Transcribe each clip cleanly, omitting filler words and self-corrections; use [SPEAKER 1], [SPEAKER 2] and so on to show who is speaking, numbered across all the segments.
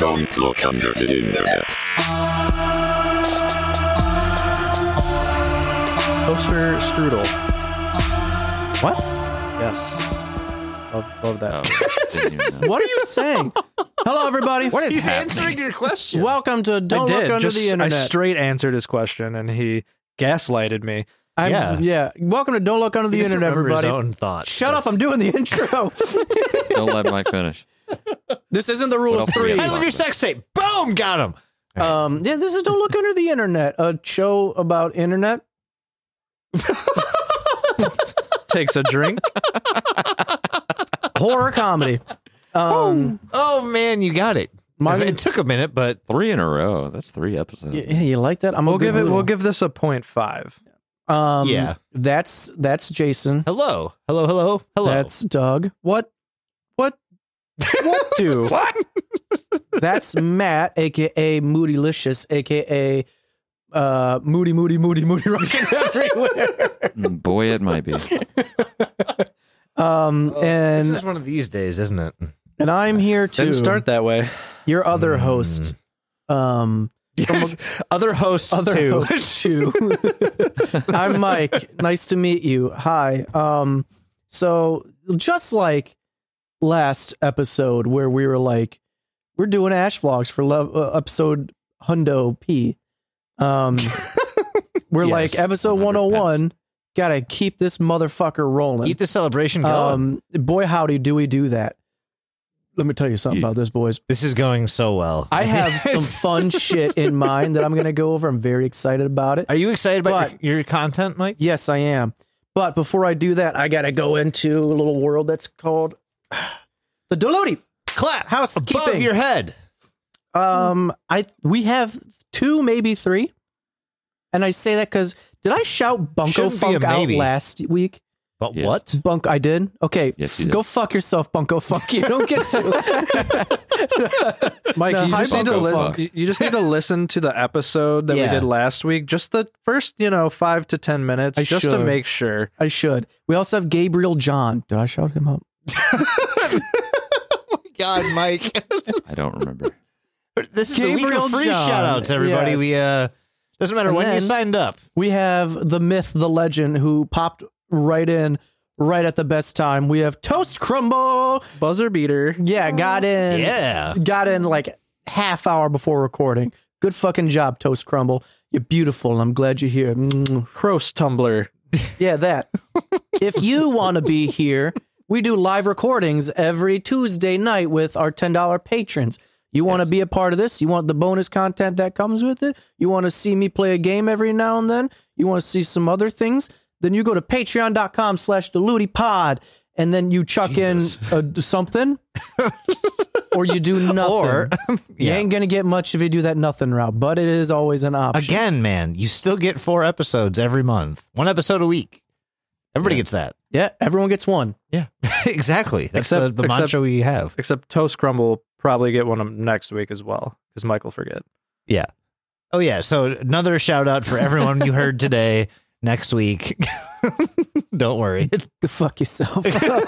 [SPEAKER 1] Don't look under the internet.
[SPEAKER 2] Toaster strudel.
[SPEAKER 3] What?
[SPEAKER 2] Yes. Love that.
[SPEAKER 4] Didn't even know.
[SPEAKER 3] What are you saying? Hello, everybody.
[SPEAKER 4] What is
[SPEAKER 5] He's
[SPEAKER 4] happening?
[SPEAKER 5] answering your question.
[SPEAKER 3] Welcome to Don't Look Under the
[SPEAKER 2] I
[SPEAKER 3] Internet.
[SPEAKER 2] straight answered his question, and he gaslighted me.
[SPEAKER 3] Yeah. Welcome to Don't Look Under the
[SPEAKER 5] He doesn't
[SPEAKER 3] Internet,
[SPEAKER 5] remember his
[SPEAKER 3] everybody.
[SPEAKER 5] own thoughts.
[SPEAKER 3] Shut up! I'm doing the intro.
[SPEAKER 4] Don't let Mike finish.
[SPEAKER 3] This isn't the rule
[SPEAKER 4] What
[SPEAKER 3] of
[SPEAKER 4] else do we
[SPEAKER 3] three.
[SPEAKER 4] have?
[SPEAKER 5] Title of your sex tape. Boom! Got him.
[SPEAKER 3] Yeah, this is Don't Look Under the Internet, a show about internet.
[SPEAKER 2] Takes a drink.
[SPEAKER 3] Horror comedy.
[SPEAKER 5] Oh man, you got it.
[SPEAKER 3] My-
[SPEAKER 5] It took a minute, but
[SPEAKER 4] 3 in a row. That's 3 episodes.
[SPEAKER 3] Yeah, you like that?
[SPEAKER 2] We'll give this a 0.5.
[SPEAKER 5] yeah.
[SPEAKER 3] That's Jason.
[SPEAKER 5] Hello.
[SPEAKER 3] That's Doug.
[SPEAKER 2] What do?
[SPEAKER 4] What?
[SPEAKER 3] That's Matt, aka Moodylicious, aka Moody rocking everywhere.
[SPEAKER 4] Boy, it might be.
[SPEAKER 3] And
[SPEAKER 5] this is one of these days, isn't it?
[SPEAKER 3] and I'm here too.
[SPEAKER 2] Didn't start that way.
[SPEAKER 3] Your other host.
[SPEAKER 5] Yes. Other host
[SPEAKER 3] Other
[SPEAKER 5] too.
[SPEAKER 3] host too. I'm Mike. Nice to meet you. Hi. So just like last episode where we were like, we're doing Ash vlogs for episode Hundo P. We're
[SPEAKER 5] Yes,
[SPEAKER 3] like episode
[SPEAKER 4] 100
[SPEAKER 3] 101. Gotta keep this motherfucker rolling.
[SPEAKER 5] Keep the celebration going.
[SPEAKER 3] Boy, howdy, do we do that? Let me tell you something about this, boys.
[SPEAKER 5] This is going so well.
[SPEAKER 3] I have some fun shit in mind that I'm going to go over. I'm very excited about it.
[SPEAKER 5] Are you excited about
[SPEAKER 3] But-
[SPEAKER 5] your content, Mike?
[SPEAKER 3] Yes, I am. But before I do that, I got to go into a little world that's called the Deluti.
[SPEAKER 5] Clap
[SPEAKER 3] Housekeeping.
[SPEAKER 5] above your head.
[SPEAKER 3] We have 2, maybe 3. And I say that because did I shout Bunko
[SPEAKER 5] Shouldn't be
[SPEAKER 3] Funk
[SPEAKER 5] a
[SPEAKER 3] out
[SPEAKER 5] maybe.
[SPEAKER 3] last week?
[SPEAKER 5] But
[SPEAKER 4] Yes.
[SPEAKER 5] what?
[SPEAKER 3] Bunk, I did. Okay,
[SPEAKER 4] Yes, you did.
[SPEAKER 3] go fuck yourself, Bunko Funk. You don't get to.
[SPEAKER 2] Mike,
[SPEAKER 3] No,
[SPEAKER 2] you
[SPEAKER 3] hi,
[SPEAKER 2] just need to
[SPEAKER 4] Bunko
[SPEAKER 2] listen.
[SPEAKER 4] Fuck.
[SPEAKER 2] You just need to listen to the episode that
[SPEAKER 5] Yeah.
[SPEAKER 2] we did last week. Just the first, 5 to 10 minutes,
[SPEAKER 3] I
[SPEAKER 2] just to
[SPEAKER 3] should.
[SPEAKER 2] make sure.
[SPEAKER 3] I should. We also have Gabriel John. Did I shout him out?
[SPEAKER 5] God, Mike.
[SPEAKER 4] I don't remember.
[SPEAKER 5] This is the week
[SPEAKER 3] Gabriel
[SPEAKER 5] of free
[SPEAKER 3] John.
[SPEAKER 5] shout outs, everybody.
[SPEAKER 3] Yes.
[SPEAKER 5] We doesn't matter
[SPEAKER 3] And
[SPEAKER 5] when you
[SPEAKER 3] then-
[SPEAKER 5] signed up.
[SPEAKER 3] We have the myth, the legend, who popped right in, right at the best time. We have Toast Crumble.
[SPEAKER 2] Buzzer beater.
[SPEAKER 3] Yeah, got in.
[SPEAKER 5] Yeah.
[SPEAKER 3] Got in like half hour before recording. Good fucking job, Toast Crumble. You're beautiful, and I'm glad you're here.
[SPEAKER 2] Cross tumbler.
[SPEAKER 3] Yeah, that. If you want to be here, we do live recordings every Tuesday night with our $10 patrons. You want to be a part of this? You want the bonus content that comes with it? You want to see me play a game every now and then? You want to see some other things? Then you go to patreon.com/DelutiPod and then you chuck
[SPEAKER 5] Jesus.
[SPEAKER 3] in something or you do nothing.
[SPEAKER 5] Or,
[SPEAKER 3] You
[SPEAKER 5] yeah.
[SPEAKER 3] ain't going to get much if you do that nothing route, but it is always an option.
[SPEAKER 5] Again, man, you still get 4 episodes every month. 1 episode a week. Everybody gets that.
[SPEAKER 3] Yeah, everyone gets one.
[SPEAKER 5] Yeah, exactly. That's
[SPEAKER 2] Except-
[SPEAKER 5] the mantra we have.
[SPEAKER 2] Except Toast Crumble will probably get one next week as well, because Mike will forget.
[SPEAKER 5] Yeah. Oh, yeah. So another shout out for everyone you heard today. Next week. Don't worry.
[SPEAKER 3] Go fuck yourself.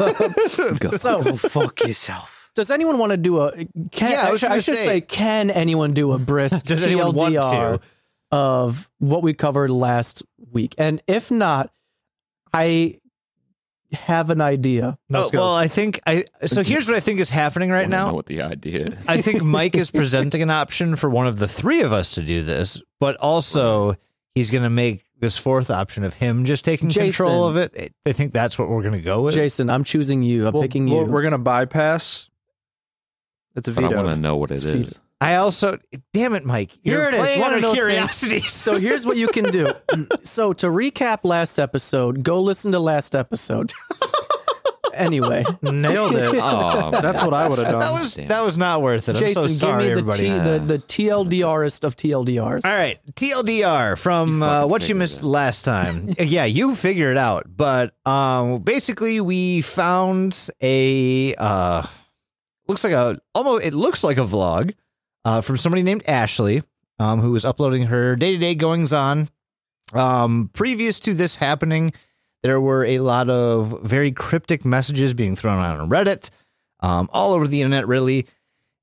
[SPEAKER 3] So,
[SPEAKER 2] fuck yourself.
[SPEAKER 3] does anyone want to do a?
[SPEAKER 5] Yeah, I was
[SPEAKER 3] I
[SPEAKER 5] gonna
[SPEAKER 3] should
[SPEAKER 5] say-
[SPEAKER 3] say, can anyone do a brisk
[SPEAKER 5] Does anyone want
[SPEAKER 3] TLDR
[SPEAKER 5] to?
[SPEAKER 3] of what we covered last week? And if not, I have an idea.
[SPEAKER 2] No skills.
[SPEAKER 5] Well, I think so here's what I think is happening right
[SPEAKER 4] I don't know
[SPEAKER 5] now.
[SPEAKER 4] what the idea is.
[SPEAKER 5] I think Mike is presenting an option for one of the 3 of us to do this, but also he's going to make this 4th option of him just taking control of it. I think that's what we're going to go with.
[SPEAKER 3] Jason, I'm choosing you. I'm picking you.
[SPEAKER 2] We're gonna bypass. It's a
[SPEAKER 4] But I
[SPEAKER 2] veto.
[SPEAKER 4] want to know what it
[SPEAKER 3] It's
[SPEAKER 4] is.
[SPEAKER 3] veto.
[SPEAKER 5] I also, damn it, Mike, you're
[SPEAKER 3] Here it is.
[SPEAKER 5] playing
[SPEAKER 3] Wanna
[SPEAKER 5] out
[SPEAKER 3] know
[SPEAKER 5] of
[SPEAKER 3] things?
[SPEAKER 5] curiosity.
[SPEAKER 3] So here's what you can do. So to recap last episode, go listen to last episode. Anyway,
[SPEAKER 2] Nailed it.
[SPEAKER 4] Oh,
[SPEAKER 2] That's what I would have done.
[SPEAKER 5] that was not worth it.
[SPEAKER 3] Jason,
[SPEAKER 5] I'm so sorry,
[SPEAKER 3] give me
[SPEAKER 5] everybody.
[SPEAKER 3] the TLDRist of TLDRs.
[SPEAKER 5] All right, TLDR from
[SPEAKER 4] fucking
[SPEAKER 5] what you
[SPEAKER 4] figured
[SPEAKER 5] missed
[SPEAKER 4] it out.
[SPEAKER 5] last time. Yeah, you figure it out. But basically, we found a it looks like a vlog from somebody named Ashley, who was uploading her day-to-day goings on. Previous to this happening, there were a lot of very cryptic messages being thrown out on Reddit, all over the internet, really.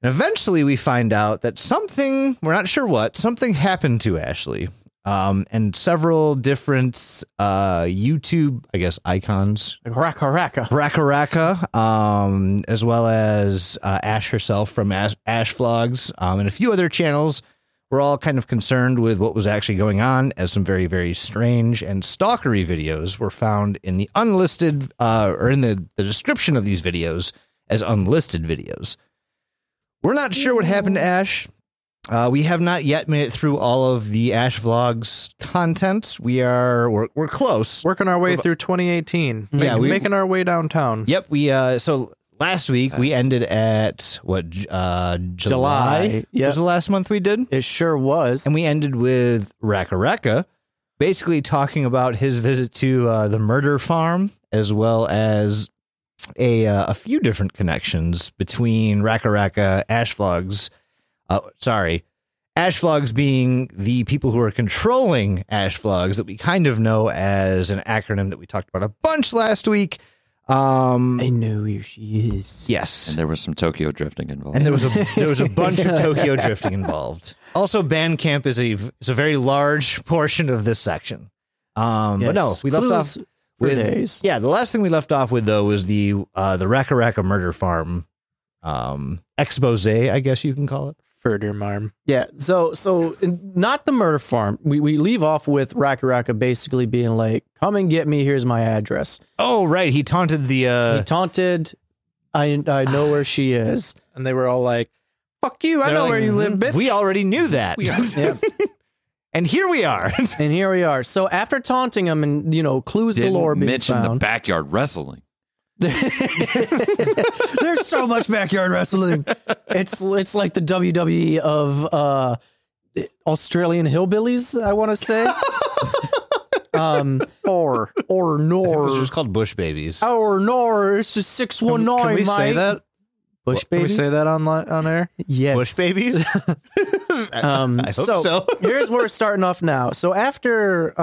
[SPEAKER 5] And eventually we find out that something, we're not sure what, something happened to Ashley. And several different YouTube, I guess, icons,
[SPEAKER 3] Raka Raka.
[SPEAKER 5] Raka, as well as Ash herself from Ash Vlogs, and a few other channels were all kind of concerned with what was actually going on, as some very, very strange and stalkery videos were found in the unlisted, or in the description of these videos as unlisted videos. We're not sure what happened to Ash. We have not yet made it through all of the Ash Vlogs content. We're close.
[SPEAKER 2] Working our way through 2018.
[SPEAKER 5] Yeah,
[SPEAKER 2] making our way downtown.
[SPEAKER 5] Yep, so last week we ended at what July
[SPEAKER 3] Yep.
[SPEAKER 5] was the last month we did,
[SPEAKER 3] It sure was.
[SPEAKER 5] and we ended with Raka, basically talking about his visit to the murder farm, as well as a few different connections between Raka, Ash Vlogs. Ash Vlogs being the people who are controlling Ash Vlogs, that we kind of know as an acronym that we talked about a bunch last week.
[SPEAKER 3] I know where she is.
[SPEAKER 5] Yes.
[SPEAKER 4] And there was some Tokyo drifting involved.
[SPEAKER 5] And there was a bunch of Tokyo drifting involved. Also, Bandcamp is a very large portion of this section. But no, we left off with
[SPEAKER 3] days.
[SPEAKER 5] Yeah, the last thing we left off with though was the Raka murder farm expose, I guess you can call it.
[SPEAKER 2] Further marm.
[SPEAKER 3] Yeah, so not the murder farm. We leave off with Raka basically being like, "Come and get me. Here's my address."
[SPEAKER 5] Oh, right. He taunted
[SPEAKER 3] He
[SPEAKER 5] the.
[SPEAKER 3] taunted. I know where she is.
[SPEAKER 2] And they were all like, fuck you, I
[SPEAKER 5] They're
[SPEAKER 2] know
[SPEAKER 5] like,
[SPEAKER 2] where you live, bitch.
[SPEAKER 5] We already knew that.
[SPEAKER 3] Yeah.
[SPEAKER 5] And here we are.
[SPEAKER 3] And here we are. So after taunting him and clues
[SPEAKER 4] Didn't
[SPEAKER 3] galore being
[SPEAKER 4] mention the
[SPEAKER 3] found.
[SPEAKER 4] backyard wrestling.
[SPEAKER 3] There's so much backyard wrestling. It's like the WWE of Australian hillbillies, I want to say. Or
[SPEAKER 5] Those are
[SPEAKER 3] nor
[SPEAKER 5] just called bush babies.
[SPEAKER 3] or nor it's just 619.
[SPEAKER 2] Can we say
[SPEAKER 3] mate.
[SPEAKER 2] that?
[SPEAKER 3] Bush
[SPEAKER 2] Can we
[SPEAKER 3] babies?
[SPEAKER 2] say that on air?
[SPEAKER 3] Yes.
[SPEAKER 5] Bush babies? I hope so.
[SPEAKER 3] Here's where we're starting off now. So after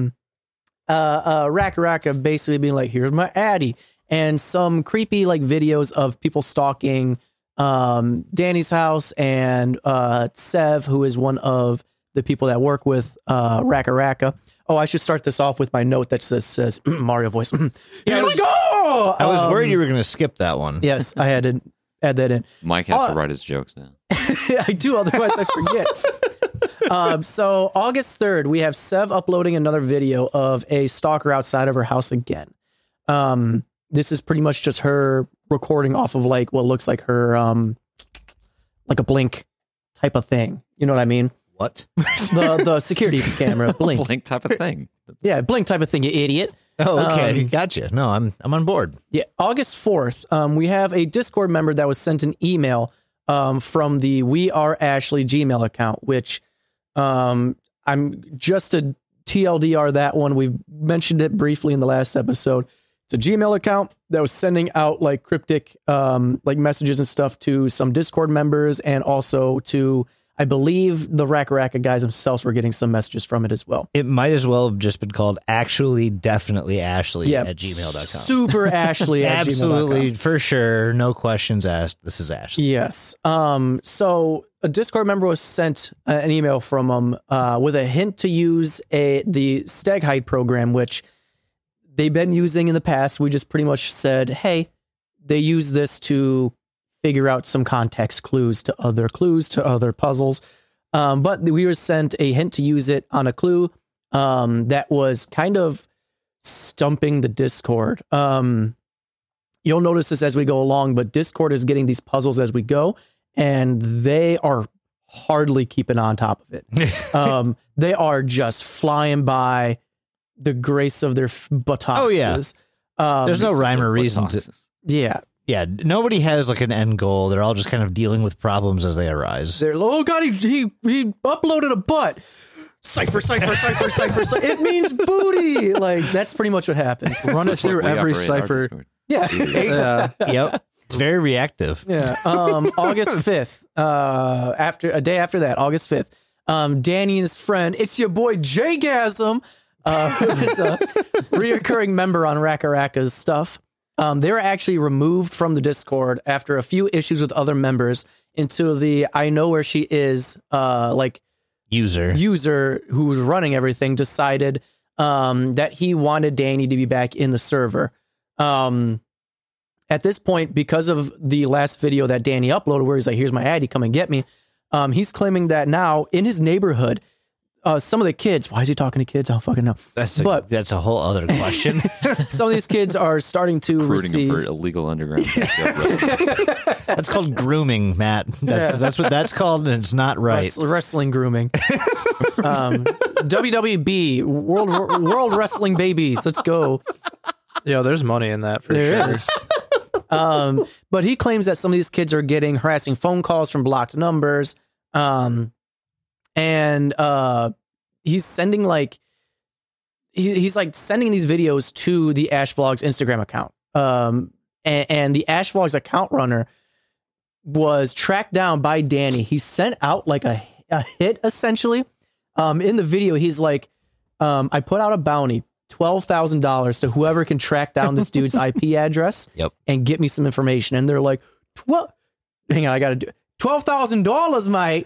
[SPEAKER 3] Raka basically being like, "Here's my addy," and some creepy like videos of people stalking Danny's house and Sev, who is one of the people that work with Raka. Oh, I should start this off with my note that says Mario voice. Here we go.
[SPEAKER 5] I was worried you were going to skip that one.
[SPEAKER 3] Yes, I had to add that in.
[SPEAKER 4] Mike has to write his jokes now.
[SPEAKER 3] I do, otherwise I forget. So August 3rd, we have Sev uploading another video of a stalker outside of her house again. This is pretty much just her recording off of like what looks like her like a Blink type of thing. You know what I mean?
[SPEAKER 5] What?
[SPEAKER 3] The security camera, Blink.
[SPEAKER 4] Blink type of thing.
[SPEAKER 3] Yeah, Blink type of thing, you idiot.
[SPEAKER 5] Oh, okay. Gotcha. No, I'm on board.
[SPEAKER 3] Yeah, August 4th, we have a Discord member that was sent an email from the We Are Ashley Gmail account, which I'm just a TLDR that one. We've mentioned it briefly in the last episode. It's a Gmail account that was sending out like cryptic like messages and stuff to some Discord members, and also to, I believe, the Raka guys themselves were getting some messages from it as well.
[SPEAKER 5] It might as well have just been called Actually Definitely Ashley at gmail.com.
[SPEAKER 3] Super Ashley at
[SPEAKER 5] Absolutely,
[SPEAKER 3] gmail.com.
[SPEAKER 5] for sure. No questions asked. This is Ashley.
[SPEAKER 3] Yes. So a Discord member was sent an email from them with a hint to use the Stag Hide program, which they've been using in the past. We just pretty much said, hey, they use this to figure out some context clues to other puzzles. But we were sent a hint to use it on a clue that was kind of stumping the Discord. You'll notice this as we go along, but Discord is getting these puzzles as we go, and they are hardly keeping on top of it. They are just flying by the grace of their buttocks.
[SPEAKER 5] Oh, yeah. There's no rhyme or reason to.
[SPEAKER 3] Yeah.
[SPEAKER 5] Yeah, nobody has like an end goal. They're all just kind of dealing with problems as they arise.
[SPEAKER 3] They're, oh god, he uploaded a butt. Cypher. It means booty. Like, that's pretty much what happens. Run it through
[SPEAKER 4] We
[SPEAKER 2] every
[SPEAKER 4] operate our
[SPEAKER 2] cipher.
[SPEAKER 4] Discord.
[SPEAKER 3] Yeah.
[SPEAKER 2] Yeah.
[SPEAKER 5] Yep. It's very reactive.
[SPEAKER 3] Yeah. August 5th. A day after that, August 5th. Danny and his friend, it's your boy Jaygasm, who is a reoccurring member on Raka stuff. They were actually removed from the Discord after a few issues with other members into the I know where she is user who was running everything decided that he wanted Danny to be back in the server. At this point, because of the last video that Danny uploaded where he's like, here's my Addy, come and get me. He's claiming that now in his neighborhood, some of the kids, why is he talking to kids? I don't fucking know.
[SPEAKER 5] That's a whole other question.
[SPEAKER 3] Some of these kids are starting to
[SPEAKER 4] Recruiting
[SPEAKER 3] receive
[SPEAKER 4] him for illegal underground.
[SPEAKER 5] That's called grooming, Matt. That's what that's called, and it's not right.
[SPEAKER 3] wrestling grooming. WWB, World Wrestling Babies. Let's go.
[SPEAKER 2] Yo, there's money in that for
[SPEAKER 3] There
[SPEAKER 2] sure.
[SPEAKER 3] is. But he claims that some of these kids are getting harassing phone calls from blocked numbers. And he's sending he's sending these videos to the Ash Vlogs Instagram account. And the Ash Vlogs account runner was tracked down by Danny. He sent out like a hit essentially. In the video, he's like, I put out a bounty, $12,000 to whoever can track down this dude's IP address and get me some information. And they're like, hang on, I got to do $12,000, mate.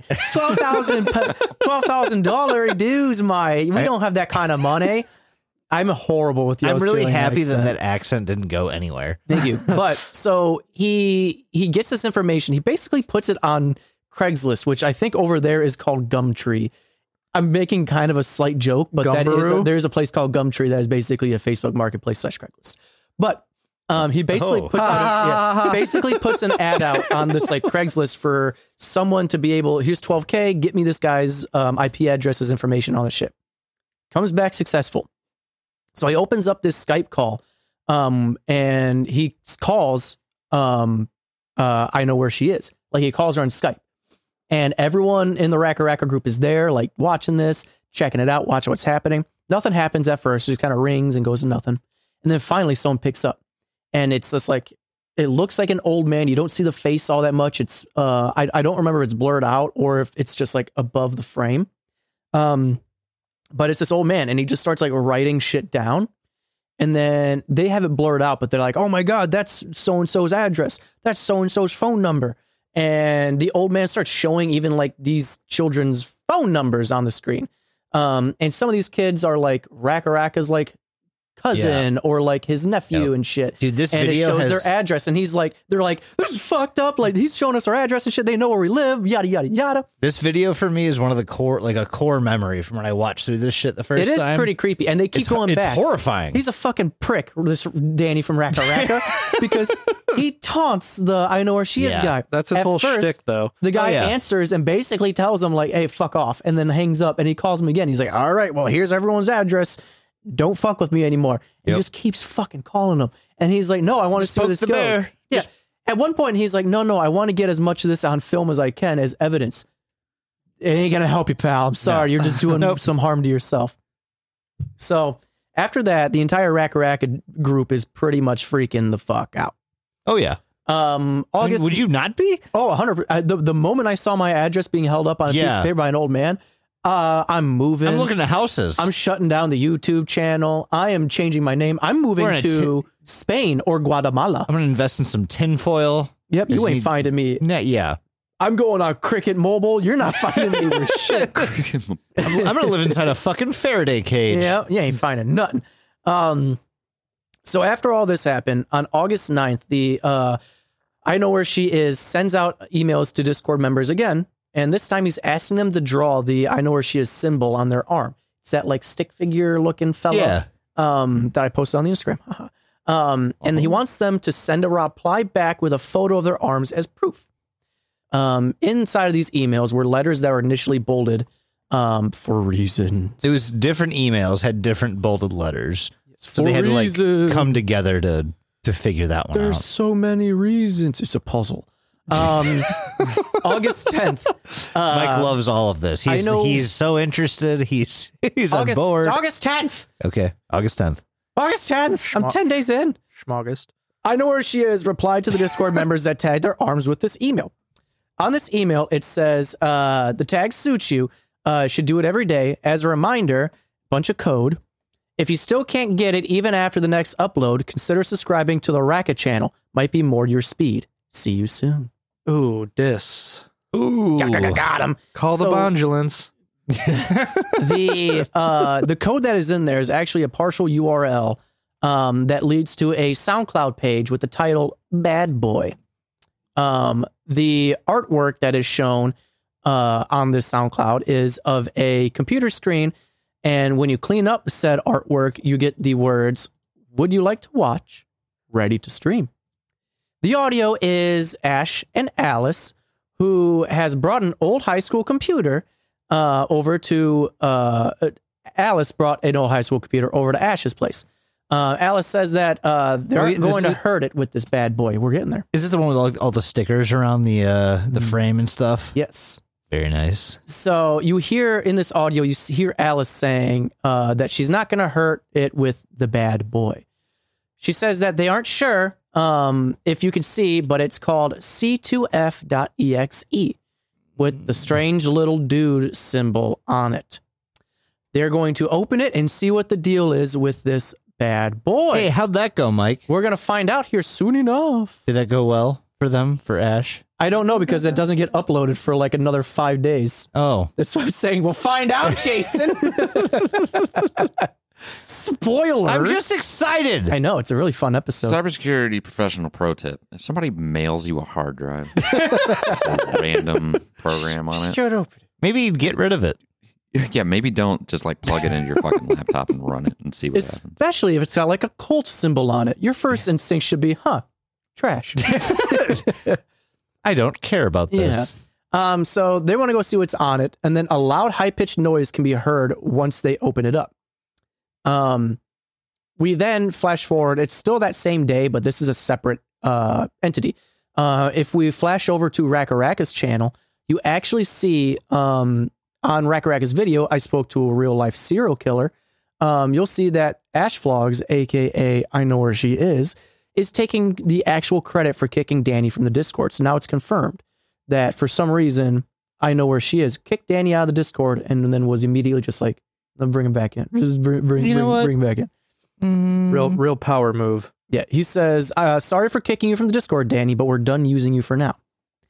[SPEAKER 3] $12,000 dues, mate. We don't have that kind of money. I'm horrible with you.
[SPEAKER 5] I'm really happy that accent didn't go anywhere.
[SPEAKER 3] Thank you. But so he gets this information. He basically puts it on Craigslist, which I think over there is called Gumtree. I'm making kind of a slight joke, but there's a place called Gumtree that is basically a Facebook marketplace / Craigslist. But he basically puts an ad out on this like Craigslist for someone to be able, here's $12K, get me this guy's IP addresses, information, all that shit. Comes back successful. So he opens up this Skype call, and he calls I know where she is. Like he calls her on Skype. And everyone in the Racka Racka group is there, like watching this, checking it out, watching what's happening. Nothing happens at first. It just kind of rings and goes to nothing. And then finally someone picks up. And it's just like, it looks like an old man. You don't see the face all that much. It's I don't remember if it's blurred out or if it's just like above the frame. But it's this old man and he just starts like writing shit down. And then they have it blurred out, but they're like, oh my God, that's so-and-so's address. That's so-and-so's phone number. And the old man starts showing even like these children's phone numbers on the screen. And some of these kids are like Racka Racka's like cousin or like his nephew and shit.
[SPEAKER 5] Dude, this
[SPEAKER 3] and
[SPEAKER 5] video
[SPEAKER 3] it shows
[SPEAKER 5] has
[SPEAKER 3] their address, and they're like, this is fucked up. Like he's showing us our address and shit. They know where we live. Yada yada yada.
[SPEAKER 5] This video for me is one of the core memory from when I watched through this shit the first time.
[SPEAKER 3] It is pretty creepy, and they keep going back.
[SPEAKER 5] It's horrifying.
[SPEAKER 3] He's a fucking prick, this Danny from Racka Racka, because he taunts the I know where she is guy.
[SPEAKER 2] That's his whole shtick, though.
[SPEAKER 3] The guy answers and basically tells him like, hey, fuck off, and then hangs up, and he calls him again. He's like, all right, well, here's everyone's address. Don't fuck with me anymore. He just keeps fucking calling him. And he's like, no, I want to see where this goes. Yeah. At one point, he's like, no, I want to get as much of this on film as I can as evidence. It ain't going to help you, pal. I'm sorry. You're just doing some harm to yourself. So after that, the entire Racka Racka group is pretty much freaking the fuck out.
[SPEAKER 5] Oh, yeah.
[SPEAKER 3] August.
[SPEAKER 5] Would you not be?
[SPEAKER 3] Oh, 100%. The moment I saw my address being held up on a piece of paper by an old man, I'm moving.
[SPEAKER 5] I'm looking at houses.
[SPEAKER 3] I'm shutting down the YouTube channel. I am changing my name. I'm moving to Spain or Guatemala.
[SPEAKER 5] I'm going to invest in some tinfoil.
[SPEAKER 3] Yep, you ain't finding me.
[SPEAKER 5] Yeah.
[SPEAKER 3] I'm going on Cricket Mobile. You're not finding me with shit.
[SPEAKER 5] I'm going to live inside a fucking Faraday cage.
[SPEAKER 3] Yeah, you ain't finding nothing. So after all this happened, on August 9th, the I know where she is sends out emails to Discord members again. And this time he's asking them to draw the I know where she is symbol on their arm. It's that like stick figure looking fellow that I posted on the Instagram. And he wants them to send a reply back with a photo of their arms as proof. Inside of these emails were letters that were initially bolded for reasons.
[SPEAKER 5] It was different emails, had different bolded letters. So they had to like come together to figure that one out.
[SPEAKER 3] There's so many reasons. It's a puzzle. August 10th.
[SPEAKER 5] Mike loves all of this. He's so interested. He's on board.
[SPEAKER 3] August 10th.
[SPEAKER 5] Okay, August 10th.
[SPEAKER 3] August 10th. I'm 10 days in.
[SPEAKER 2] Schmaugust.
[SPEAKER 3] I know where she is. Replied to the Discord members that tagged their arms with this email. On this email, it says, the tag suits you. Should do it every day. As a reminder, bunch of code. If you still can't get it even after the next upload, consider subscribing to the Racket channel. Might be more your speed. See you soon.
[SPEAKER 2] Ooh, dis.
[SPEAKER 5] Ooh.
[SPEAKER 3] Got him.
[SPEAKER 2] Call the
[SPEAKER 3] So-
[SPEAKER 2] Bondulance.
[SPEAKER 3] The code that is in there is actually a partial URL that leads to a SoundCloud page with the title Bad Boy. The artwork that is shown on this SoundCloud is of a computer screen, and when you clean up said artwork, you get the words, "Would you like to watch? Ready to stream." The audio is Ash and Alice, who has brought an old high school computer over to Alice brought an old high school computer over to Ash's place. Alice says that they're
[SPEAKER 5] Wait,
[SPEAKER 3] going to
[SPEAKER 5] this is-
[SPEAKER 3] hurt it with this bad boy. We're getting there.
[SPEAKER 5] Is it the one with all the stickers around the frame and stuff?
[SPEAKER 3] Yes.
[SPEAKER 5] Very nice.
[SPEAKER 3] So you hear in this audio, you hear Alice saying that she's not going to hurt it with the bad boy. She says that they aren't sure if you can see, but it's called C2F.exe with the strange little dude symbol on it. They're going to open it and see what the deal is with this bad boy.
[SPEAKER 5] Hey, how'd that go, Mike?
[SPEAKER 3] We're going to find out here soon enough.
[SPEAKER 5] Did that go well for them, for Ash?
[SPEAKER 3] I don't know because it doesn't get uploaded for like another 5 days.
[SPEAKER 5] Oh.
[SPEAKER 3] That's what I'm saying. We'll find out, Jason. Spoiler.
[SPEAKER 5] I'm just excited.
[SPEAKER 3] I know. It's a really fun episode.
[SPEAKER 4] Cybersecurity professional pro tip. If somebody mails you a hard drive, a random program on it,
[SPEAKER 3] Shut up.
[SPEAKER 5] Maybe get rid of it.
[SPEAKER 4] yeah, maybe don't just like plug it into your fucking laptop and run it and see what happens.
[SPEAKER 3] Especially if it's got like a cult symbol on it. Your first instinct should be, trash.
[SPEAKER 5] I don't care about this.
[SPEAKER 3] So they want to go see what's on it, and then a loud, high-pitched noise can be heard once they open it up. We then flash forward. It's still that same day, but this is a separate entity. If we flash over to Rakaraka's channel, you actually see on Rakaraka's video, I spoke to a real-life serial killer. You'll see that Ash Vlogs, a.k.a. I Know Where She Is taking the actual credit for kicking Danny from the Discord. So now it's confirmed that for some reason, I Know Where She Is kicked Danny out of the Discord and then was immediately just like, "Let's bring him back in. Just bring him back in."
[SPEAKER 2] Real power move.
[SPEAKER 3] Yeah, he says, "Sorry for kicking you from the Discord, Danny, but we're done using you for now."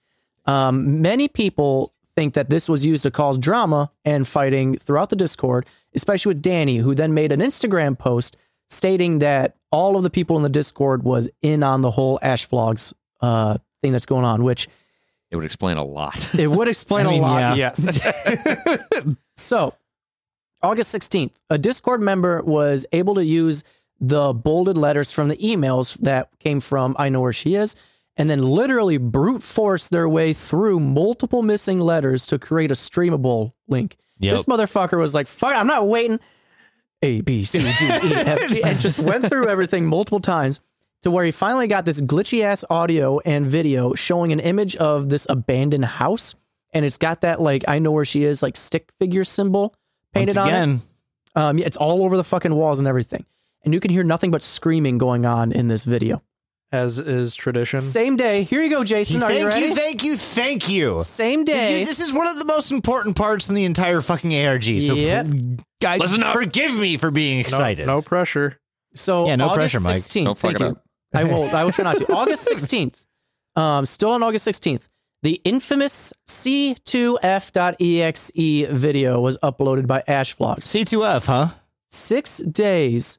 [SPEAKER 3] Many people think that this was used to cause drama and fighting throughout the Discord, especially with Danny, who then made an Instagram post stating that all of the people in the Discord was in on the whole Ash Vlogs thing that's going on, which
[SPEAKER 4] It would explain a lot.
[SPEAKER 3] it would explain
[SPEAKER 5] I mean,
[SPEAKER 3] a lot.
[SPEAKER 5] yeah.
[SPEAKER 3] Yes. So, August 16th, a Discord member was able to use the bolded letters from the emails that came from I Know Where She Is, and then literally brute force their way through multiple missing letters to create a streamable link.
[SPEAKER 5] Yep.
[SPEAKER 3] This motherfucker was like, "Fuck, I'm not waiting." A, B, C, D, E, F, G, and just went through everything multiple times to where he finally got this glitchy ass audio and video showing an image of this abandoned house. And it's got that, like, I Know Where She Is, like, stick figure symbol painted
[SPEAKER 5] Once again,
[SPEAKER 3] on it. Yeah, it's all over the fucking walls and everything. And you can hear nothing but screaming going on in this video.
[SPEAKER 2] As is tradition.
[SPEAKER 3] Same day. Here you go, Jason. Are you ready?
[SPEAKER 5] thank you.
[SPEAKER 3] Same day.
[SPEAKER 5] This is one of the most important parts in the entire fucking ARG. So,
[SPEAKER 3] Yep.
[SPEAKER 5] guys,
[SPEAKER 4] Listen up.
[SPEAKER 5] forgive me for being excited.
[SPEAKER 2] No pressure.
[SPEAKER 3] So
[SPEAKER 5] Yeah, no
[SPEAKER 3] August
[SPEAKER 5] pressure, Mike.
[SPEAKER 3] 16th,
[SPEAKER 4] Don't fuck
[SPEAKER 3] thank
[SPEAKER 4] it
[SPEAKER 3] you.
[SPEAKER 4] up.
[SPEAKER 3] I will try not to. August 16th. Still on August 16th. The infamous C2F.exe video was uploaded by Ash Vlogs.
[SPEAKER 5] C2F, huh?
[SPEAKER 3] 6 days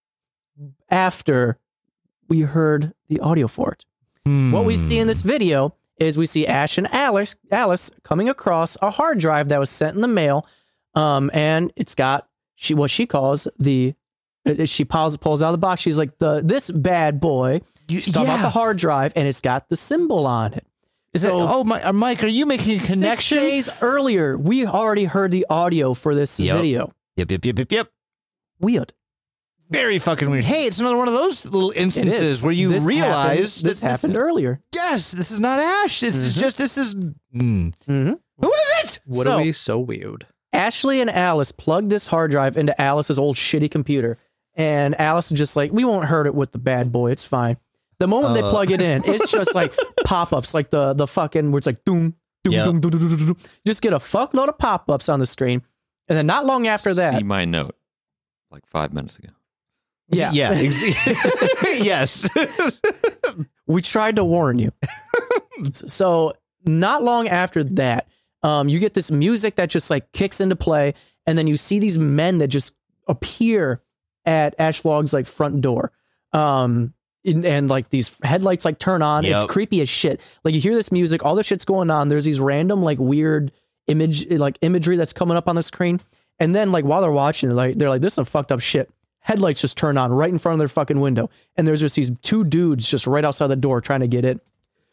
[SPEAKER 3] after we heard the audio for it. What we see in this video is we see Ash and Alice coming across a hard drive that was sent in the mail, and it's got what she calls the. She pulls out of the box. She's like, this bad boy. She's talking about
[SPEAKER 5] yeah.
[SPEAKER 3] the hard drive, and it's got the symbol on it.
[SPEAKER 5] Is it? Oh, Mike, are you making a
[SPEAKER 3] 6
[SPEAKER 5] connection?
[SPEAKER 3] days earlier, we already heard the audio for this
[SPEAKER 5] Yep.
[SPEAKER 3] video.
[SPEAKER 5] Yep.
[SPEAKER 3] Weird.
[SPEAKER 5] Very fucking weird. Hey, it's another one of those little
[SPEAKER 3] It is.
[SPEAKER 5] instances where you
[SPEAKER 3] This
[SPEAKER 5] realize
[SPEAKER 3] happened, this happened earlier.
[SPEAKER 5] Yes, this is not Ash. This is just this is.
[SPEAKER 3] Mm-hmm.
[SPEAKER 5] Who is it?
[SPEAKER 2] What
[SPEAKER 3] So-
[SPEAKER 2] are we so weird?
[SPEAKER 3] Ashley and Alice plugged this hard drive into Alice's old shitty computer, and Alice is just like, "We won't hurt it with the bad boy. It's fine." The moment they plug it in, it's just like pop-ups, like the fucking where it's like doom, doom,
[SPEAKER 5] Yep.
[SPEAKER 3] doom, doom, doom, doom, doom. Just get a fuckload of pop-ups on the screen, and then not long after that,
[SPEAKER 4] See my note. like 5 minutes ago.
[SPEAKER 3] Yeah.
[SPEAKER 5] Yes.
[SPEAKER 3] We tried to warn you. So not long after that, you get this music that just like kicks into play, and then you see these men that just appear at Ash Vlog's like front door. And like these headlights like turn on.
[SPEAKER 5] Yep.
[SPEAKER 3] It's creepy as shit. Like you hear this music, all this shit's going on. There's these random like weird imagery that's coming up on the screen. And then like while they're watching, they're like, this is some fucked up shit. Headlights just turn on right in front of their fucking window. And there's just these two dudes just right outside the door trying to get in.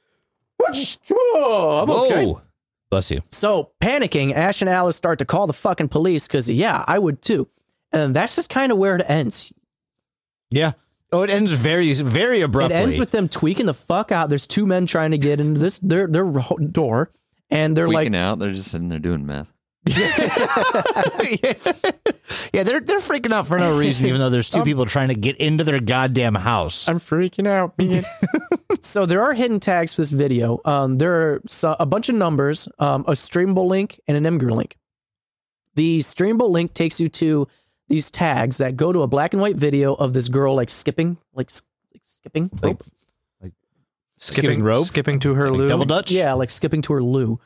[SPEAKER 3] Oh, I'm okay.
[SPEAKER 5] Whoa. Bless you.
[SPEAKER 3] So panicking, Ash and Alice start to call the fucking police because yeah, I would too. And that's just kind of where it ends.
[SPEAKER 5] Yeah. Oh, it ends very, very abruptly.
[SPEAKER 3] It ends with them tweaking the fuck out. There's two men trying to get into their door, and they're
[SPEAKER 4] Tweaking
[SPEAKER 3] like,
[SPEAKER 4] out. They're just sitting there doing meth.
[SPEAKER 5] Yeah, they're freaking out for no reason, even though there's two people trying to get into their goddamn house.
[SPEAKER 2] I'm freaking out, man.
[SPEAKER 3] So there are hidden tags for this video. There are a bunch of numbers, a streamable link, and an Imgur link. The streamable link takes you to these tags that go to a black and white video of this girl like skipping rope.
[SPEAKER 5] Skipping rope?
[SPEAKER 2] Skipping to her loo.
[SPEAKER 5] Double Dutch?
[SPEAKER 3] Yeah, like skipping to her loo.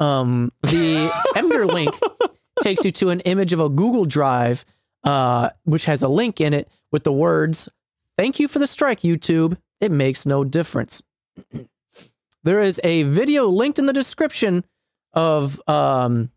[SPEAKER 3] The Imgur link takes you to an image of a Google Drive, which has a link in it with the words, "Thank you for the strike, YouTube. It makes no difference." There is a video linked in the description of the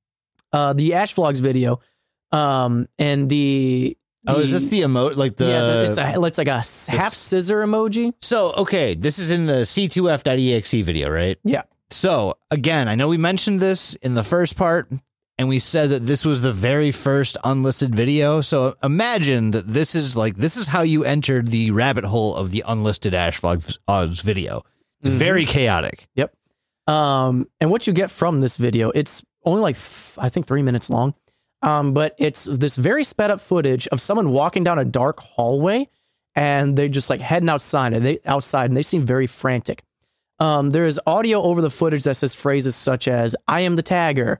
[SPEAKER 3] Ash Vlogs video. And the
[SPEAKER 5] is this the emote? Like the
[SPEAKER 3] it's like a half scissor emoji.
[SPEAKER 5] So okay, this is in the C2F.exe video, right?
[SPEAKER 3] Yeah.
[SPEAKER 5] So again, I know we mentioned this in the first part, and we said that this was the very first unlisted video. So imagine that this is how you entered the rabbit hole of the unlisted Ash Vlogs video. It's very chaotic.
[SPEAKER 3] Yep. And what you get from this video, it's only like I think 3 minutes long. But it's this very sped up footage of someone walking down a dark hallway, and they're just like heading outside, and they seem very frantic. There is audio over the footage that says phrases such as "I am the tagger,"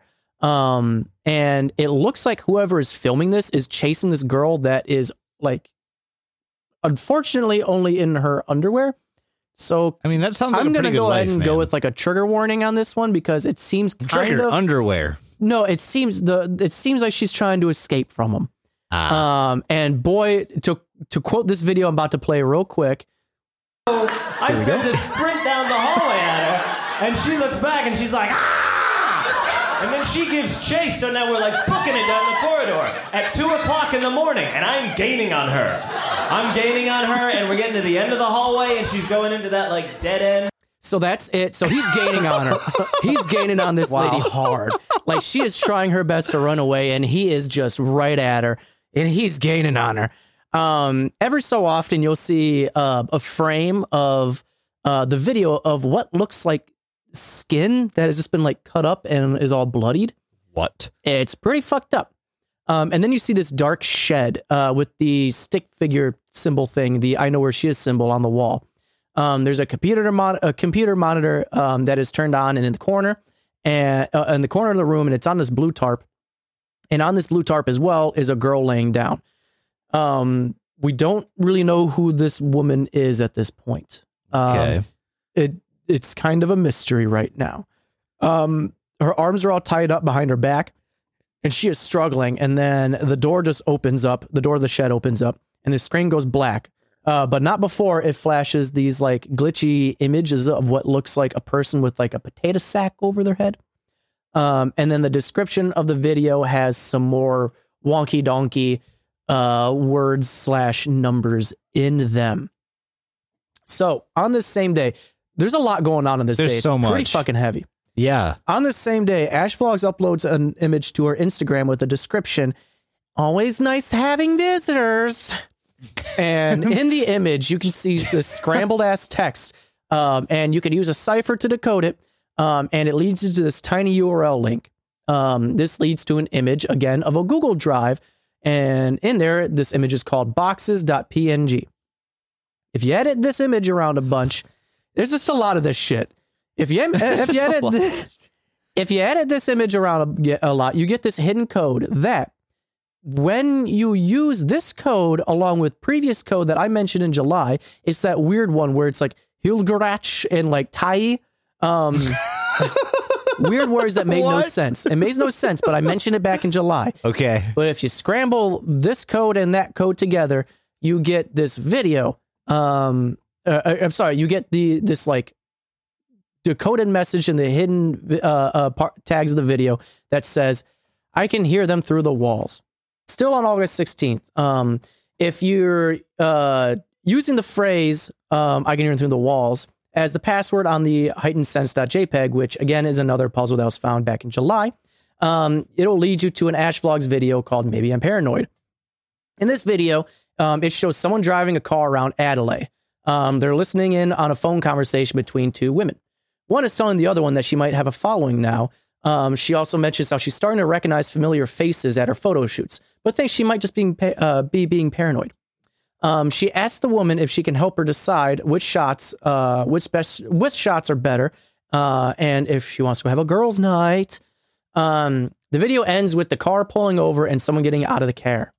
[SPEAKER 3] and it looks like whoever is filming this is chasing this girl that is like, unfortunately, only in her underwear. So
[SPEAKER 5] I mean, that sounds like
[SPEAKER 3] I'm
[SPEAKER 5] a pretty
[SPEAKER 3] gonna
[SPEAKER 5] good
[SPEAKER 3] go
[SPEAKER 5] life,
[SPEAKER 3] ahead and
[SPEAKER 5] man.
[SPEAKER 3] go with like a trigger warning on this one because it seems kind of
[SPEAKER 5] underwear.
[SPEAKER 3] No, it seems like she's trying to escape from him. And boy, to quote this video I'm about to play real quick.
[SPEAKER 6] I start to sprint down the hallway at her, and she looks back and she's like, "Ah!" And then she gives chase, so now we're like booking it down the corridor at 2:00 in the morning, and I'm gaining on her. And we're getting to the end of the hallway, and she's going into that like dead end.
[SPEAKER 3] So that's it. So he's gaining on her. He's gaining on this lady hard. Like she is trying her best to run away, and he is just right at her, and he's gaining on her. Every so often, you'll see a frame of the video of what looks like skin that has just been like cut up and is all bloodied.
[SPEAKER 5] What?
[SPEAKER 3] It's pretty fucked up. And then you see this dark shed with the stick figure symbol thing, the "I know where she is" symbol on the wall. There's a computer monitor that is turned on and in the corner, and in the corner of the room, and it's on this blue tarp. And on this blue tarp as well is a girl laying down. We don't really know who this woman is at this point.
[SPEAKER 5] Okay.
[SPEAKER 3] It's kind of a mystery right now. Her arms are all tied up behind her back, and she is struggling. And then the door just opens up. The door of the shed opens up, and the screen goes black. But not before it flashes these like glitchy images of what looks like a person with like a potato sack over their head. And then the description of the video has some more wonky donkey words / numbers in them. So on this same day, there's a lot going on this
[SPEAKER 5] There's
[SPEAKER 3] day. It's
[SPEAKER 5] so
[SPEAKER 3] pretty
[SPEAKER 5] much.
[SPEAKER 3] fucking heavy.
[SPEAKER 5] Yeah.
[SPEAKER 3] On this same day, Ash Vlogs uploads an image to her Instagram with a description, "Always nice having visitors." And in the image, you can see this scrambled ass text, and you can use a cipher to decode it, and it leads you to this tiny URL link. This leads to an image, again, of a Google Drive, and in there, this image is called boxes.png. If you edit this image around a bunch, there's just a lot of this shit. If you edit this image around a lot, you get this hidden code that when you use this code along with previous code that I mentioned in July, it's that weird one where it's like Hilgerach and like Tai. Weird words that make no sense. It makes no sense, but I mentioned it back in July.
[SPEAKER 5] Okay.
[SPEAKER 3] But if you scramble this code and that code together, you get this video. I'm sorry, you get this like decoded message in the hidden tags of the video that says, "I can hear them through the walls." Still on August 16th. If you're using the phrase "I can hear them through the walls" as the password on the heightenedsense.jpg, which again is another puzzle that was found back in July, it'll lead you to an Ash Vlogs video called "Maybe I'm Paranoid." In this video, it shows someone driving a car around Adelaide. They're listening in on a phone conversation between two women. One is telling the other one that she might have a following now. She also mentions how she's starting to recognize familiar faces at her photo shoots, but thinks she might just be being paranoid. She asks the woman if she can help her decide which shots are better, and if she wants to have a girls' night. The video ends with the car pulling over and someone getting out of the car.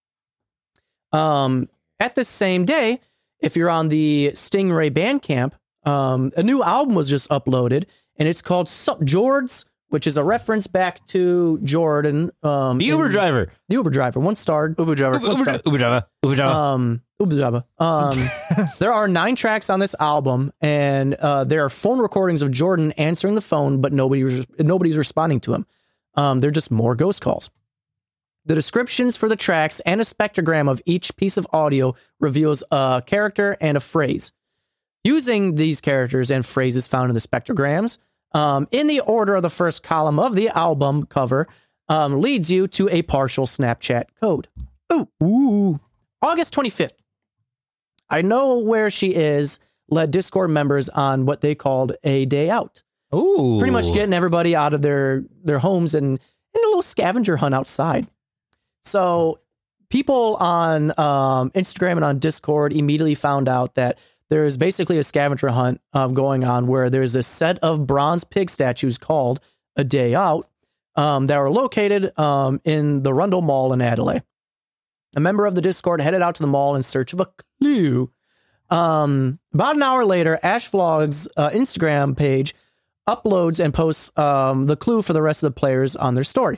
[SPEAKER 3] At the same day, if you're on the Stingray Bandcamp, a new album was just uploaded, and it's called Sup Jords, which is a reference back to Jordan.
[SPEAKER 5] The Uber driver.
[SPEAKER 3] The Uber driver. 1 star.
[SPEAKER 2] Uber driver.
[SPEAKER 5] Uber driver.
[SPEAKER 3] There are 9 tracks on this album, and there are phone recordings of Jordan answering the phone, but nobody's responding to him. They're just more ghost calls. The descriptions for the tracks and a spectrogram of each piece of audio reveals a character and a phrase. Using these characters and phrases found in the spectrograms, in the order of the first column of the album cover, leads you to a partial Snapchat code. Ooh. August 25th. I Know Where She Is led Discord members on what they called a day out.
[SPEAKER 5] Ooh.
[SPEAKER 3] Pretty much getting everybody out of their homes and a little scavenger hunt outside. So people on Instagram and on Discord immediately found out that there's basically a scavenger hunt going on where there's a set of bronze pig statues called A Day Out that are located in the Rundle Mall in Adelaide. A member of the Discord headed out to the mall in search of a clue. About an hour later, Ash Vlogs' Instagram page uploads and posts the clue for the rest of the players on their story.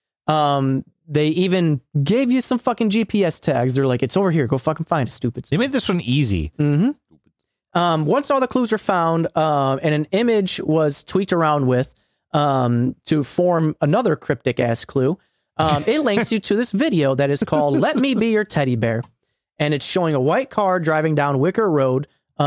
[SPEAKER 3] They even gave you some fucking GPS tags. They're like, it's over here. Go fucking find it, stupids.
[SPEAKER 5] They made this one easy.
[SPEAKER 3] Mm-hmm. Once all the clues were found and an image was tweaked around with to form another cryptic-ass clue, it links you to this video that is called Let Me Be Your Teddy Bear. And it's showing a white car driving down Wicker Road,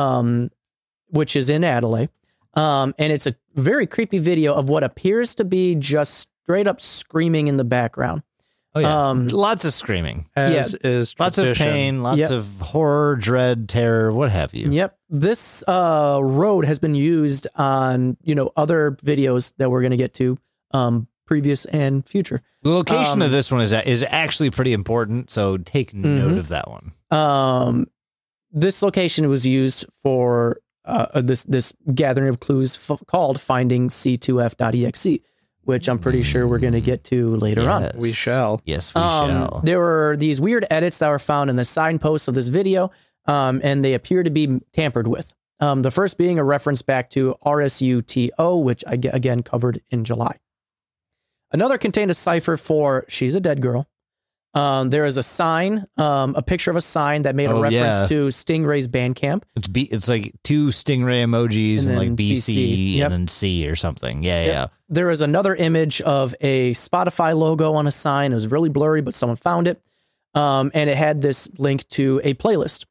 [SPEAKER 3] which is in Adelaide. And it's a very creepy video of what appears to be just straight up screaming in the background.
[SPEAKER 5] Oh, yeah. Lots of screaming.
[SPEAKER 2] As is
[SPEAKER 5] Lots of
[SPEAKER 2] tradition.
[SPEAKER 5] pain, lots of horror, dread, terror, what have you.
[SPEAKER 3] Yep. This road has been used on, other videos that we're going to get to, previous and future.
[SPEAKER 5] The location of this one is actually pretty important, so take note of that one.
[SPEAKER 3] This location was used for this gathering of clues called Finding C2F.exe, which I'm pretty sure we're going to get to later on.
[SPEAKER 2] We shall.
[SPEAKER 5] Yes, we shall.
[SPEAKER 3] There were these weird edits that were found in the signposts of this video, and they appear to be tampered with. The first being a reference back to RSUTO, which I again covered in July. Another contained a cipher for She's a Dead Girl. There is a sign, a picture of a sign that made a reference to Stingray's Bandcamp.
[SPEAKER 5] It's like 2 Stingray emojis and like BC
[SPEAKER 3] Yep.
[SPEAKER 5] and then C or something. Yeah.
[SPEAKER 3] There is another image of a Spotify logo on a sign. It was really blurry, but someone found it. And it had this link to a playlist.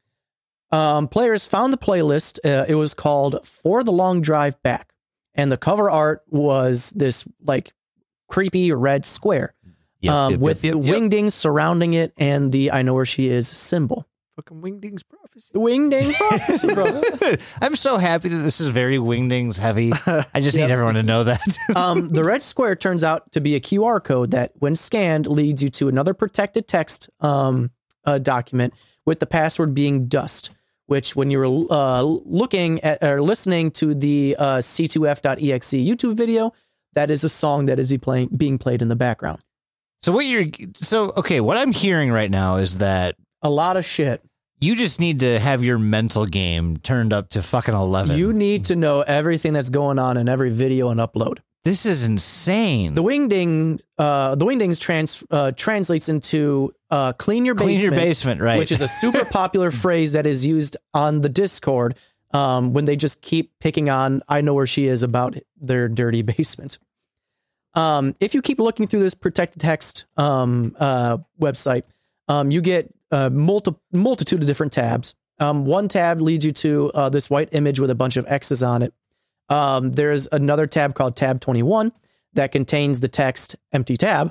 [SPEAKER 3] Players found the playlist. It was called For the Long Drive Back. And the cover art was this like creepy red square. With wingdings surrounding it and the I Know Where She Is symbol.
[SPEAKER 2] Fucking Wingdings prophecy.
[SPEAKER 3] Wingding prophecy, bro.
[SPEAKER 5] I'm so happy that this is very Wingdings heavy. I just need everyone to know that.
[SPEAKER 3] The red square turns out to be a QR code that, when scanned, leads you to another protected text document with the password being dust, which when you were looking at or listening to the C2F.exe YouTube video, that is a song that is being played in the background.
[SPEAKER 5] So what I'm hearing right now is that
[SPEAKER 3] A lot of shit.
[SPEAKER 5] you just need to have your mental game turned up to fucking 11.
[SPEAKER 3] You need to know everything that's going on in every video and upload.
[SPEAKER 5] This is insane.
[SPEAKER 3] The wingdings translates into clean your basement.
[SPEAKER 5] Clean your basement, right.
[SPEAKER 3] Which is a super popular phrase that is used on the Discord when they just keep picking on I Know Where She Is about their dirty basement. If you keep looking through this protected text website, you get a multitude of different tabs. One tab leads you to this white image with a bunch of X's on it. There's another tab called tab 21 that contains the text empty tab.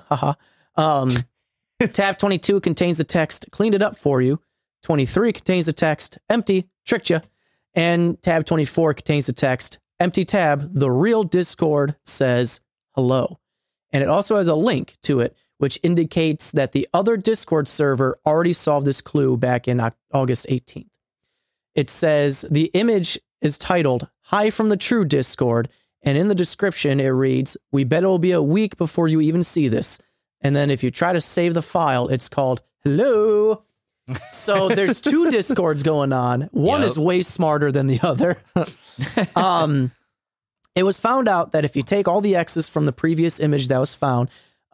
[SPEAKER 3] Tab 22 contains the text cleaned it up for you. 23 contains the text empty, tricked you. And tab 24 contains the text empty tab. The real Discord says hello. And it also has a link to it, which indicates that the other Discord server already solved this clue back in August 18th. It says the image is titled Hi from the True Discord, and in the description it reads, "We bet it'll be a week before you even see this." And then if you try to save the file, it's called hello. So there's two Discords going on. One is way smarter than the other. It was found out that if you take all the X's from the previous image that was found,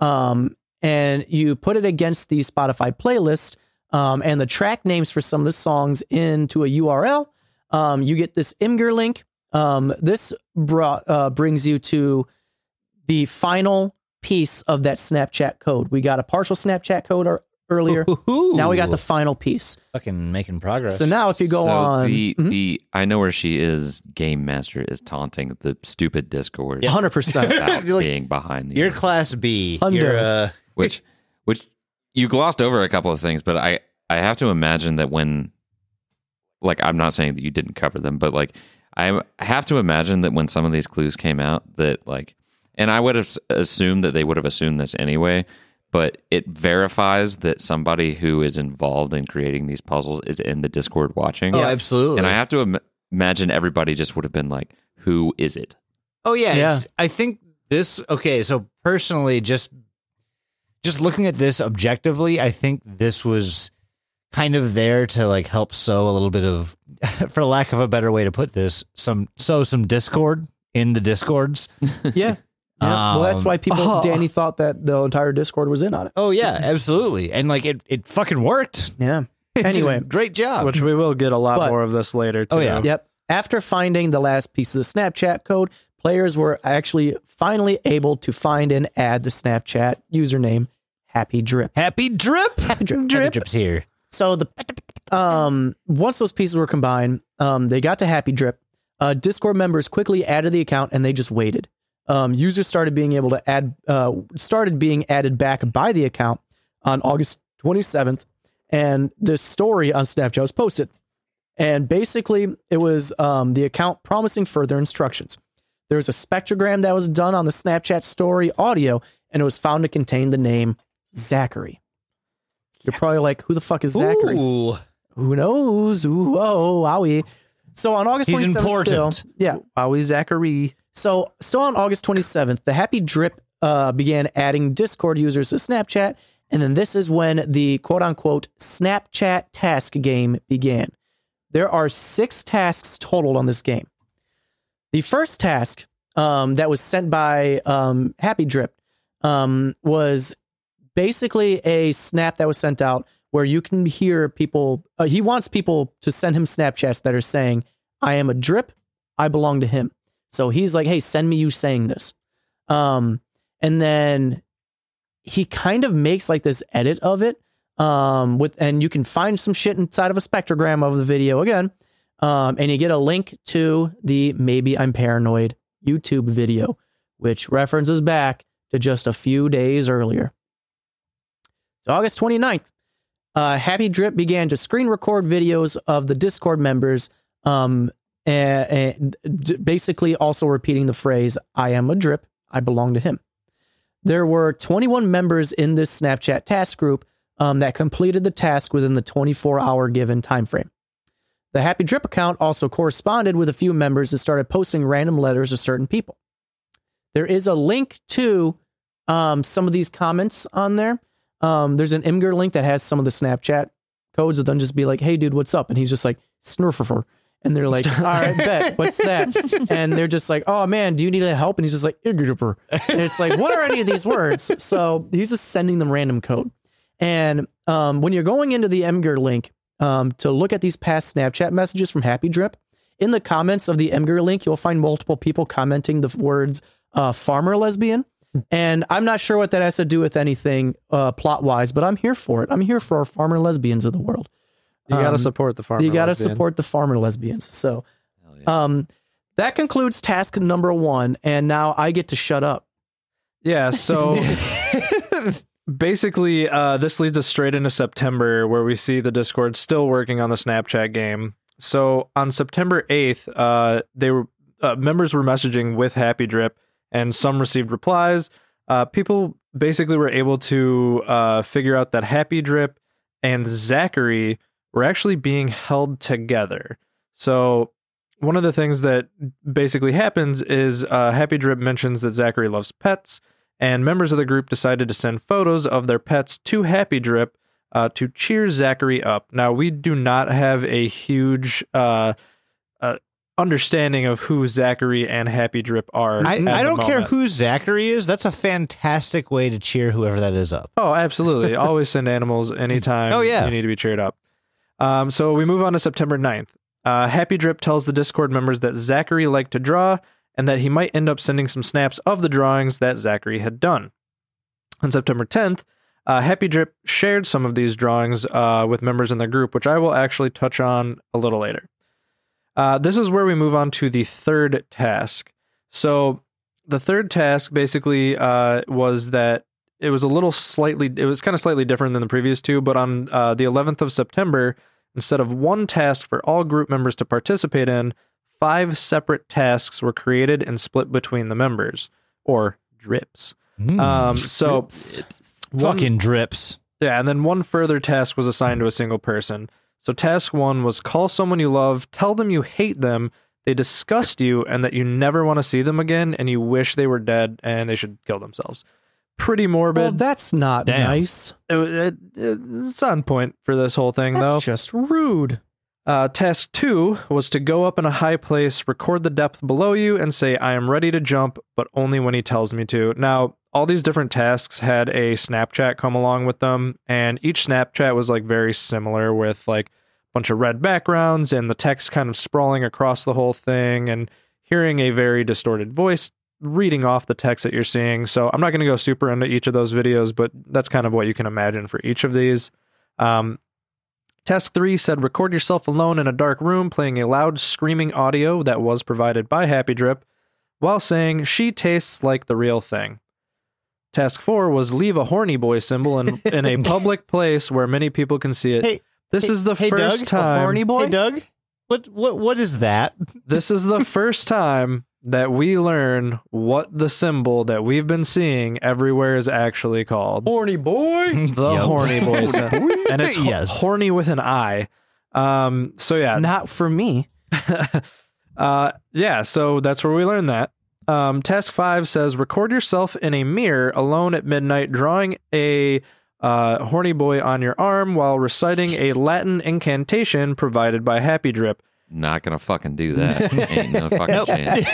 [SPEAKER 3] and you put it against the Spotify playlist, and the track names for some of the songs into a URL, you get this Imgur link. This brings you to the final piece of that Snapchat code. We got a partial Snapchat code earlier.
[SPEAKER 5] Ooh.
[SPEAKER 3] Now we got the final piece.
[SPEAKER 5] Fucking making progress.
[SPEAKER 3] So now if you go on...
[SPEAKER 4] the I Know Where She Is game master is taunting the stupid Discord
[SPEAKER 3] 100%.
[SPEAKER 4] about
[SPEAKER 5] Like,
[SPEAKER 4] being behind the
[SPEAKER 5] you're class B.
[SPEAKER 3] Under.
[SPEAKER 5] You're,
[SPEAKER 4] which you glossed over a couple of things, but I have to imagine that when, like, I'm not saying that you didn't cover them, but like I have to imagine that when some of these clues came out that like, and I would have assumed that they would have assumed this anyway, but it verifies that somebody who is involved in creating these puzzles is in the Discord watching.
[SPEAKER 5] Oh, absolutely.
[SPEAKER 4] And I have to imagine everybody just would have been like, who is it?
[SPEAKER 5] Oh yeah,
[SPEAKER 3] Yeah.
[SPEAKER 5] I think this. Okay, so personally, just looking at this objectively, I think this was kind of there to like help sow a little bit of, for lack of a better way to put this, some discord in the Discords.
[SPEAKER 3] Yeah. Well, that's why Danny thought that the entire Discord was in on it.
[SPEAKER 5] Oh yeah, absolutely, and like it fucking worked.
[SPEAKER 3] Yeah. Anyway.
[SPEAKER 5] Great job.
[SPEAKER 2] Which we will get a lot
[SPEAKER 3] But-
[SPEAKER 2] more of this later, too.
[SPEAKER 5] Oh, yeah.
[SPEAKER 3] Yep. After finding the last piece of the Snapchat code, players were actually finally able to find and add the Snapchat username Happy Drip.
[SPEAKER 5] Happy drip.
[SPEAKER 3] Happy Drip.
[SPEAKER 5] Happy drip's here.
[SPEAKER 3] So the once those pieces were combined, they got to Happy Drip. Discord members quickly added the account and they just waited. Users started being able to started being added back by the account on August 27th, and the story on Snapchat was posted. And basically, it was the account promising further instructions. There was a spectrogram that was done on the Snapchat story audio, and it was found to contain the name Zachary. You're probably like, who the fuck is Zachary?
[SPEAKER 5] Ooh.
[SPEAKER 3] Who knows? Ooh, oh, wowie. So on August 27th,
[SPEAKER 5] He's important.
[SPEAKER 3] still, yeah.
[SPEAKER 2] Wowie Zachary.
[SPEAKER 3] So still on August 27th, the Happy Drip began adding Discord users to Snapchat, and then this is when the quote-unquote Snapchat task game began. There are 6 tasks totaled on this game. The first task that was sent by Happy Drip was basically a snap that was sent out where you can hear people. He wants people to send him Snapchats that are saying, "I am a drip. I belong to him." So he's like, "Hey, send me you saying this." And then he kind of makes like this edit of it. And you can find some shit inside of a spectrogram of the video again. And you get a link to the Maybe I'm Paranoid YouTube video, which references back to just a few days earlier. So August 29th, Happy Drip began to screen record videos of the Discord members, and basically also repeating the phrase, "I am a drip, I belong to him." There were 21 members in this Snapchat task group that completed the task within the 24-hour given time frame. The Happy Drip account also corresponded with a few members that started posting random letters to certain people. There is a link to some of these comments on there. There's an Imgur link that has some of the Snapchat codes that then just be like, hey, dude, what's up? And he's just like, snurfer. And they're like, all right, bet. What's that? And they're just like, oh, man, do you need help? And he's just like, Iggerper. And it's like, what are any of these words? So he's just sending them random code. And when you're going into the Imgur link to look at these past Snapchat messages from Happy Drip, in the comments of the Imgur link, you'll find multiple people commenting the words farmer lesbian. And I'm not sure what that has to do with anything plot-wise, but I'm here for it. I'm here for our farmer lesbians of the world.
[SPEAKER 2] You got to support the farmer.
[SPEAKER 3] You got to
[SPEAKER 2] lesbians.
[SPEAKER 3] support the farmer lesbians. So
[SPEAKER 4] yeah.
[SPEAKER 3] that concludes task number 1. And now I get to shut up.
[SPEAKER 2] Yeah, so basically, this leads us straight into September, where we see the Discord still working on the Snapchat game. So on September 8th, members were messaging with Happy Drip, and some received replies. People basically were able to figure out that Happy Drip and Zachary were actually being held together. So one of the things that basically happens is Happy Drip mentions that Zachary loves pets, and members of the group decided to send photos of their pets to Happy Drip to cheer Zachary up. Now, we do not have a huge understanding of who Zachary and Happy Drip are.
[SPEAKER 5] I don't care
[SPEAKER 2] moment.
[SPEAKER 5] who Zachary is. That's a fantastic way to cheer whoever that is up.
[SPEAKER 2] Oh, absolutely. Always send animals anytime you need to be cheered up. So we move on to September 9th. Happy Drip tells the Discord members that Zachary liked to draw and that he might end up sending some snaps of the drawings that Zachary had done. On September 10th, Happy Drip shared some of these drawings with members in the group, which I will actually touch on a little later. This is where we move on to the third task. So the third task basically was that it was kind of slightly different than the previous two, but on the 11th of September, instead of one task for all group members to participate in, 5 separate tasks were created and split between the members, or drips. So
[SPEAKER 5] Fucking drips.
[SPEAKER 2] Yeah, and then one further task was assigned to a single person. So task 1 was call someone you love, tell them you hate them, they disgust you, and that you never want to see them again, and you wish they were dead and they should kill themselves. Pretty morbid.
[SPEAKER 3] Well, that's not nice.
[SPEAKER 2] It's on point for this whole thing,
[SPEAKER 3] That's
[SPEAKER 2] though.
[SPEAKER 3] just rude.
[SPEAKER 2] Task 2 was to go up in a high place, record the depth below you, and say, I am ready to jump, but only when he tells me to. Now, all these different tasks had a Snapchat come along with them, and each Snapchat was like very similar with like a bunch of red backgrounds and the text kind of sprawling across the whole thing and hearing a very distorted voice reading off the text that you're seeing. So I'm not going to go super into each of those videos, but that's kind of what you can imagine for each of these. Task 3 said record yourself alone in a dark room playing a loud screaming audio that was provided by Happy Drip while saying she tastes like the real thing. Task 4 was leave a horny boy symbol in a public place where many people can see it. This is the first
[SPEAKER 5] Doug?
[SPEAKER 2] time.
[SPEAKER 3] A horny boy?
[SPEAKER 5] Hey, Doug, what is that?
[SPEAKER 2] This is the first time that we learn what the symbol that we've been seeing everywhere is actually called.
[SPEAKER 3] Horny boy.
[SPEAKER 2] The
[SPEAKER 5] Yep.
[SPEAKER 2] horny boy symbol. And it's
[SPEAKER 5] Yes.
[SPEAKER 2] horny with an I. So yeah.
[SPEAKER 3] Not for me.
[SPEAKER 2] Yeah, so that's where we learned that. Task 5 says record yourself in a mirror alone at midnight drawing a horny boy on your arm while reciting a Latin incantation provided by Happy Drip.
[SPEAKER 4] Not gonna fucking do that. Ain't no fucking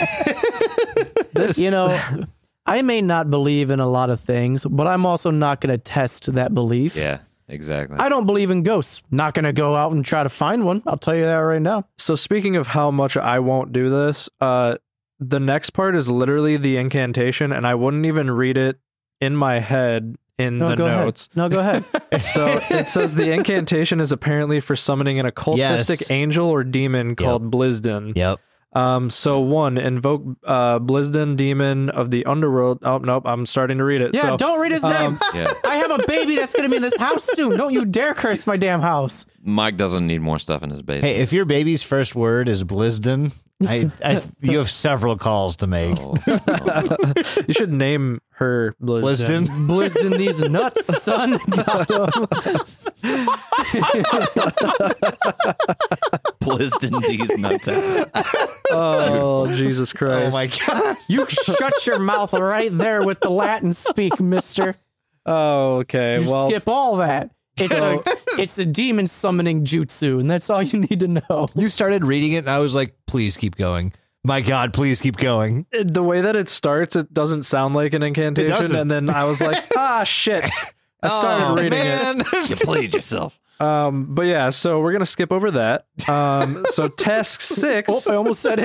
[SPEAKER 4] chance.
[SPEAKER 3] You know, I may not believe in a lot of things, but I'm also not going to test that belief.
[SPEAKER 4] Yeah, exactly.
[SPEAKER 3] I don't believe in ghosts. Not going to go out and try to find one. I'll tell you that right now.
[SPEAKER 2] So speaking of how much I won't do this, the next part is literally the incantation, and I wouldn't even read it in my head in the
[SPEAKER 3] go
[SPEAKER 2] notes.
[SPEAKER 3] ahead. No, go ahead.
[SPEAKER 2] So it says the incantation is apparently for summoning an occultistic
[SPEAKER 5] Yes.
[SPEAKER 2] angel or demon called Blizden.
[SPEAKER 5] Yep.
[SPEAKER 2] So 1, invoke Blizden, demon of the underworld. Oh, nope, I'm starting to read it.
[SPEAKER 3] Yeah,
[SPEAKER 2] So,
[SPEAKER 3] don't read his name.
[SPEAKER 4] Yeah,
[SPEAKER 3] I have a baby that's going to be in this house soon. Don't you dare curse my damn house.
[SPEAKER 4] Mike doesn't need more stuff in his basement.
[SPEAKER 5] Hey, if your baby's first word is Blizden, You have several calls to make.
[SPEAKER 4] Oh,
[SPEAKER 2] You should name her Blisden.
[SPEAKER 5] Blisden.
[SPEAKER 3] Blisden these nuts, son. Got 'em.
[SPEAKER 4] Blisden D's nuts out.
[SPEAKER 2] Oh, Jesus Christ.
[SPEAKER 5] Oh my god.
[SPEAKER 3] You shut your mouth right there with the Latin speak, mister.
[SPEAKER 2] Oh, okay.
[SPEAKER 3] You
[SPEAKER 2] Well,
[SPEAKER 3] skip all that. It's a demon summoning jutsu, and that's all you need to know.
[SPEAKER 5] You started reading it and I was like, please keep going. My god, please keep going.
[SPEAKER 2] the way that it starts, it doesn't sound like an incantation.
[SPEAKER 5] doesn't.
[SPEAKER 2] And then I was like, shit. I started reading it.
[SPEAKER 4] You played yourself.
[SPEAKER 2] But yeah, so we're going to skip over that. So task 6.
[SPEAKER 3] Oh, I almost said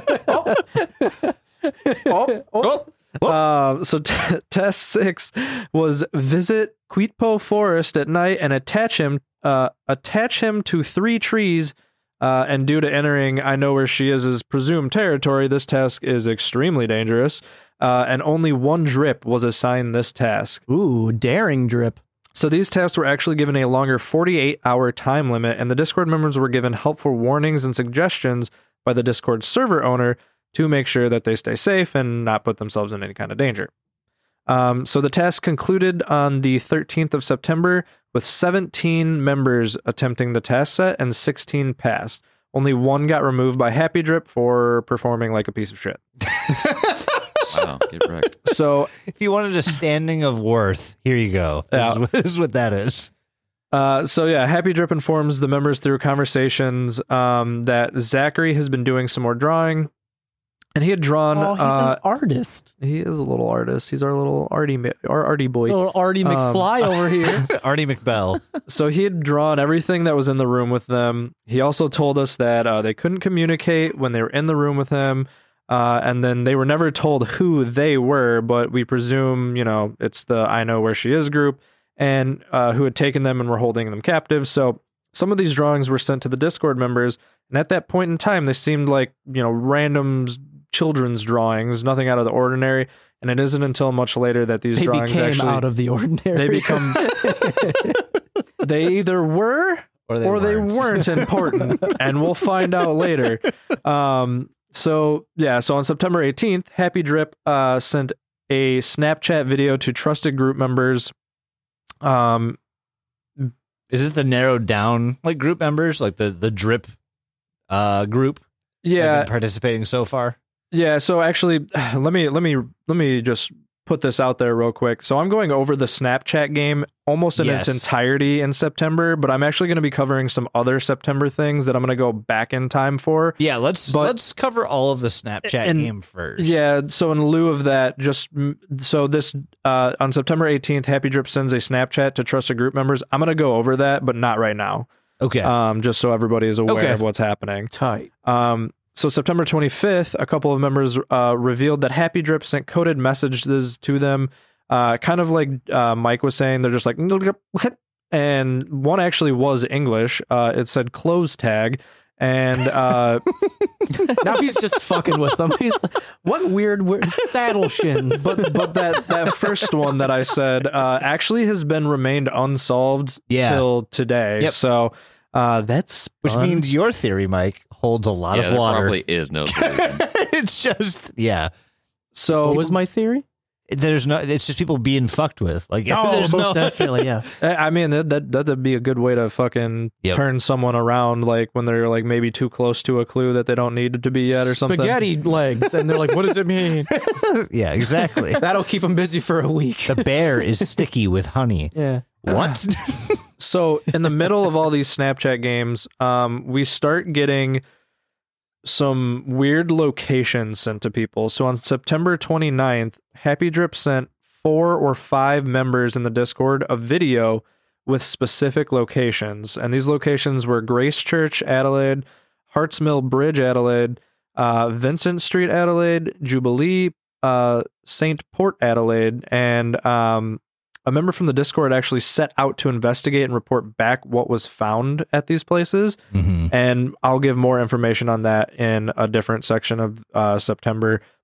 [SPEAKER 3] it.
[SPEAKER 2] So task 6 was visit Quitpo Forest at night and attach him to 3 trees. And due to entering I know where she is presumed territory, this task is extremely dangerous. And only 1 drip was assigned this task.
[SPEAKER 3] Ooh, daring drip.
[SPEAKER 2] So these tasks were actually given a longer 48-hour time limit, and the Discord members were given helpful warnings and suggestions by the Discord server owner to make sure that they stay safe and not put themselves in any kind of danger. So the task concluded on the 13th of September with 17 members attempting the task set and 16 passed. Only 1 got removed by Happy Drip for performing like a piece of shit.
[SPEAKER 4] Wow, get wrecked.
[SPEAKER 2] So
[SPEAKER 5] If you wanted a standing of worth, here you go. This is what that is.
[SPEAKER 2] Happy Drip informs the members through conversations that Zachary has been doing some more drawing, and he had drawn.
[SPEAKER 3] Oh, he's an artist.
[SPEAKER 2] He is a little artist. He's our little arty boy.
[SPEAKER 3] Little Artie McFly over here.
[SPEAKER 5] Artie McBell.
[SPEAKER 2] So he had drawn everything that was in the room with them. He also told us that they couldn't communicate when they were in the room with him. And then they were never told who they were, but we presume, it's the I Know Where She Is group, and who had taken them and were holding them captive. So some of these drawings were sent to the Discord members, and at that point in time, they seemed like, random children's drawings, nothing out of the ordinary. And it isn't until much later that these
[SPEAKER 3] They
[SPEAKER 2] drawings
[SPEAKER 3] became
[SPEAKER 2] actually
[SPEAKER 3] out of the ordinary.
[SPEAKER 2] they become they either were or they weren't important, and we'll find out later. So on September 18th, Happy Drip sent a Snapchat video to trusted group members.
[SPEAKER 5] Is it the narrowed down like group members, like the drip group? that have been participating so far.
[SPEAKER 2] Yeah, so actually, let me just put this out there real quick. So I'm going over the Snapchat game almost in its entirety in September, but I'm actually going to be covering some other September things that I'm going to go back in time for.
[SPEAKER 5] Yeah, let's cover all of the Snapchat game first.
[SPEAKER 2] Yeah, so in lieu of that, on September 18th, Happy Drip sends a Snapchat to trusted group members. I'm going to go over that, but not right now.
[SPEAKER 5] Okay.
[SPEAKER 2] Just so everybody is aware of what's happening.
[SPEAKER 3] Tight.
[SPEAKER 2] So September 25th, a couple of members revealed that Happy Drip sent coded messages to them, kind of like Mike was saying. They're just like, and one actually was English. It said close tag, and
[SPEAKER 3] Now he's just fucking with them. He's what weird saddle shins.
[SPEAKER 2] but that first one that I said actually has been remained unsolved till today.
[SPEAKER 5] Yep.
[SPEAKER 2] So that's
[SPEAKER 5] which
[SPEAKER 2] fun.
[SPEAKER 5] means your theory, Mike, holds a lot of water.
[SPEAKER 4] There probably is no solution.
[SPEAKER 5] It's just
[SPEAKER 2] So
[SPEAKER 3] What was my theory?
[SPEAKER 5] There's no. It's just people being fucked with. Like there's
[SPEAKER 3] most
[SPEAKER 5] no.
[SPEAKER 3] definitely, yeah.
[SPEAKER 2] I mean, that'd be a good way to fucking turn someone around, like when they're like maybe too close to a clue that they don't need to be yet or something.
[SPEAKER 3] Spaghetti legs, and they're like, "What does it mean?"
[SPEAKER 5] Yeah, exactly.
[SPEAKER 3] That'll keep them busy for a week.
[SPEAKER 5] The bear is sticky with honey.
[SPEAKER 3] Yeah.
[SPEAKER 5] What?
[SPEAKER 2] So in the middle of all these Snapchat games, we start getting some weird locations sent to people. So on September 29th, Happy Drip sent 4 or 5 members in the Discord a video with specific locations. And these locations were Grace Church, Adelaide, Hartsmill Bridge, Adelaide, Vincent Street, Adelaide, Jubilee, St. Port, Adelaide, and a member from the Discord actually set out to investigate and report back what was found at these places. Mm-hmm. And I'll give more information on that in a different section of September.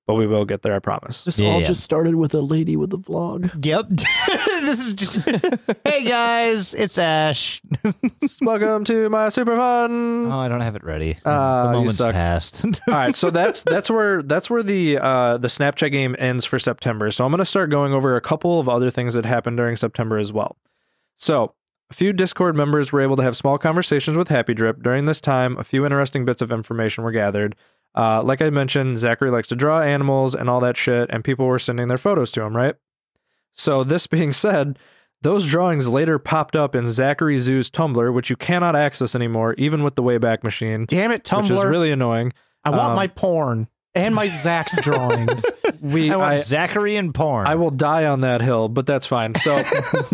[SPEAKER 2] but we will get there, I promise.
[SPEAKER 3] This
[SPEAKER 5] Yeah,
[SPEAKER 3] all
[SPEAKER 5] yeah.
[SPEAKER 3] just started with a lady with a vlog.
[SPEAKER 5] Yep. This is just. Hey guys, it's Ash.
[SPEAKER 2] Welcome to my super fun.
[SPEAKER 5] Oh, I don't have it ready.
[SPEAKER 2] You
[SPEAKER 5] The moment's
[SPEAKER 2] suck.
[SPEAKER 5] passed.
[SPEAKER 2] All right, so that's where the Snapchat game ends for September. So I'm going to start going over a couple of other things that happened during September as well. So a few Discord members were able to have small conversations with Happy Drip during this time. A few interesting bits of information were gathered. Like I mentioned, Zachary likes to draw animals and all that shit, and people were sending their photos to him, right? So this being said, those drawings later popped up in Zachary Zoo's Tumblr, which you cannot access anymore, even with the Wayback Machine.
[SPEAKER 3] Damn it, Tumblr.
[SPEAKER 2] Which is really annoying.
[SPEAKER 3] I want my porn and my Zach's drawings.
[SPEAKER 5] I want Zachary and porn.
[SPEAKER 2] I will die on that hill, but that's fine. So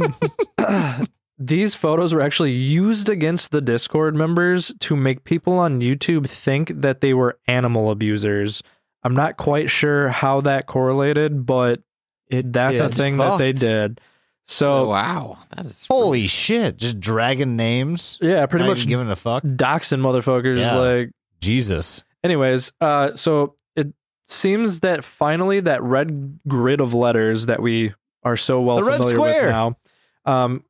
[SPEAKER 2] these photos were actually used against the Discord members to make people on YouTube think that they were animal abusers. I'm not quite sure how that correlated, but that's a
[SPEAKER 5] it's
[SPEAKER 2] thing that they
[SPEAKER 5] fucked.
[SPEAKER 2] did. So
[SPEAKER 4] wow, that is
[SPEAKER 5] Holy shit! Just dragging names.
[SPEAKER 2] yeah, pretty
[SPEAKER 5] Not
[SPEAKER 2] much
[SPEAKER 5] even giving a fuck.
[SPEAKER 2] doxing motherfuckers.
[SPEAKER 5] Yeah.
[SPEAKER 2] Like,
[SPEAKER 5] Jesus.
[SPEAKER 2] anyways, so it seems that finally that red grid of letters that we are so well
[SPEAKER 5] The red
[SPEAKER 2] familiar
[SPEAKER 5] square.
[SPEAKER 2] with now,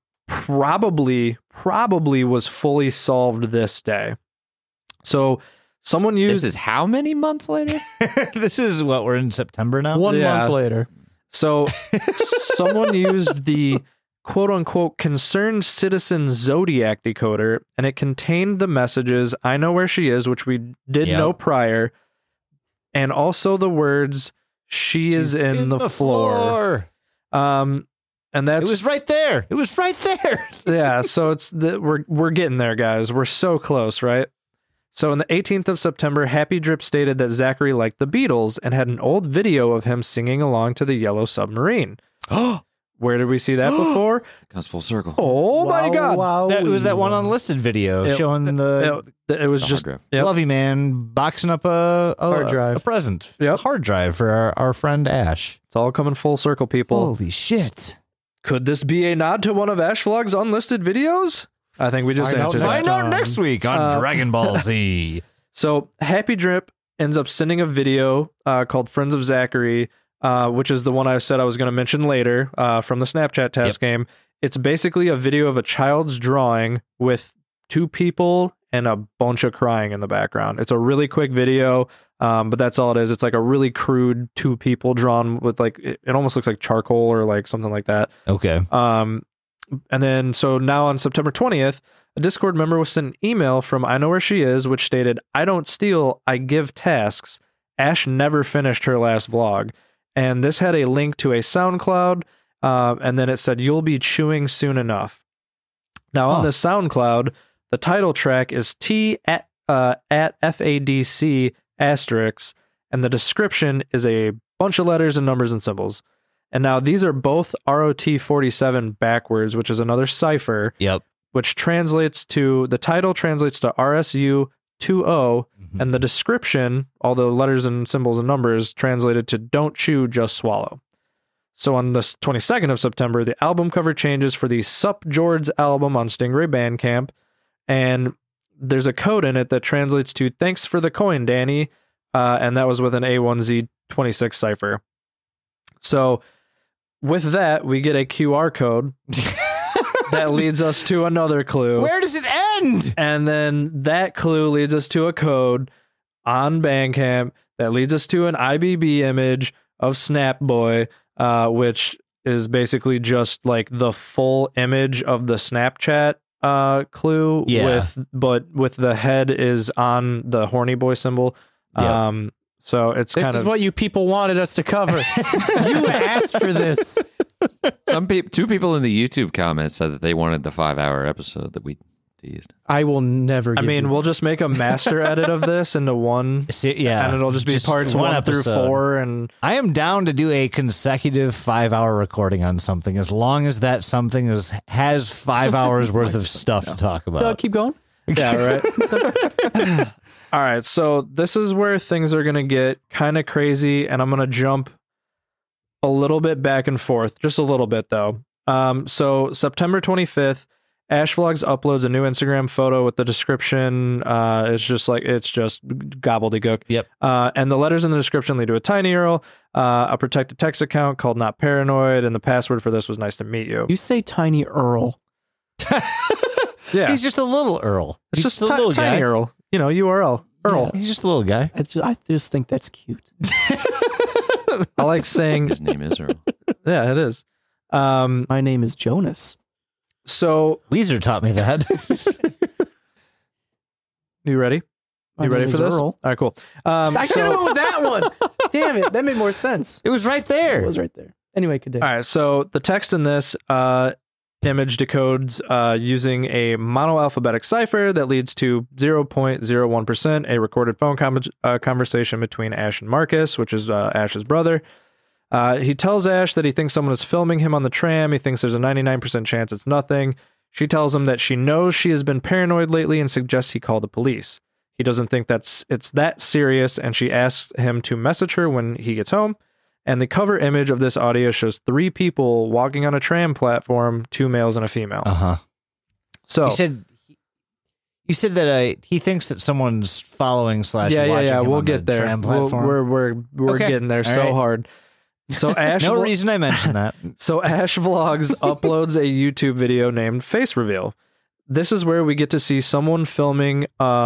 [SPEAKER 2] probably was fully solved this day. So someone used
[SPEAKER 4] This is how many months later?
[SPEAKER 5] This is what we're in September now.
[SPEAKER 3] 1
[SPEAKER 2] Yeah.
[SPEAKER 3] month later.
[SPEAKER 2] So someone used the quote unquote concerned citizen Zodiac decoder, and it contained the messages, "I know where she is," which we did
[SPEAKER 5] Yep.
[SPEAKER 2] know prior, and also the words, "She is
[SPEAKER 5] She's
[SPEAKER 2] in the floor." And that's
[SPEAKER 5] It was right there. It was right there.
[SPEAKER 2] yeah. So it's we're getting there, guys. We're so close, right? So on the 18th of September, Happy Drip stated that Zachary liked the Beatles and had an old video of him singing along to the Yellow Submarine. Where did we see that before?
[SPEAKER 4] It comes full circle.
[SPEAKER 2] Oh my God!
[SPEAKER 3] Wow.
[SPEAKER 5] That was that one unlisted video
[SPEAKER 2] It-
[SPEAKER 5] showing the
[SPEAKER 2] It was
[SPEAKER 4] The
[SPEAKER 2] just
[SPEAKER 4] hard drive.
[SPEAKER 2] yep.
[SPEAKER 5] Lovey man boxing up a
[SPEAKER 3] Hard drive.
[SPEAKER 5] a present.
[SPEAKER 2] Yep.
[SPEAKER 5] A hard drive for our friend Ash.
[SPEAKER 2] It's all coming full circle, people.
[SPEAKER 5] Holy shit.
[SPEAKER 2] Could this be a nod to one of Ash Vlog's unlisted videos? I think we just
[SPEAKER 3] Find out
[SPEAKER 2] answered that.
[SPEAKER 5] Find out
[SPEAKER 3] time.
[SPEAKER 5] next week on Dragon Ball Z.
[SPEAKER 2] So Happy Drip ends up sending a video called Friends of Zachary, which is the one I said I was going to mention later from the Snapchat test game. It's basically a video of a child's drawing with two people and a bunch of crying in the background. It's a really quick video, but that's all it is. It's like a really crude two people drawn with like, it almost looks like charcoal or like something like that.
[SPEAKER 5] Okay.
[SPEAKER 2] And then, so now on September 20th, a Discord member was sent an email from I Know Where She Is, which stated, "I don't steal, I give tasks. Ash never finished her last vlog." And this had a link to a SoundCloud, and then it said, "You'll be chewing soon enough." Now on the SoundCloud, the title track is T at FADC asterisk, and the description is a bunch of letters and numbers and symbols. And now these are both ROT47 backwards, which is another cipher,
[SPEAKER 5] Yep.
[SPEAKER 2] which translates to, the title translates to RSU20, and the description, all the letters and symbols and numbers, translated to "Don't chew, just swallow." So on the 22nd of September, the album cover changes for the Sup George album on Stingray Bandcamp, and there's a code in it that translates to "Thanks for the coin, Danny," and that was with an A1Z26 cipher. So with that, we get a QR code that leads us to another clue.
[SPEAKER 5] Where does it end?
[SPEAKER 2] And then that clue leads us to a code on Bandcamp that leads us to an IBB image of Snapboy, which is basically just like the full image of the Snapchat clue,
[SPEAKER 5] Yeah.
[SPEAKER 2] with the head is on the horny boy symbol.
[SPEAKER 5] Yep.
[SPEAKER 2] So it's
[SPEAKER 3] This
[SPEAKER 2] kind
[SPEAKER 3] is
[SPEAKER 2] of
[SPEAKER 3] what you people wanted us to cover. You asked for this.
[SPEAKER 4] Two people in the YouTube comments said that they wanted the 5-hour episode that we teased.
[SPEAKER 3] I will never.
[SPEAKER 2] I
[SPEAKER 3] give
[SPEAKER 2] mean,
[SPEAKER 3] you-
[SPEAKER 2] we'll just make a master edit of this into one,
[SPEAKER 5] Yeah.
[SPEAKER 2] and it'll just be parts 1 through
[SPEAKER 5] episode.
[SPEAKER 2] 4, and
[SPEAKER 5] I am down to do a consecutive 5-hour recording on something as long as that something has 5 hours worth of stuff to talk about.
[SPEAKER 3] keep going.
[SPEAKER 2] yeah, right. All right, so this is where things are going to get kind of crazy, and I'm going to jump a little bit back and forth, just a little bit though. So September 25th, Ash Vlogs uploads a new Instagram photo with the description. It's just gobbledygook.
[SPEAKER 5] Yep.
[SPEAKER 2] And the letters in the description lead to a tiny URL, a protected text account called Not Paranoid, and the password for this was "Nice to meet you."
[SPEAKER 3] You say Tiny Earl.
[SPEAKER 2] Yeah,
[SPEAKER 5] He's just a little Earl.
[SPEAKER 2] it's
[SPEAKER 5] He's
[SPEAKER 2] just
[SPEAKER 5] a little
[SPEAKER 2] tiny
[SPEAKER 5] guy.
[SPEAKER 2] URL. You know, URL. Earl.
[SPEAKER 5] He's just a little guy.
[SPEAKER 3] I just think that's cute.
[SPEAKER 2] I like saying,
[SPEAKER 4] His name is Earl.
[SPEAKER 2] yeah, it is.
[SPEAKER 3] My name is Jonas.
[SPEAKER 2] So
[SPEAKER 5] Weezer taught me that.
[SPEAKER 2] you ready?
[SPEAKER 3] My
[SPEAKER 2] You ready
[SPEAKER 3] name
[SPEAKER 2] for
[SPEAKER 3] is
[SPEAKER 2] this?
[SPEAKER 3] Earl.
[SPEAKER 2] All right, cool.
[SPEAKER 3] I should have went with that one. Damn it, that made more sense.
[SPEAKER 5] It was right there.
[SPEAKER 3] It was right there. Anyway, continue.
[SPEAKER 2] All right, so the text in this image decodes using a monoalphabetic cipher that leads to 0.01%, a recorded phone conversation between Ash and Marcus, which is Ash's brother. He tells Ash that he thinks someone is filming him on the tram. He thinks there's a 99% chance it's nothing. She tells him that she knows she has been paranoid lately and suggests he call the police. He doesn't think it's that serious, and she asks him to message her when he gets home. And the cover image of this audio shows 3 people walking on a tram platform, 2 males and a female.
[SPEAKER 5] Uh-huh.
[SPEAKER 2] So
[SPEAKER 5] You said that he thinks that someone's following / watching
[SPEAKER 2] yeah.
[SPEAKER 5] him
[SPEAKER 2] We'll
[SPEAKER 5] on
[SPEAKER 2] get
[SPEAKER 5] the
[SPEAKER 2] there.
[SPEAKER 5] tram platform.
[SPEAKER 2] We're
[SPEAKER 5] Okay.
[SPEAKER 2] getting there
[SPEAKER 5] All
[SPEAKER 2] so
[SPEAKER 5] right.
[SPEAKER 2] hard. So Ash,
[SPEAKER 5] No reason I mentioned that.
[SPEAKER 2] So Ash Vlogs uploads a YouTube video named Face Reveal. This is where we get to see someone filming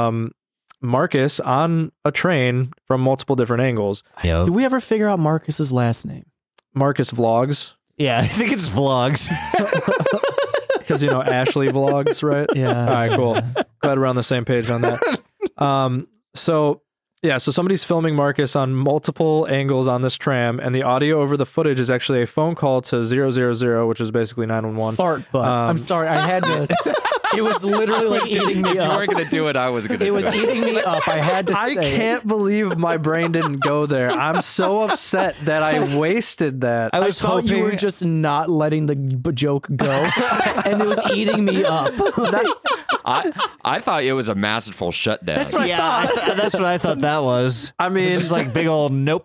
[SPEAKER 2] Marcus on a train from multiple different angles.
[SPEAKER 5] Yo.
[SPEAKER 3] Do we ever figure out Marcus's last name?
[SPEAKER 2] Marcus Vlogs,
[SPEAKER 5] Yeah, I think it's vlogs.
[SPEAKER 2] because Ashley Vlogs, right?
[SPEAKER 3] Yeah.
[SPEAKER 2] All right, cool. Glad we're on the same page on that. So somebody's filming Marcus on multiple angles on this tram, and the audio over the footage is actually a phone call to 000, which is basically 911.
[SPEAKER 3] Fart butt. I'm sorry, I had to. It was literally like eating me
[SPEAKER 4] If you
[SPEAKER 3] up.
[SPEAKER 4] weren't going to do it, I was going to
[SPEAKER 3] It
[SPEAKER 4] do
[SPEAKER 3] was
[SPEAKER 4] it.
[SPEAKER 3] eating me up. I had to
[SPEAKER 2] I
[SPEAKER 3] say.
[SPEAKER 2] can't believe my brain didn't go there. I'm so upset that I wasted that.
[SPEAKER 5] I
[SPEAKER 3] I
[SPEAKER 5] was
[SPEAKER 3] thought
[SPEAKER 5] hoping
[SPEAKER 3] you were just not letting the joke go, and it was eating me up.
[SPEAKER 4] I thought it was a masterful shutdown.
[SPEAKER 3] That's what I thought.
[SPEAKER 5] that's what I thought that was.
[SPEAKER 2] I mean,
[SPEAKER 5] It's like big old nope.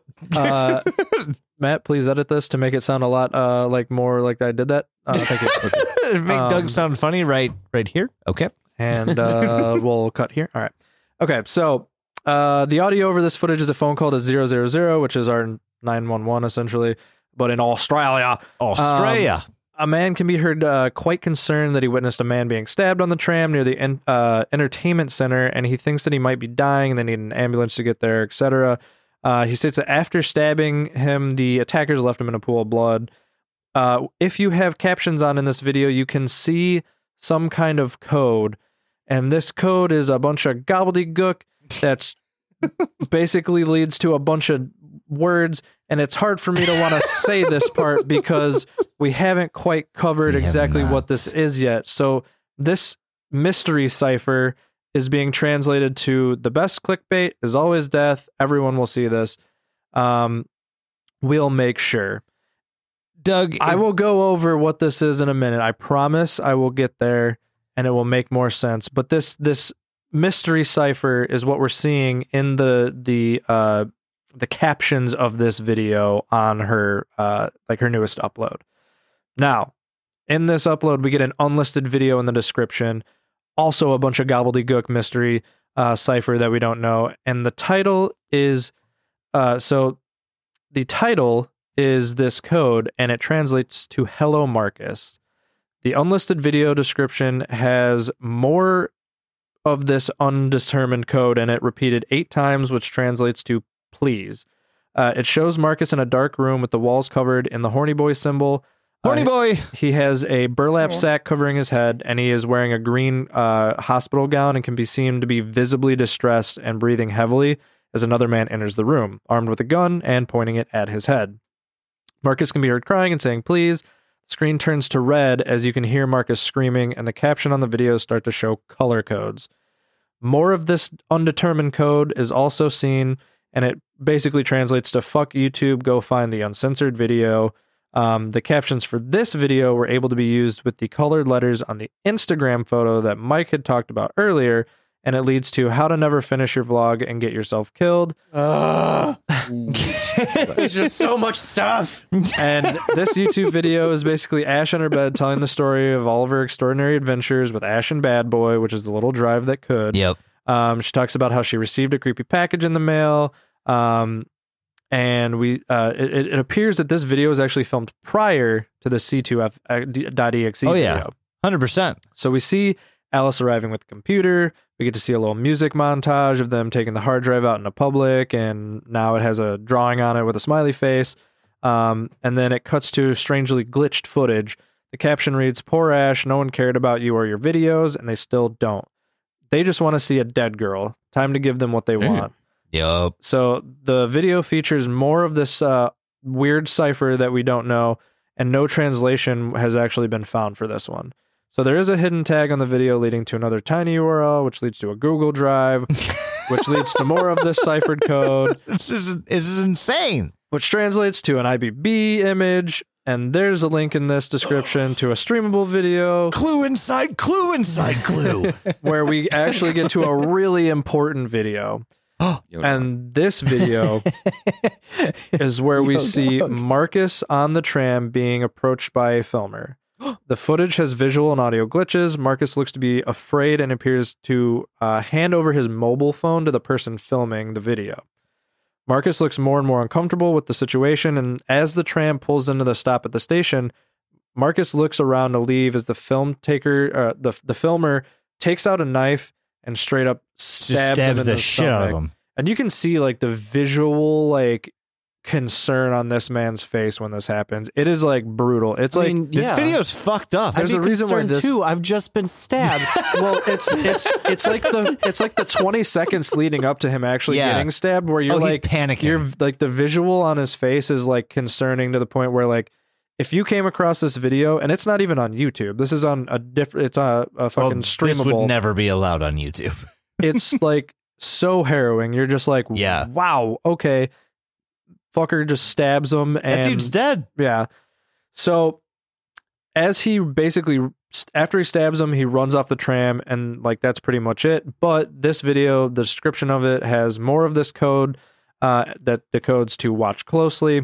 [SPEAKER 2] Matt, please edit this to make it sound a lot more like I did that. Thank you.
[SPEAKER 5] Make Doug sound funny right here. Okay.
[SPEAKER 2] And we'll cut here. All right. Okay, so the audio over this footage is a phone call to 000, which is our 911 essentially, but in Australia.
[SPEAKER 5] Australia.
[SPEAKER 2] A man can be heard quite concerned that he witnessed a man being stabbed on the tram near the entertainment center, and he thinks that he might be dying and they need an ambulance to get there, etc. He states that after stabbing him, the attackers left him in a pool of blood. If you have captions on in this video, you can see some kind of code, and this code is a bunch of gobbledygook that's basically leads to a bunch of words, and it's hard for me to want to say this part because we haven't quite covered exactly what this is yet. So this mystery cipher is being translated to "the best clickbait is always death. Everyone will see this. We'll make sure."
[SPEAKER 5] Doug,
[SPEAKER 2] I will go over what this is in a minute. I promise I will get there and it will make more sense. But this mystery cipher is what we're seeing in the captions of this video on her her newest upload. Now, in this upload, we get an unlisted video in the description, also a bunch of gobbledygook mystery cipher that we don't know, and the title is is this code, and it translates to "Hello Marcus." The unlisted video description has more of this undetermined code in it, repeated 8 times, which translates to "please." It shows Marcus in a dark room with the walls covered in the horny boy symbol.
[SPEAKER 5] horny boy.
[SPEAKER 2] He has a burlap sack covering his head, and he is wearing a green hospital gown and can be seen to be visibly distressed and breathing heavily as another man enters the room, armed with a gun and pointing it at his head. Marcus can be heard crying and saying, "Please." The screen turns to red as you can hear Marcus screaming, and the caption on the video start to show color codes. More of this undetermined code is also seen, and it basically translates to "fuck YouTube, go find the uncensored video." The captions for this video were able to be used with the colored letters on the Instagram photo that Mike had talked about earlier, and it leads to how to never finish your vlog and get yourself killed.
[SPEAKER 3] There's just so much stuff.
[SPEAKER 2] And this YouTube video is basically Ash in her bed telling the story of all of her extraordinary adventures with Ash and Bad Boy, which is the little drive that could.
[SPEAKER 5] Yep.
[SPEAKER 2] She talks about how she received a creepy package in the mail. And it appears that this video is actually filmed prior to the C2F.exe
[SPEAKER 5] Oh, yeah.
[SPEAKER 2] video.
[SPEAKER 5] 100%.
[SPEAKER 2] So we see Alice arriving with the computer. We get to see a little music montage of them taking the hard drive out into public, and now it has a drawing on it with a smiley face. And then it cuts to strangely glitched footage. The caption reads, "Poor Ash, no one cared about you or your videos, and they still don't. They just want to see a dead girl. Time to give them what they want."
[SPEAKER 5] Yep.
[SPEAKER 2] So the video features more of this weird cipher that we don't know, and no translation has actually been found for this one. So there is a hidden tag on the video leading to another tiny URL, which leads to a Google Drive, which leads to more of this ciphered code,
[SPEAKER 5] This is insane.
[SPEAKER 2] which translates to an IBB image. And there's a link in this description to a streamable video
[SPEAKER 5] Clue inside clue.
[SPEAKER 2] where we actually get to a really important video. And this video is where we see Marcus on the tram being approached by a filmer. The footage has visual and audio glitches. Marcus looks to be afraid and appears to hand over his mobile phone to the person filming the video. Marcus looks more and more uncomfortable with the situation, and as the tram pulls into the stop at the station, Marcus looks around to leave as the the filmer takes out a knife and straight up stabs him in
[SPEAKER 5] the
[SPEAKER 2] the
[SPEAKER 5] shit out of
[SPEAKER 2] stomach.
[SPEAKER 5] him.
[SPEAKER 2] And you can see like the visual like concern on this man's face when this happens. It is like brutal. It's
[SPEAKER 3] I
[SPEAKER 2] like
[SPEAKER 3] mean,
[SPEAKER 5] This
[SPEAKER 3] yeah.
[SPEAKER 5] video's fucked up.
[SPEAKER 2] There's
[SPEAKER 3] I'd be
[SPEAKER 2] a reason why
[SPEAKER 3] concerned,
[SPEAKER 2] this-
[SPEAKER 3] too. I've just been stabbed.
[SPEAKER 2] well, it's like the 20 seconds leading up to him actually
[SPEAKER 5] Yeah.
[SPEAKER 2] getting stabbed where you're
[SPEAKER 5] Oh, he's
[SPEAKER 2] like
[SPEAKER 5] panicking.
[SPEAKER 2] You're like the visual on his face is like concerning to the point where like if you came across this video and it's not even on YouTube, this is on a different. It's a fucking
[SPEAKER 5] This
[SPEAKER 2] streamable.
[SPEAKER 5] would never be allowed on YouTube.
[SPEAKER 2] It's like so harrowing. You're just like,
[SPEAKER 5] Yeah.
[SPEAKER 2] wow, okay. Fucker just stabs him, and
[SPEAKER 5] That dude's dead.
[SPEAKER 2] yeah. So as he basically after he stabs him, he runs off the tram, and like that's pretty much it. But this video, the description of it has more of this code that decodes to watch closely,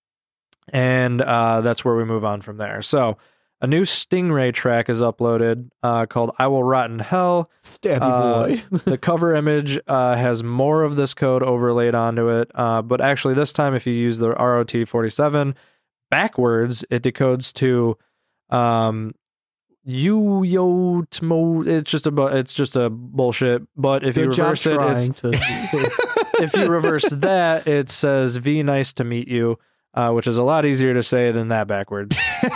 [SPEAKER 2] and that's where we move on from there. So a new Stingray track is uploaded called "I Will Rot in Hell."
[SPEAKER 3] Stabby boy.
[SPEAKER 2] The cover image has more of this code overlaid onto it, but actually this time if you use the ROT47 backwards, it decodes to it's just a bullshit. But if you
[SPEAKER 3] Good job
[SPEAKER 2] reverse it,
[SPEAKER 3] trying to.
[SPEAKER 2] if you reverse that, it says "V nice to meet you," which is a lot easier to say than that backwards.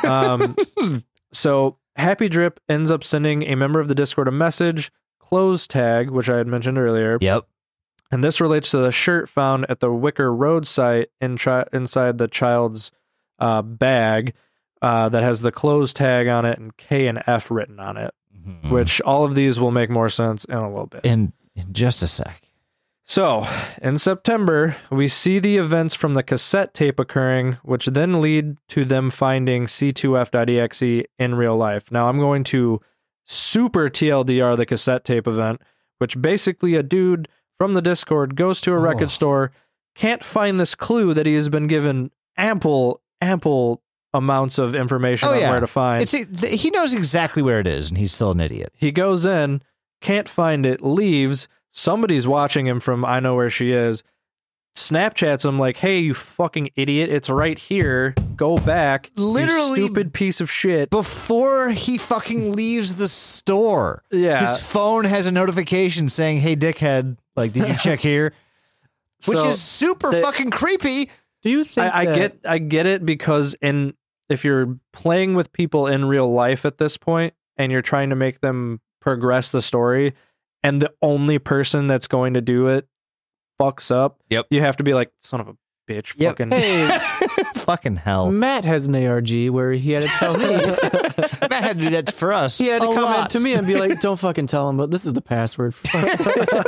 [SPEAKER 2] So Happy Drip ends up sending a member of the Discord a message, close tag, which I had mentioned earlier.
[SPEAKER 5] Yep.
[SPEAKER 2] And this relates to the shirt found at the Wicker Road site inside the child's bag that has the close tag on it and K and F written on it, which all of these will make more sense in a little bit.
[SPEAKER 5] In just a sec.
[SPEAKER 2] So, in September, we see the events from the cassette tape occurring, which then lead to them finding C2F.exe in real life. Now, I'm going to super TLDR the cassette tape event, which basically a dude from the Discord goes to a record store, can't find this clue that he has been given ample amounts of information on where to find.
[SPEAKER 5] He knows exactly where it is, and he's still an idiot.
[SPEAKER 2] He goes in, can't find it, leaves. Somebody's watching him from I know where she is. Snapchats him like, "Hey, you fucking idiot! It's right here. Go back,
[SPEAKER 5] Literally-
[SPEAKER 2] you stupid piece of shit."
[SPEAKER 5] Before he fucking leaves the store,
[SPEAKER 2] Yeah.
[SPEAKER 5] his phone has a notification saying, "Hey, dickhead, like, did you check here?" Which
[SPEAKER 2] So
[SPEAKER 5] is super fucking creepy.
[SPEAKER 3] Do you think
[SPEAKER 2] I get it because if you're playing with people in real life at this point and you're trying to make them progress the story, and the only person that's going to do it fucks up,
[SPEAKER 5] Yep.
[SPEAKER 2] you have to be like, "Son of a bitch,
[SPEAKER 5] Yep.
[SPEAKER 2] fucking."
[SPEAKER 3] Hey,
[SPEAKER 5] Fucking hell.
[SPEAKER 3] Matt has an ARG where he had to tell me.
[SPEAKER 5] Matt had to do that for us.
[SPEAKER 3] He had to
[SPEAKER 5] a
[SPEAKER 3] come
[SPEAKER 5] lot.
[SPEAKER 3] in to me and be like, "Don't fucking tell him, but this is the password for fuck's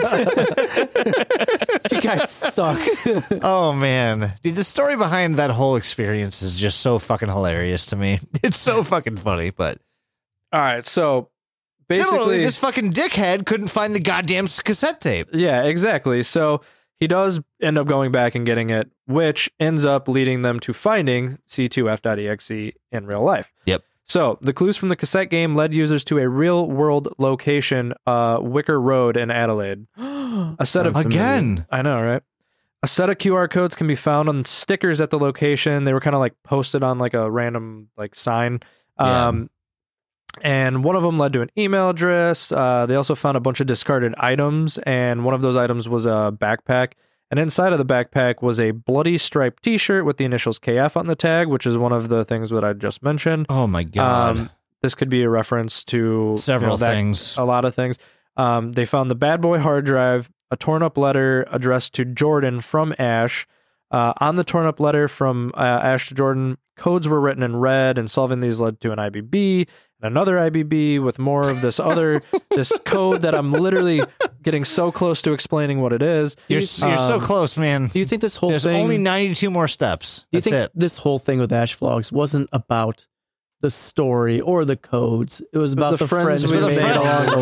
[SPEAKER 3] sake." You guys suck.
[SPEAKER 5] Oh man, dude, the story behind that whole experience is just so fucking hilarious to me. It's so fucking funny, but
[SPEAKER 2] All right, so
[SPEAKER 5] Similarly,
[SPEAKER 2] basically,
[SPEAKER 5] this fucking dickhead couldn't find the goddamn cassette tape.
[SPEAKER 2] yeah, exactly. So he does end up going back and getting it, which ends up leading them to finding C2F.exe in real life.
[SPEAKER 5] Yep.
[SPEAKER 2] So the clues from the cassette game led users to a real-world location, Wicker Road in Adelaide. A set of
[SPEAKER 5] Again.
[SPEAKER 2] I know, right? A set of QR codes can be found on stickers at the location. They were kind of like posted on like a random like sign. And one of them led to an email address. They also found a bunch of discarded items, and one of those items was a backpack. And inside of the backpack was a bloody striped T-shirt with the initials KF on the tag, which is one of the things that I just mentioned.
[SPEAKER 5] Oh my god.
[SPEAKER 2] This could be a reference to
[SPEAKER 5] Several things.
[SPEAKER 2] a lot of things. They found the bad boy hard drive, a torn up letter addressed to Jordan from Ash. On the torn up letter from Ash to Jordan, codes were written in red, and solving these led to an IBB and another IBB with more of this this code that I'm literally getting so close to explaining what it is.
[SPEAKER 5] You're so close, man.
[SPEAKER 3] Do you think this whole
[SPEAKER 5] There's
[SPEAKER 3] thing?
[SPEAKER 5] only 92 more steps.
[SPEAKER 3] Do you
[SPEAKER 5] That's
[SPEAKER 3] think
[SPEAKER 5] it.
[SPEAKER 3] this whole thing with Ash Vlogs wasn't about the story or the codes? It was about the friends we made along the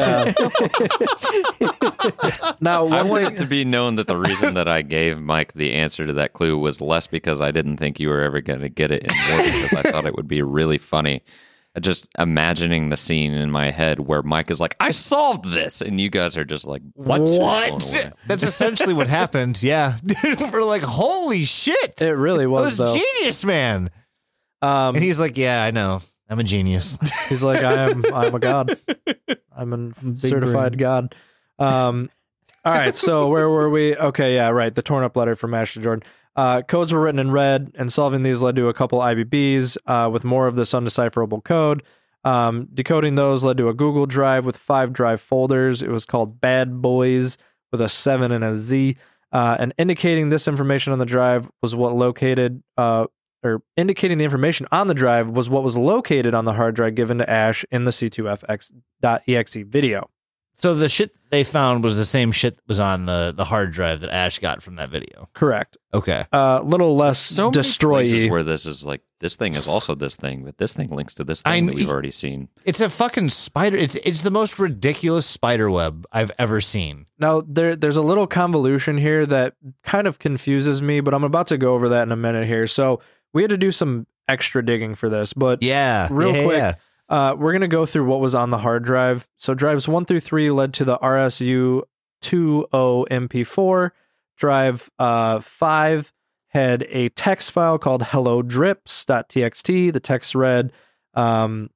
[SPEAKER 3] way. Yeah.
[SPEAKER 2] Now,
[SPEAKER 4] I
[SPEAKER 2] one
[SPEAKER 4] want
[SPEAKER 2] thing,
[SPEAKER 4] it to be known that the reason that I gave Mike the answer to that clue was less because I didn't think you were ever going to get it, and more because I thought it would be really funny. Just imagining the scene in my head where Mike is like, "I solved this," and you guys are just like, "What?" Blown away.
[SPEAKER 5] That's essentially what happened. Yeah. We're like, holy shit.
[SPEAKER 2] it really
[SPEAKER 5] That
[SPEAKER 2] was,
[SPEAKER 5] was
[SPEAKER 2] though.
[SPEAKER 5] genius, man. And he's like, yeah, I know. I'm a genius.
[SPEAKER 2] He's like, I'm a god. I'm a certified god. All right, so where were we? Okay, yeah, right. The torn up letter from Ash to Jordan. Codes were written in red, and solving these led to a couple IBBs with more of this undecipherable code. Decoding those led to a Google Drive with 5 drive folders. It was called Bad Boys with a 7 and a Z. And indicating this information on the drive was what located, or indicating the information on the drive was what was located on the hard drive given to Ash in the C2F.exe video.
[SPEAKER 5] So the shit they found was the same shit that was on the hard drive that Ash got from that video.
[SPEAKER 2] Correct.
[SPEAKER 5] Okay.
[SPEAKER 2] Little less
[SPEAKER 4] So many places
[SPEAKER 2] destroy-y.
[SPEAKER 4] where this is like, this thing is also this thing, but this thing links to this thing that we've already seen.
[SPEAKER 5] It's a fucking spider. It's the most ridiculous spider web I've ever seen.
[SPEAKER 2] Now, there's a little convolution here that kind of confuses me, but I'm about to go over that in a minute here. So we had to do some extra digging for this, but
[SPEAKER 5] Yeah.
[SPEAKER 2] real
[SPEAKER 5] yeah,
[SPEAKER 2] quick,
[SPEAKER 5] yeah.
[SPEAKER 2] we're going to go through what was on the hard drive. So drives 1 through 3 led to the RSU 20 MP4. Drive 5 had a text file called hello-drips.txt. The text read some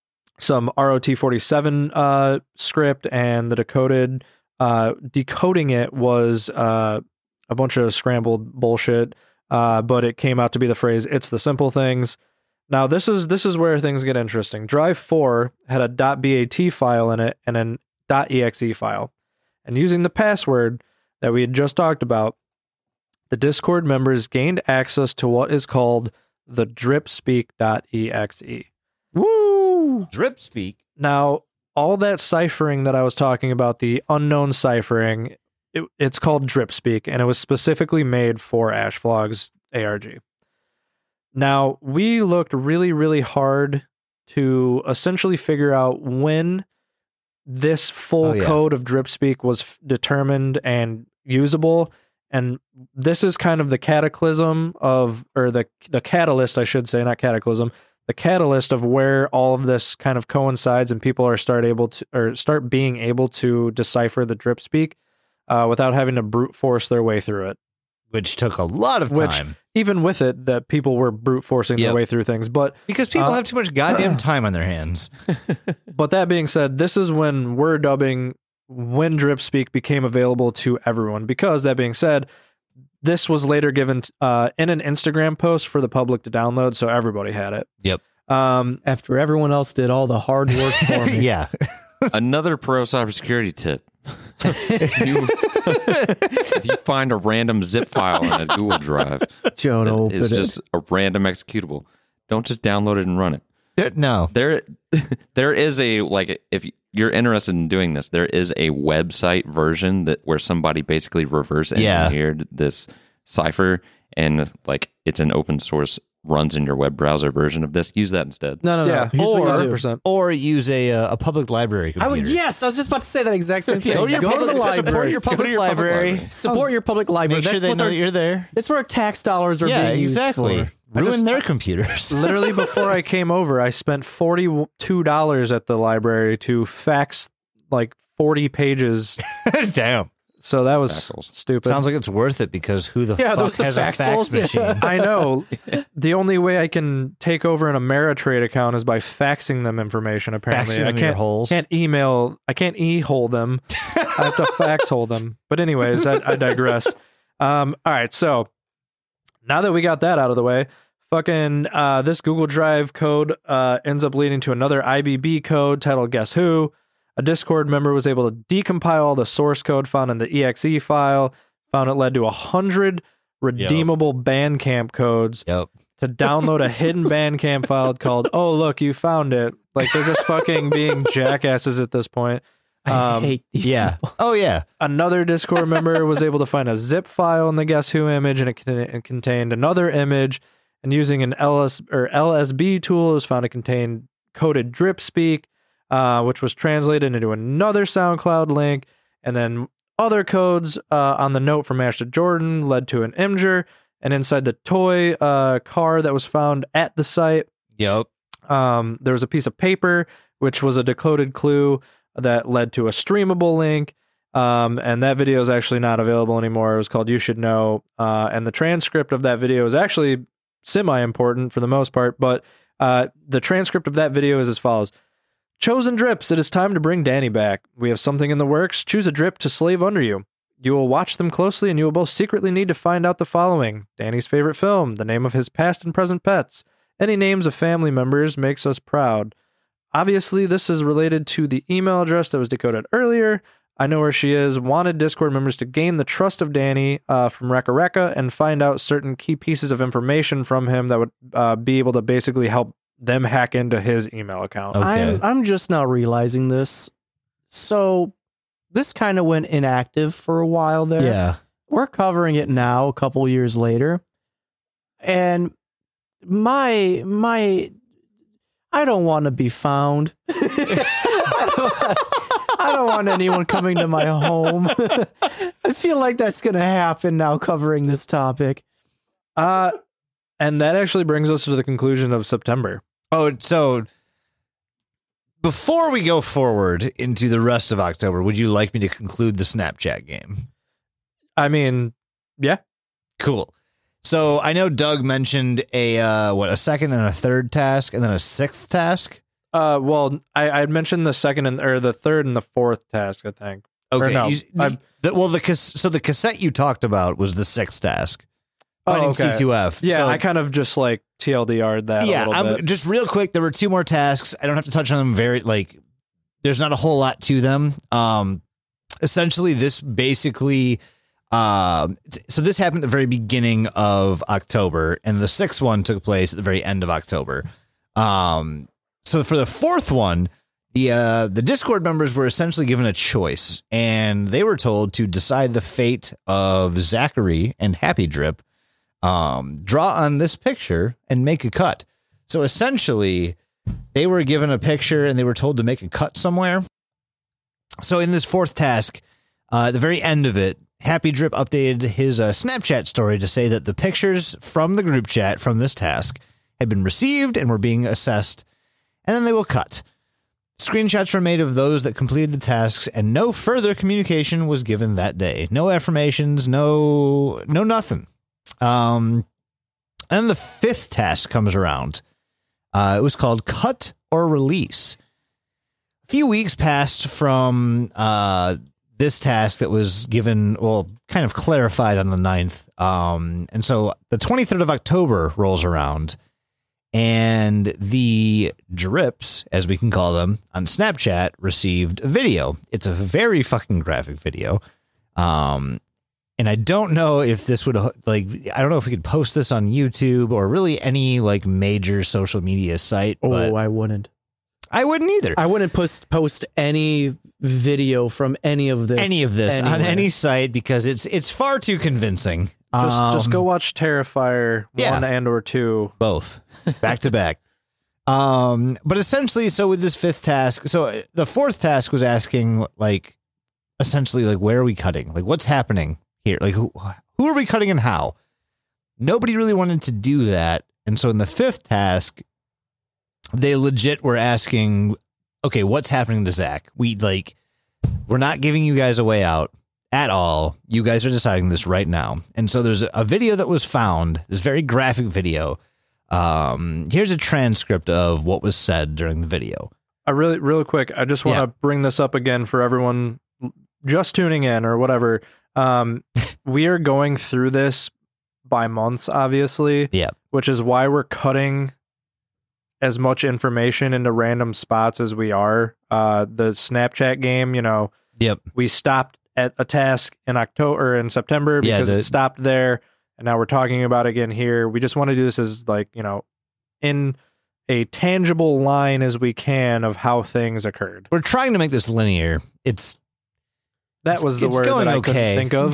[SPEAKER 2] ROT47 script, and the decoding it was a bunch of scrambled bullshit, but it came out to be the phrase, "It's the simple things." Now, this is where things get interesting. Drive 4 had a .bat file in it and an .exe file. And using the password that we had just talked about, the Discord members gained access to what is called the dripspeak.exe.
[SPEAKER 5] Woo! Drip speak.
[SPEAKER 2] Now, all that ciphering that I was talking about, the unknown ciphering, it's called dripspeak, and it was specifically made for Ash Vlogs ARG. Now, we looked really, really hard to essentially figure out when this full code of dripspeak was determined and usable. And this is kind of the cataclysm of, or the catalyst, I should say, not cataclysm, the catalyst of where all of this kind of coincides and people are start being able to decipher the dripspeak without having to brute force their way through it.
[SPEAKER 5] Which took a lot of time.
[SPEAKER 2] Even with it, that people were brute forcing their way through things. But
[SPEAKER 5] Because people have too much goddamn time on their hands.
[SPEAKER 2] but that being said, this is when we're dubbing when dripspeak became available to everyone. Because that being said, this was later given in an Instagram post for the public to download, so everybody had it.
[SPEAKER 5] Yep.
[SPEAKER 3] After everyone else did all the hard work for me.
[SPEAKER 5] Yeah.
[SPEAKER 4] Another pro cybersecurity tip. If you find a random zip file in a Google Drive,
[SPEAKER 3] Don't open
[SPEAKER 4] it's
[SPEAKER 3] it.
[SPEAKER 4] just a random executable. Don't just download it and run it.
[SPEAKER 5] No.
[SPEAKER 4] There is a, like, if you're interested in doing this, there is a website version that where somebody basically reverse engineered this cipher, and like it's an open source runs in your web browser version of this, use that instead.
[SPEAKER 3] No.
[SPEAKER 2] Yeah,
[SPEAKER 3] Here's what you do.
[SPEAKER 2] 100%.
[SPEAKER 5] Or use a public library computer.
[SPEAKER 3] I would. Yes, I was just about to say that exact same thing.
[SPEAKER 5] Go to your
[SPEAKER 3] Go to
[SPEAKER 5] public,
[SPEAKER 3] the
[SPEAKER 5] support
[SPEAKER 3] library.
[SPEAKER 5] your public
[SPEAKER 4] Go to your public
[SPEAKER 5] library.
[SPEAKER 4] library.
[SPEAKER 3] Support your public library.
[SPEAKER 5] Make sure they
[SPEAKER 3] what
[SPEAKER 5] know that
[SPEAKER 3] they're-
[SPEAKER 5] you're there.
[SPEAKER 3] That's where tax dollars are
[SPEAKER 5] Yeah,
[SPEAKER 3] being used
[SPEAKER 5] exactly.
[SPEAKER 3] for.
[SPEAKER 5] Ruin their computers.
[SPEAKER 2] Literally before I came over, I spent $42 at the library to fax like 40 pages.
[SPEAKER 5] Damn.
[SPEAKER 2] So that was
[SPEAKER 4] Faxels.
[SPEAKER 2] stupid.
[SPEAKER 5] Sounds like it's worth it because who the
[SPEAKER 3] Yeah,
[SPEAKER 5] fuck
[SPEAKER 3] those the
[SPEAKER 5] has a fax
[SPEAKER 3] faxels,
[SPEAKER 5] machine?
[SPEAKER 3] yeah.
[SPEAKER 2] I know. The only way I can take over an Ameritrade account is by faxing them information. Apparently,
[SPEAKER 5] Faxing
[SPEAKER 2] I
[SPEAKER 5] them your
[SPEAKER 2] can't
[SPEAKER 5] holes.
[SPEAKER 2] can't email. I can't e-hole them. I have to fax hole them. But anyways, I digress. All right, so now that we got that out of the way, fucking this Google Drive code ends up leading to another IBB code titled "Guess Who." A Discord member was able to decompile all the source code found in the exe file. Found it led to 100 redeemable Bandcamp codes
[SPEAKER 5] Yep.
[SPEAKER 2] to download a hidden Bandcamp file called "Oh look, you found it." Like they're just fucking being jackasses at this point.
[SPEAKER 3] I hate these
[SPEAKER 5] Yeah.
[SPEAKER 3] people.
[SPEAKER 5] Oh, yeah.
[SPEAKER 2] Another Discord member was able to find a zip file in the Guess Who image, and it contained another image. And using an LSB tool, it was found to contain coded drip speak, which was translated into another SoundCloud link. And then other codes on the note from Ash to Jordan led to an Imgur. And inside the toy car that was found at the site,
[SPEAKER 5] Yep.
[SPEAKER 2] there was a piece of paper, which was a decoded clue that led to a streamable link. And that video is actually not available anymore. It was called You Should Know. And the transcript of that video is actually semi-important for the most part, but the transcript of that video is as follows. Chosen drips, it is time to bring Danny back. We have something in the works. Choose a drip to slave under you. You will watch them closely, and you will both secretly need to find out the following. Danny's favorite film, the name of his past and present pets. Any names of family members makes us proud. Obviously, this is related to the email address that was decoded earlier. I know where she is. Wanted Discord members to gain the trust of Danny from Rekka Rekka and find out certain key pieces of information from him that would be able to basically help them hack into his email account.
[SPEAKER 5] Okay.
[SPEAKER 3] I'm just now realizing this. So this kind of went inactive for a while there.
[SPEAKER 5] Yeah.
[SPEAKER 3] We're covering it now, a couple years later. And my I don't want to be found. I don't want anyone coming to my home. I feel like that's going to happen now covering this topic.
[SPEAKER 2] And that actually brings us to the conclusion of September.
[SPEAKER 5] Oh, so before we go forward into the rest of October, would you like me to conclude the Snapchat game?
[SPEAKER 2] I mean, yeah.
[SPEAKER 5] Cool. So I know Doug mentioned a second and a third task and then a sixth task.
[SPEAKER 2] Well, I had mentioned the second or the third and the fourth task, I think.
[SPEAKER 5] Okay.
[SPEAKER 2] Or no,
[SPEAKER 5] the cassette you talked about was the sixth task. Finding
[SPEAKER 2] okay.
[SPEAKER 5] C2F.
[SPEAKER 2] Yeah,
[SPEAKER 5] So,
[SPEAKER 2] I kind of just like TLDR'd that
[SPEAKER 5] yeah,
[SPEAKER 2] a little bit.
[SPEAKER 5] just real quick. There were two more tasks. I don't have to touch on them there's not a whole lot to them. Essentially this basically, so this happened at the very beginning of October and the sixth one took place at the very end of October. So for the fourth one, the Discord members were essentially given a choice and they were told to decide the fate of Zachary and Happy Drip. Draw on this picture and make a cut. So essentially they were given a picture and they were told to make a cut somewhere. So in this fourth task, at the very end of it, Happy Drip updated his Snapchat story to say that the pictures from the group chat from this task had been received and were being assessed, and then they will cut. Screenshots were made of those that completed the tasks, and no further communication was given that day. No affirmations, no nothing. And then the fifth task comes around. It was called Cut or Release. A few weeks passed from this task that was given, kind of clarified on the 9th. And so the 23rd of October rolls around, and the drips, as we can call them, on Snapchat received a video. It's a very fucking graphic video. And I don't know if this would, I don't know if we could post this on YouTube or really any, major social media site. But
[SPEAKER 3] I wouldn't.
[SPEAKER 5] I wouldn't either.
[SPEAKER 3] I wouldn't post any video from any of this
[SPEAKER 5] on
[SPEAKER 3] anywhere.
[SPEAKER 5] any site because it's far too convincing.
[SPEAKER 2] Just go watch Terrifier 1 and or 2.
[SPEAKER 5] Both. Back to back. But essentially, so with this fifth task, so the fourth task was asking, like, essentially, like, where are we cutting? Like, what's happening here? Like, who are we cutting and how? Nobody really wanted to do that. And so in the fifth task, they legit were asking, okay, what's happening to Zach? We're not giving you guys a way out at all. You guys are deciding this right now. And so there's a video that was found, this very graphic video. Here's a transcript of what was said during the video.
[SPEAKER 2] Real quick, I just want to bring this up again for everyone just tuning in or whatever. We are going through this by months, obviously.
[SPEAKER 5] Yeah.
[SPEAKER 2] Which is why we're cutting as much information into random spots as we are. The Snapchat game,
[SPEAKER 5] Yep.
[SPEAKER 2] we stopped at a task in October or in September because it stopped there. And now we're talking about it again here. We just want to do this as in a tangible line as we can of how things occurred.
[SPEAKER 5] We're trying to make this linear.
[SPEAKER 2] That was the word that I couldn't think of.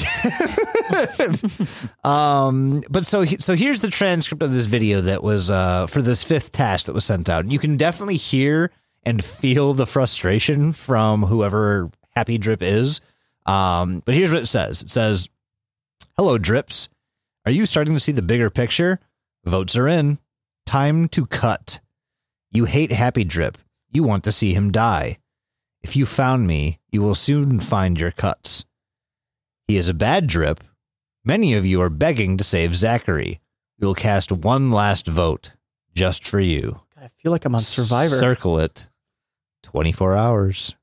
[SPEAKER 5] But so here's the transcript of this video that was for this fifth task that was sent out. And you can definitely hear and feel the frustration from whoever Happy Drip is. But here's what it says. It says, "Hello, Drips. Are you starting to see the bigger picture? Votes are in. Time to cut. You hate Happy Drip. You want to see him die. If you found me, you will soon find your cuts. He is a bad drip. Many of you are begging to save Zachary. We will cast one last vote just for you.
[SPEAKER 3] God, I feel like I'm on Survivor.
[SPEAKER 5] Circle it. 24 hours.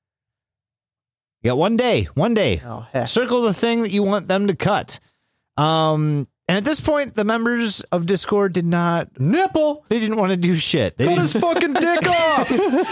[SPEAKER 5] You got 1 day. 1 day.
[SPEAKER 3] Oh, heck.
[SPEAKER 5] Circle the thing that you want them to cut. And at this point, the members of Discord did not...
[SPEAKER 3] Nipple!
[SPEAKER 5] They didn't want to do shit. They
[SPEAKER 2] Cut
[SPEAKER 5] didn't,
[SPEAKER 2] his fucking dick off!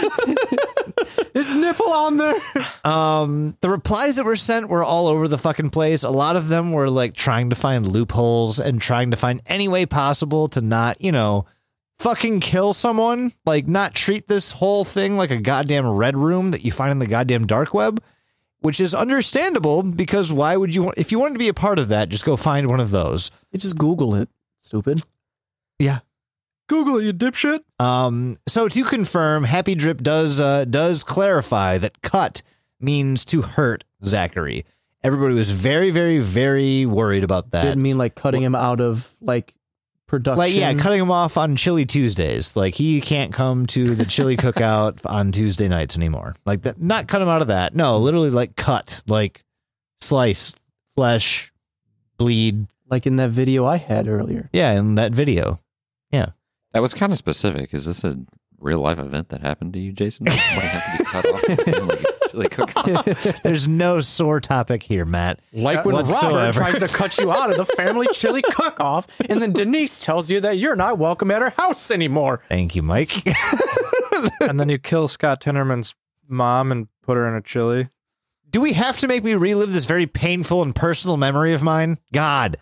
[SPEAKER 3] His nipple on there.
[SPEAKER 5] the replies that were sent were all over the fucking place. A lot of them were like trying to find loopholes and trying to find any way possible to not, fucking kill someone. Like, not treat this whole thing like a goddamn red room that you find in the goddamn dark web. Which is understandable, because why would you want... If you wanted to be a part of that, just go find one of those.
[SPEAKER 3] You just Google it, stupid.
[SPEAKER 5] Yeah.
[SPEAKER 2] Google it, you dipshit.
[SPEAKER 5] So to confirm, Happy Drip does clarify that cut means to hurt Zachary. Everybody was very, very, very worried about that.
[SPEAKER 3] Didn't mean like cutting him out of like production.
[SPEAKER 5] Like, yeah, cutting him off on Chili Tuesdays. Like, he can't come to the chili cookout on Tuesday nights anymore. Like, that, not cut him out of that. No, literally, like, cut. Like, slice, flesh, bleed.
[SPEAKER 3] Like in that video I had earlier.
[SPEAKER 5] Yeah, in that video. Yeah.
[SPEAKER 4] That was kind of specific. Is this a real life event that happened to you, Jason? Might have to be cut off. Like, chili cook-off.
[SPEAKER 5] There's no sore topic here, Matt.
[SPEAKER 3] Like when Robert
[SPEAKER 5] whatsoever.
[SPEAKER 3] tries to cut you out of the family chili cook-off, and then Denise tells you that you're not welcome at her house anymore.
[SPEAKER 5] Thank you, Mike.
[SPEAKER 2] And then you kill Scott Tinnerman's mom and put her in a chili.
[SPEAKER 5] Do we have to make me relive this very painful and personal memory of mine? God.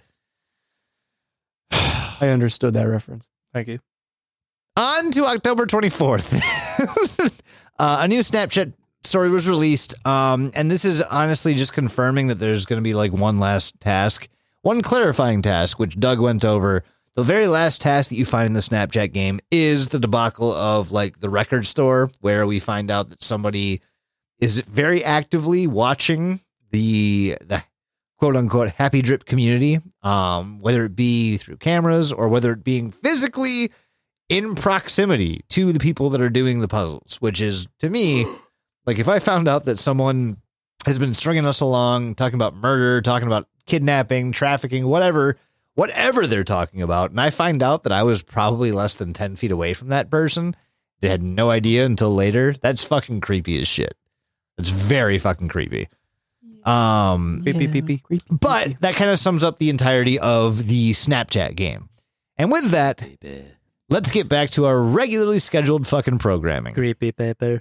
[SPEAKER 3] I understood that reference.
[SPEAKER 2] Thank you.
[SPEAKER 5] On to October 24th. A new Snapchat story was released. And this is honestly just confirming that there's going to be like one last task, one clarifying task, which Doug went over. The very last task that you find in the Snapchat game is the debacle of like the record store, where we find out that somebody is very actively watching the quote unquote Happy Drip community, whether it be through cameras or whether it being physically in proximity to the people that are doing the puzzles, which is, to me, like, if I found out that someone has been stringing us along, talking about murder, talking about kidnapping, trafficking, whatever they're talking about, and I find out that I was probably less than 10 feet away from that person, they had no idea until later, that's fucking creepy as shit. It's very fucking creepy.
[SPEAKER 2] Creepy.
[SPEAKER 5] But that kind of sums up the entirety of the Snapchat game. And with that, let's get back to our regularly scheduled fucking programming.
[SPEAKER 2] Creepy paper.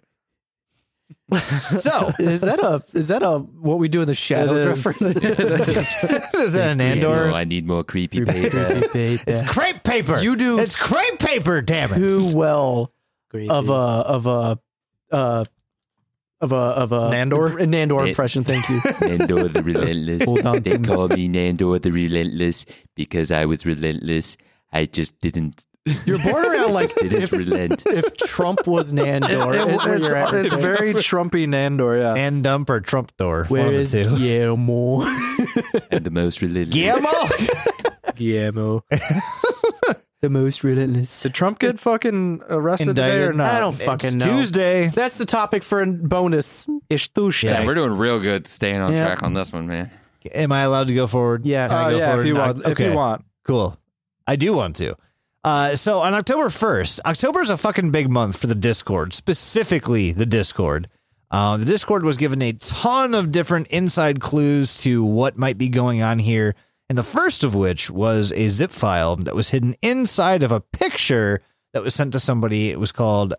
[SPEAKER 5] So,
[SPEAKER 3] Is that a what we do in the shadows
[SPEAKER 2] It is.
[SPEAKER 3] reference?
[SPEAKER 5] is that an Andor?
[SPEAKER 4] No, I need more creepy paper.
[SPEAKER 5] It's crepe paper.
[SPEAKER 3] You do
[SPEAKER 5] It's crepe paper, damn it.
[SPEAKER 3] too well
[SPEAKER 2] Creepy.
[SPEAKER 3] of a
[SPEAKER 2] Nandor?
[SPEAKER 3] a Nandor impression. Thank you.
[SPEAKER 4] Nandor the Relentless.
[SPEAKER 3] Hold on
[SPEAKER 4] They
[SPEAKER 3] to me.
[SPEAKER 4] call me Nandor the Relentless because I was relentless. I just didn't.
[SPEAKER 3] You're born around like
[SPEAKER 4] Didn't relent.
[SPEAKER 3] if Trump was Nandor. is where you're at right
[SPEAKER 2] it's
[SPEAKER 3] there.
[SPEAKER 2] very Trumpy Nandor, yeah.
[SPEAKER 5] And dump or Trump door.
[SPEAKER 3] Where
[SPEAKER 5] one
[SPEAKER 3] is
[SPEAKER 5] of the two.
[SPEAKER 3] Guillermo?
[SPEAKER 4] And the most relentless.
[SPEAKER 5] Guillermo.
[SPEAKER 2] Guillermo.
[SPEAKER 3] The most relentless.
[SPEAKER 2] Did Trump get fucking arrested today or
[SPEAKER 5] Indicted?
[SPEAKER 2] not?
[SPEAKER 3] I don't fucking
[SPEAKER 5] It's
[SPEAKER 3] know.
[SPEAKER 5] Tuesday.
[SPEAKER 3] That's the topic for a bonus.
[SPEAKER 2] It's Tuesday.
[SPEAKER 4] Yeah, we're doing real good staying on
[SPEAKER 3] Yeah.
[SPEAKER 4] track on this one, man.
[SPEAKER 5] Am I allowed to go forward?
[SPEAKER 3] Yes.
[SPEAKER 5] Can I
[SPEAKER 2] Oh,
[SPEAKER 5] go
[SPEAKER 2] yeah,
[SPEAKER 5] forward?
[SPEAKER 2] if you want. If
[SPEAKER 5] Okay.
[SPEAKER 2] you want.
[SPEAKER 5] Cool. I do want to. So on October 1st, October is a fucking big month for the Discord, specifically the Discord. The Discord was given a ton of different inside clues to what might be going on here. And the first of which was a zip file that was hidden inside of a picture that was sent to somebody. It was called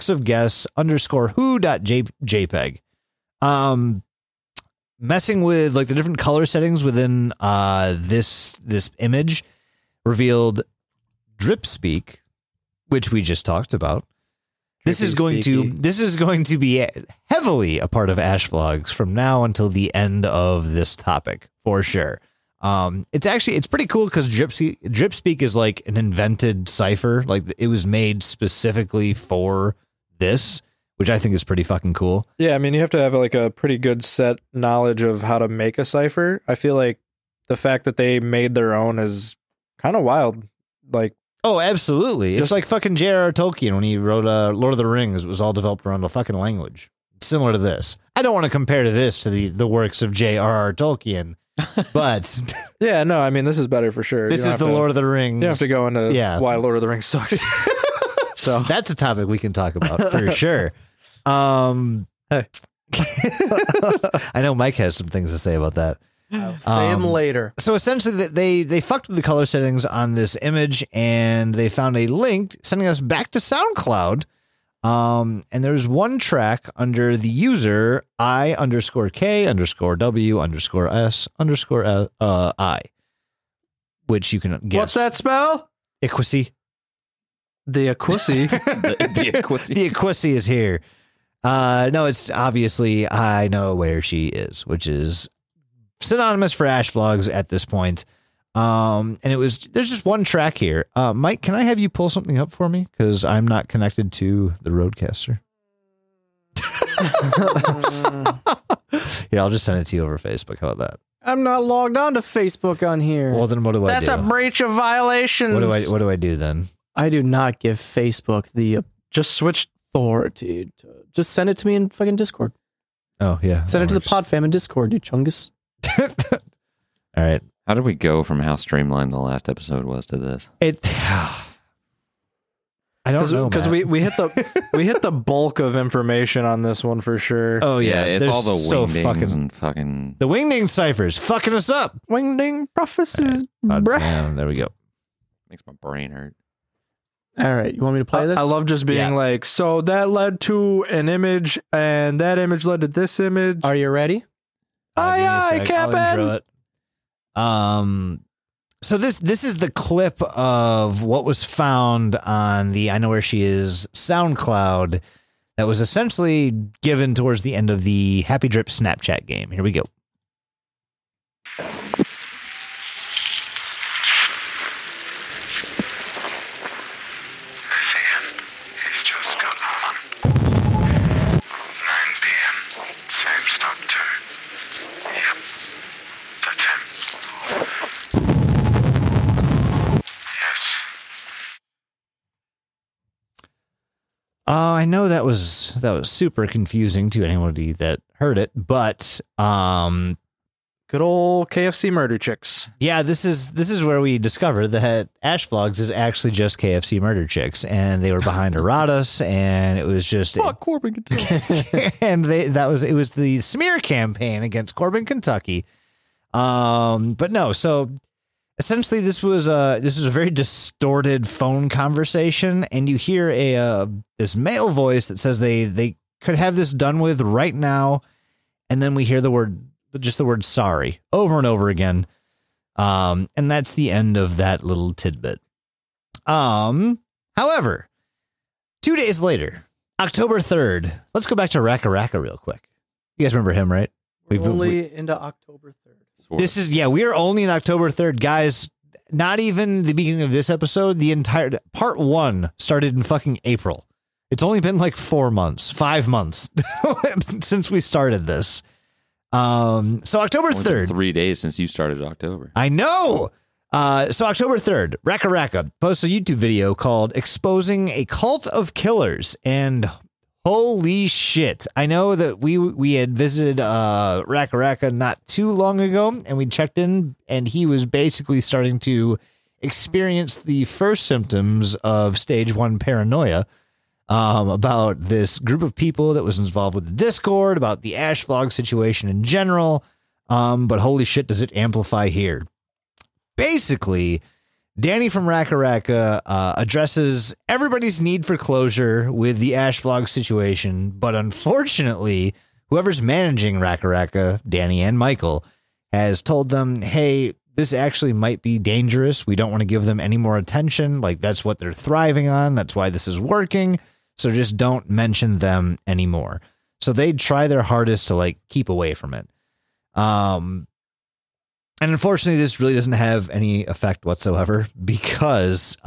[SPEAKER 5] hexofguess_who.jpg. Messing with like the different color settings within this image revealed drip speak, which we just talked about. This is going to be heavily a part of Ash Vlogs from now until the end of this topic for sure. It's pretty cool because drip speak is like an invented cipher. Like it was made specifically for this, which I think is pretty fucking cool.
[SPEAKER 2] Yeah, I mean, you have to have like a pretty good set knowledge of how to make a cipher. I feel like the fact that they made their own is kind of wild. Like,
[SPEAKER 5] Oh, absolutely. It's
[SPEAKER 2] Just-
[SPEAKER 5] like fucking J.R.R. Tolkien when he wrote Lord of the Rings. It was all developed around a fucking language. Similar to this. I don't want to compare to this to the works of J.R.R. Tolkien, but
[SPEAKER 2] yeah, no, I mean, this is better for sure.
[SPEAKER 5] this is the Lord of the Rings.
[SPEAKER 2] You don't have to go into
[SPEAKER 5] Yeah.
[SPEAKER 2] why Lord of the Rings sucks. So,
[SPEAKER 5] That's a topic we can talk about for sure.
[SPEAKER 2] Hey.
[SPEAKER 5] I know Mike has some things to say about that.
[SPEAKER 3] Say him later.
[SPEAKER 5] So essentially, they fucked with the color settings on this image, and they found a link sending us back to SoundCloud. And there's one track under the user I_K_W_S_I, which you can guess.
[SPEAKER 2] what's that spell?
[SPEAKER 5] Equisy.
[SPEAKER 2] The Aquisi.
[SPEAKER 4] The Equisy.
[SPEAKER 5] The Equisy is here. No, it's obviously I know where she is, which is synonymous for Ash Vlogs at this point. And there's just one track here. Mike, can I have you pull something up for me? Because I'm not connected to the Roadcaster. Yeah, I'll just send it to you over Facebook. How about that?
[SPEAKER 3] I'm not logged on to Facebook on here.
[SPEAKER 5] Well, then what do I
[SPEAKER 2] That's
[SPEAKER 5] do?
[SPEAKER 2] a breach of violations.
[SPEAKER 5] What do I do then?
[SPEAKER 3] I do not give Facebook the
[SPEAKER 2] Just switch.
[SPEAKER 3] authority. Just send it to me in fucking Discord.
[SPEAKER 5] Oh, yeah.
[SPEAKER 3] Send it to the
[SPEAKER 5] that
[SPEAKER 3] Podfam in Discord, you chungus.
[SPEAKER 5] works. All right.
[SPEAKER 4] How did we go from how streamlined the last episode was to this?
[SPEAKER 5] I don't know,
[SPEAKER 2] Because
[SPEAKER 5] Matt.
[SPEAKER 2] we hit the bulk of information on this one for sure.
[SPEAKER 5] Oh, yeah.
[SPEAKER 4] it's
[SPEAKER 5] there's
[SPEAKER 4] all the
[SPEAKER 5] so
[SPEAKER 4] wingdings and fucking.
[SPEAKER 5] The wingding ciphers fucking us up.
[SPEAKER 2] Wingding prophecies, bruh.
[SPEAKER 5] Yeah, there we go.
[SPEAKER 4] Makes my brain hurt.
[SPEAKER 3] All right, you want me to play this?
[SPEAKER 2] I love just being
[SPEAKER 5] Yeah.
[SPEAKER 2] like, so that led to an image, and that image led to this image.
[SPEAKER 3] Are you ready?
[SPEAKER 2] Aye,
[SPEAKER 5] Give me a
[SPEAKER 2] aye,
[SPEAKER 5] sec. I'll
[SPEAKER 2] Captain.
[SPEAKER 5] intro it. So this is the clip of what was found on the I Know Where She Is SoundCloud that was essentially given towards the end of the Happy Drip Snapchat game. Here we go.
[SPEAKER 7] He's just got on. 9 p.m. Same stop time. Yep. That's him. Yes.
[SPEAKER 5] I know that was super confusing to anybody that heard it, but
[SPEAKER 2] Good old KFC murder chicks.
[SPEAKER 5] yeah, this is where we discovered that Ash Vlogs is actually just KFC Murder Chicks, and they were behind Eratus, and it was just
[SPEAKER 4] Corbin Kentucky.
[SPEAKER 5] and it was the smear campaign against Corbin, Kentucky. But no, so essentially this was a very distorted phone conversation, and you hear this male voice that says they could have this done with right now, and then we hear the word sorry over and over again. And that's the end of that little tidbit. However, 2 days later, October 3rd. Let's go back to Raka Raka real quick. You guys remember him, right?
[SPEAKER 3] We're only into October 3rd.
[SPEAKER 5] This is, we are only in October 3rd. Guys, not even the beginning of this episode. The entire part 1 started in fucking April. It's only been like 5 months since we started this. So October 3rd.
[SPEAKER 4] 3 days since you started October.
[SPEAKER 5] I know. So October 3rd, Raka Raka posts a YouTube video called Exposing a Cult of Killers. And holy shit. I know that we had visited Raka Raka not too long ago, and we checked in, and he was basically starting to experience the first symptoms of stage 1 paranoia. About this group of people that was involved with the Discord, about the Ash Vlog situation in general. But holy shit, does it amplify here. Basically, Danny from Raka Raka addresses everybody's need for closure with the Ash Vlog situation. But unfortunately, whoever's managing Raka Raka, Danny and Michael, has told them, hey, this actually might be dangerous. We don't want to give them any more attention. Like, that's what they're thriving on. That's why this is working. So just don't mention them anymore. So they try their hardest to like keep away from it. And unfortunately, this really doesn't have any effect whatsoever because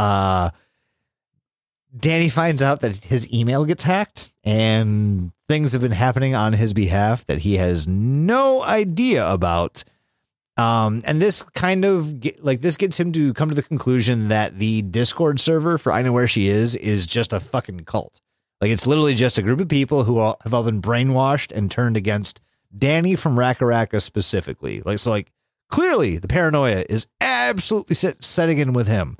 [SPEAKER 5] Danny finds out that his email gets hacked and things have been happening on his behalf that he has no idea about. And this kind of this gets him to come to the conclusion that the Discord server for I Know Where She Is just a fucking cult. Like, it's literally just a group of people who have all been brainwashed and turned against Danny from Raka Raka specifically. Clearly the paranoia is absolutely setting in with him.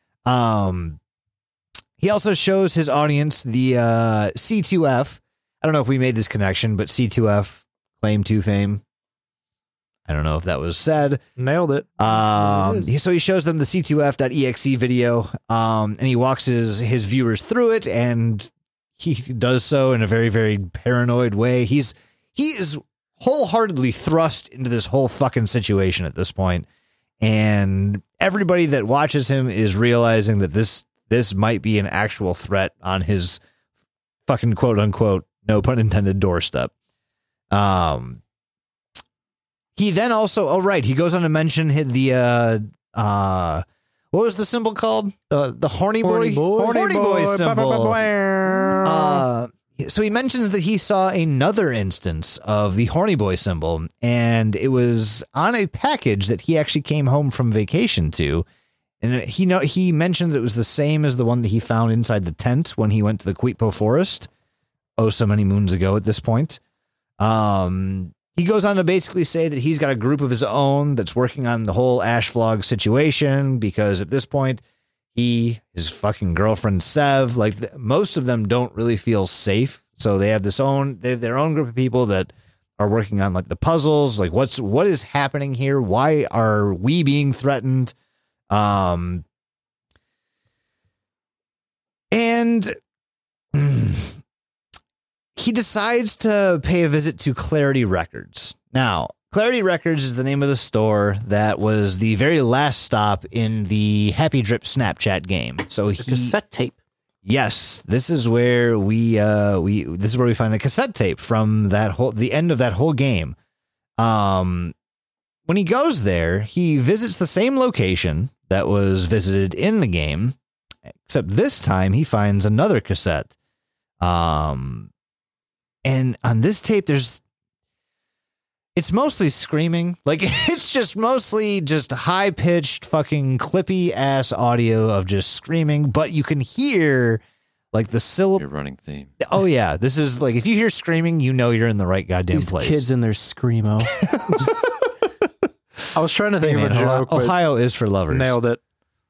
[SPEAKER 5] He also shows his audience the C2F. I don't know if we made this connection, but C2F, Claim to Fame. I don't know if that was said.
[SPEAKER 2] Nailed it.
[SPEAKER 5] So he shows them the C2F.exe video, and he walks his viewers through it, and he does so in a very, very paranoid way. He is wholeheartedly thrust into this whole fucking situation at this point, and everybody that watches him is realizing that this might be an actual threat on his fucking quote unquote, no pun intended, doorstep. He then also, he goes on to mention the what was the symbol called? The horny boy symbol. So he mentions that he saw another instance of the horny boy symbol, and it was on a package that he actually came home from vacation to. And he mentioned it was the same as the one that he found inside the tent when he went to the Quitpo Forest. So many moons ago at this point. He goes on to basically say that he's got a group of his own that's working on the whole Ash Vlog situation because at this point, his fucking girlfriend Sev, most of them don't really feel safe. So they have their own group of people that are working on the puzzles. What is happening here? Why are we being threatened? And he decides to pay a visit to Clarity Records. Now, Clarity Records is the name of the store that was the very last stop in the Happy Drip Snapchat game. So
[SPEAKER 3] The cassette tape.
[SPEAKER 5] Yes, this is where we find the cassette tape from the end of that whole game. When he goes there, he visits the same location that was visited in the game, except this time he finds another cassette. And on this tape, it's mostly screaming. It's just mostly just high pitched fucking clippy ass audio of just screaming, but you can hear the syllable.
[SPEAKER 4] Your running theme.
[SPEAKER 5] Oh yeah. This is if you hear screaming, you're in the right goddamn
[SPEAKER 3] These
[SPEAKER 5] place.
[SPEAKER 3] kids in their screamo.
[SPEAKER 2] I was trying to think of a joke. but
[SPEAKER 5] Ohio is for lovers.
[SPEAKER 2] Nailed it.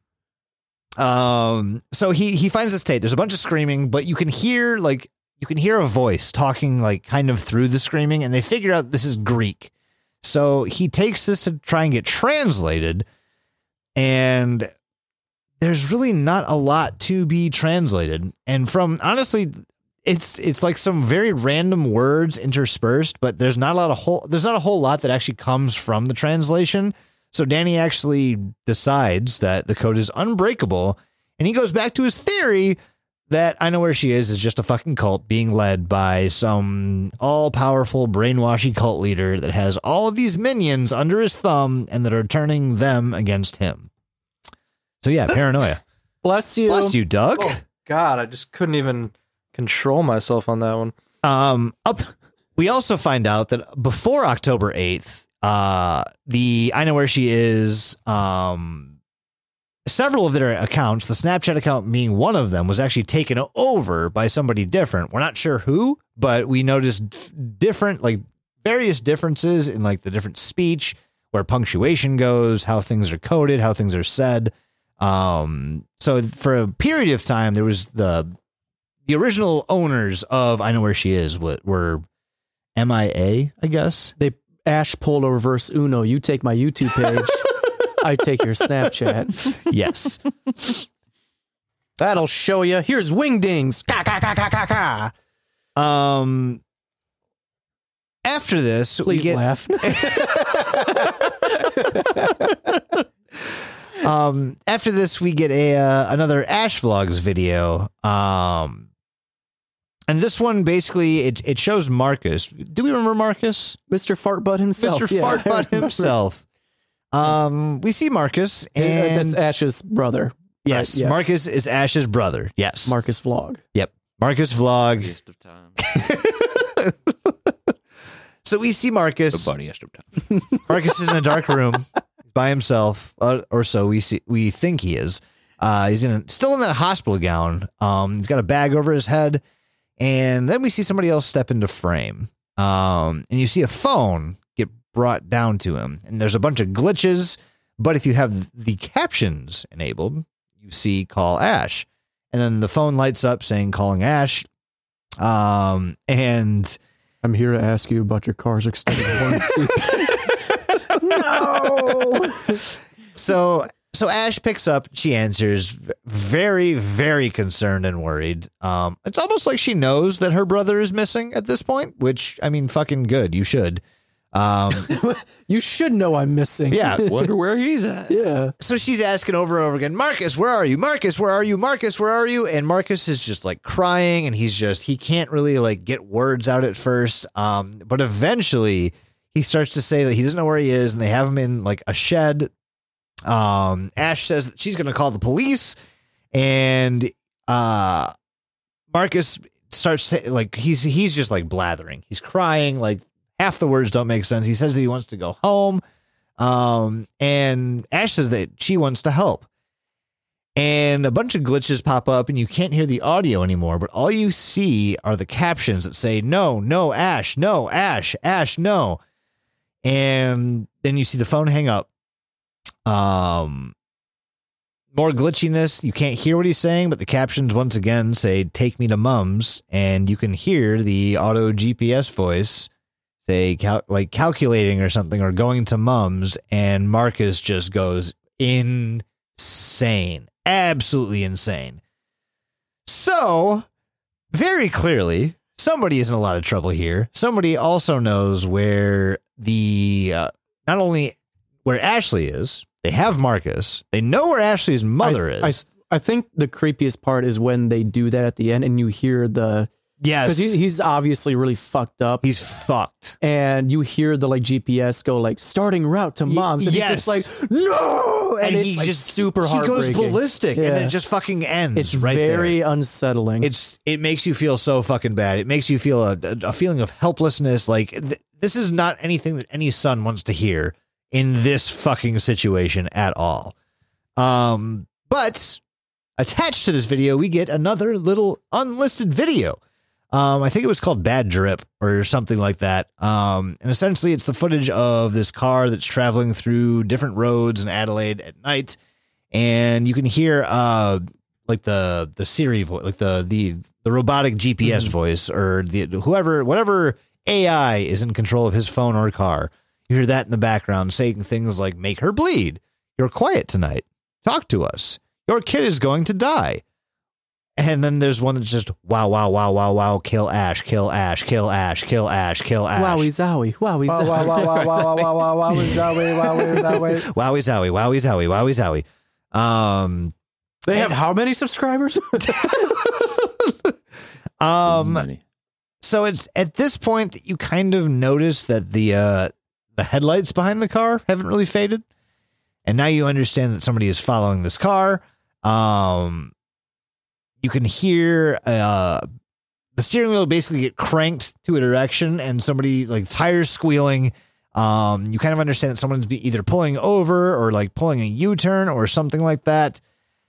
[SPEAKER 5] So he finds this tape. There's a bunch of screaming, but you can hear a voice talking kind of through the screaming, and they figure out this is Greek. So he takes this to try and get translated, and there's really not a lot to be translated. And honestly, it's like some very random words interspersed, but there's not a whole lot that actually comes from the translation. So Danny actually decides that the code is unbreakable, and he goes back to his theory that I Know Where She Is just a fucking cult being led by some all-powerful brainwashy cult leader that has all of these minions under his thumb and that are turning them against him. So yeah, paranoia.
[SPEAKER 3] Bless you.
[SPEAKER 5] Bless you, Doug.
[SPEAKER 2] Oh, God, I just couldn't even control myself on that one.
[SPEAKER 5] We also find out that before October 8th, the I Know Where She Is, several of their accounts, the Snapchat account being one of them, was actually taken over by somebody different. We're not sure who, but we noticed various differences in like the different speech, where punctuation goes, how things are coded, how things are said. So for a period of time, there was the original owners of I Know Where She Is were MIA, I guess.
[SPEAKER 3] Ash pulled a reverse Uno. You take my YouTube page. I take your Snapchat.
[SPEAKER 5] Yes.
[SPEAKER 3] That'll show you. Here's Wingdings. Ka, ka, ka, ka, ka, ka.
[SPEAKER 5] After this,
[SPEAKER 3] Please
[SPEAKER 5] we get
[SPEAKER 3] laugh.
[SPEAKER 5] After this, we get another Ash Vlogs video. And this one basically it shows Marcus. Do we remember Marcus?
[SPEAKER 3] Mr. Fartbutt himself.
[SPEAKER 5] Mr. Fartbutt himself. We see Marcus, and
[SPEAKER 3] that's Ash's brother.
[SPEAKER 5] Yes,
[SPEAKER 3] right? Yes.
[SPEAKER 5] Marcus is Ash's brother. Yes,
[SPEAKER 3] Marcus Vlog.
[SPEAKER 5] Yep, Marcus Vlog.
[SPEAKER 4] Waste of time.
[SPEAKER 5] So we see Marcus.
[SPEAKER 4] The funniest of time.
[SPEAKER 5] Marcus is in a dark room. He's by himself, or so we think he is. He's still in that hospital gown. He's got a bag over his head, and then we see somebody else step into frame. And you see a phone get brought down to him, and there's a bunch of glitches. But if you have the captions enabled, you see "Call Ash," and then the phone lights up saying "Calling Ash." And
[SPEAKER 3] I'm here to ask you about your car's extended warranty. No.
[SPEAKER 5] So Ash picks up, she answers, very, very concerned and worried. It's almost like she knows that her brother is missing at this point, which, I mean, fucking good. You should.
[SPEAKER 3] You should know I'm missing.
[SPEAKER 5] Yeah.
[SPEAKER 4] Wonder where he's at.
[SPEAKER 3] Yeah.
[SPEAKER 5] So she's asking over and over again, Marcus, where are you? Marcus, where are you? Marcus, where are you? And Marcus is just like crying, and he can't really like get words out at first. But eventually he starts to say that he doesn't know where he is, and they have him in like a shed. Ash says that she's going to call the police, and Marcus starts saying, like, he's just like blathering. He's crying, like half the words don't make sense. He says that he wants to go home. And Ash says that she wants to help. And a bunch of glitches pop up, and you can't hear the audio anymore, but all you see are the captions that say, no, Ash, no, Ash, no. And then you see the phone hang up. More glitchiness. You can't hear what he's saying, but the captions once again say, take me to Mums. And you can hear the auto GPS voice say calculating or something, or going to Mums. And Marcus just goes insane. Absolutely insane. So very clearly somebody is in a lot of trouble here. Somebody also knows where not only where Ashley is, they have Marcus. They know where Ashley's mother is.
[SPEAKER 3] I think the creepiest part is when they do that at the end, and you hear
[SPEAKER 5] yes,
[SPEAKER 3] because he's obviously really fucked up.
[SPEAKER 5] He's fucked,
[SPEAKER 3] and you hear the like GPS go like starting route to Mom's, and
[SPEAKER 5] yes.
[SPEAKER 3] he's just like no, and it's
[SPEAKER 5] he
[SPEAKER 3] like
[SPEAKER 5] just
[SPEAKER 3] super
[SPEAKER 5] he goes
[SPEAKER 3] heartbreaking.
[SPEAKER 5] ballistic,
[SPEAKER 3] Yeah.
[SPEAKER 5] and then it just fucking ends.
[SPEAKER 3] It's
[SPEAKER 5] right
[SPEAKER 3] very
[SPEAKER 5] there.
[SPEAKER 3] unsettling.
[SPEAKER 5] It makes you feel so fucking bad. It makes you feel a feeling of helplessness. Like this is not anything that any son wants to hear in this fucking situation at all. But attached to this video, we get another little unlisted video. I think it was called Bad Drip or something like that. And essentially it's the footage of this car that's traveling through different roads in Adelaide at night. And you can hear, like the Siri voice, like the robotic GPS voice, or whatever AI is in control of his phone or car. You hear that in the background saying things like, make her bleed. You're quiet tonight. Talk to us. Your kid is going to die. And then there's one that's just, wow, kill Ash, kill Ash, kill Ash, kill Ash, kill Ash.
[SPEAKER 3] Wowie zowie, wowie zowie.
[SPEAKER 5] Wowie zowie.
[SPEAKER 3] They have how many subscribers?
[SPEAKER 4] Money.
[SPEAKER 5] So it's at this point that you kind of notice that the headlights behind the car haven't really faded, and now you understand that somebody is following this car. You can hear the steering wheel basically get cranked to a direction, and somebody like tires squealing. You kind of understand that someone's either pulling over or like pulling a U-turn or something like that.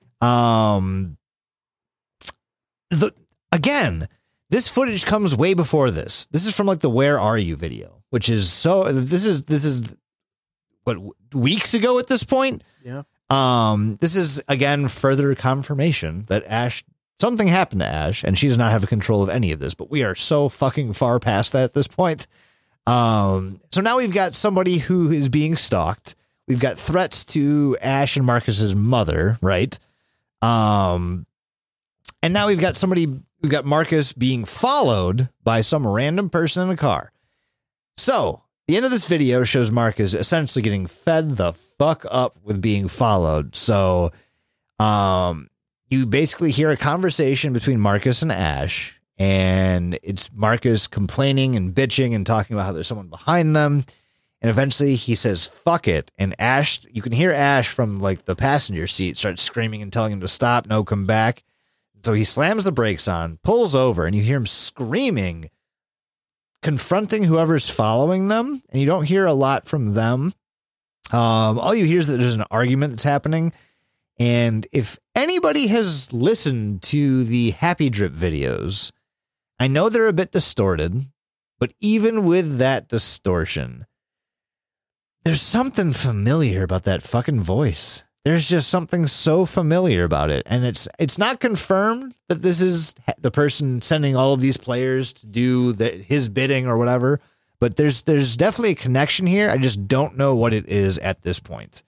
[SPEAKER 5] Again, this footage comes way before this. This is from like the "Where Are You" video, which is this is what, weeks ago at this point.
[SPEAKER 3] Yeah.
[SPEAKER 5] This is again further confirmation that something happened to Ash, and she does not have control of any of this. But we are so fucking far past that at this point. So now we've got somebody who is being stalked. We've got threats to Ash and Marcus's mother, right? And now we've got Marcus being followed by some random person in a car. So the end of this video shows Marcus essentially getting fed the fuck up with being followed. So, you basically hear a conversation between Marcus and Ash, and it's Marcus complaining and bitching and talking about how there's someone behind them. And eventually he says, fuck it. And Ash, you can hear Ash from like the passenger seat start screaming and telling him to stop. No, come back. So he slams the brakes on, pulls over, and you hear him screaming, confronting whoever's following them. And you don't hear a lot from them. All you hear is that there's an argument that's happening. And if anybody has listened to the Happy Drip videos, I know they're a bit distorted, but even with that distortion, there's something familiar about that fucking voice. There's just something so familiar about it. And it's not confirmed that this is the person sending all of these players to do his bidding or whatever, but there's definitely a connection here. I just don't know what it is at this point.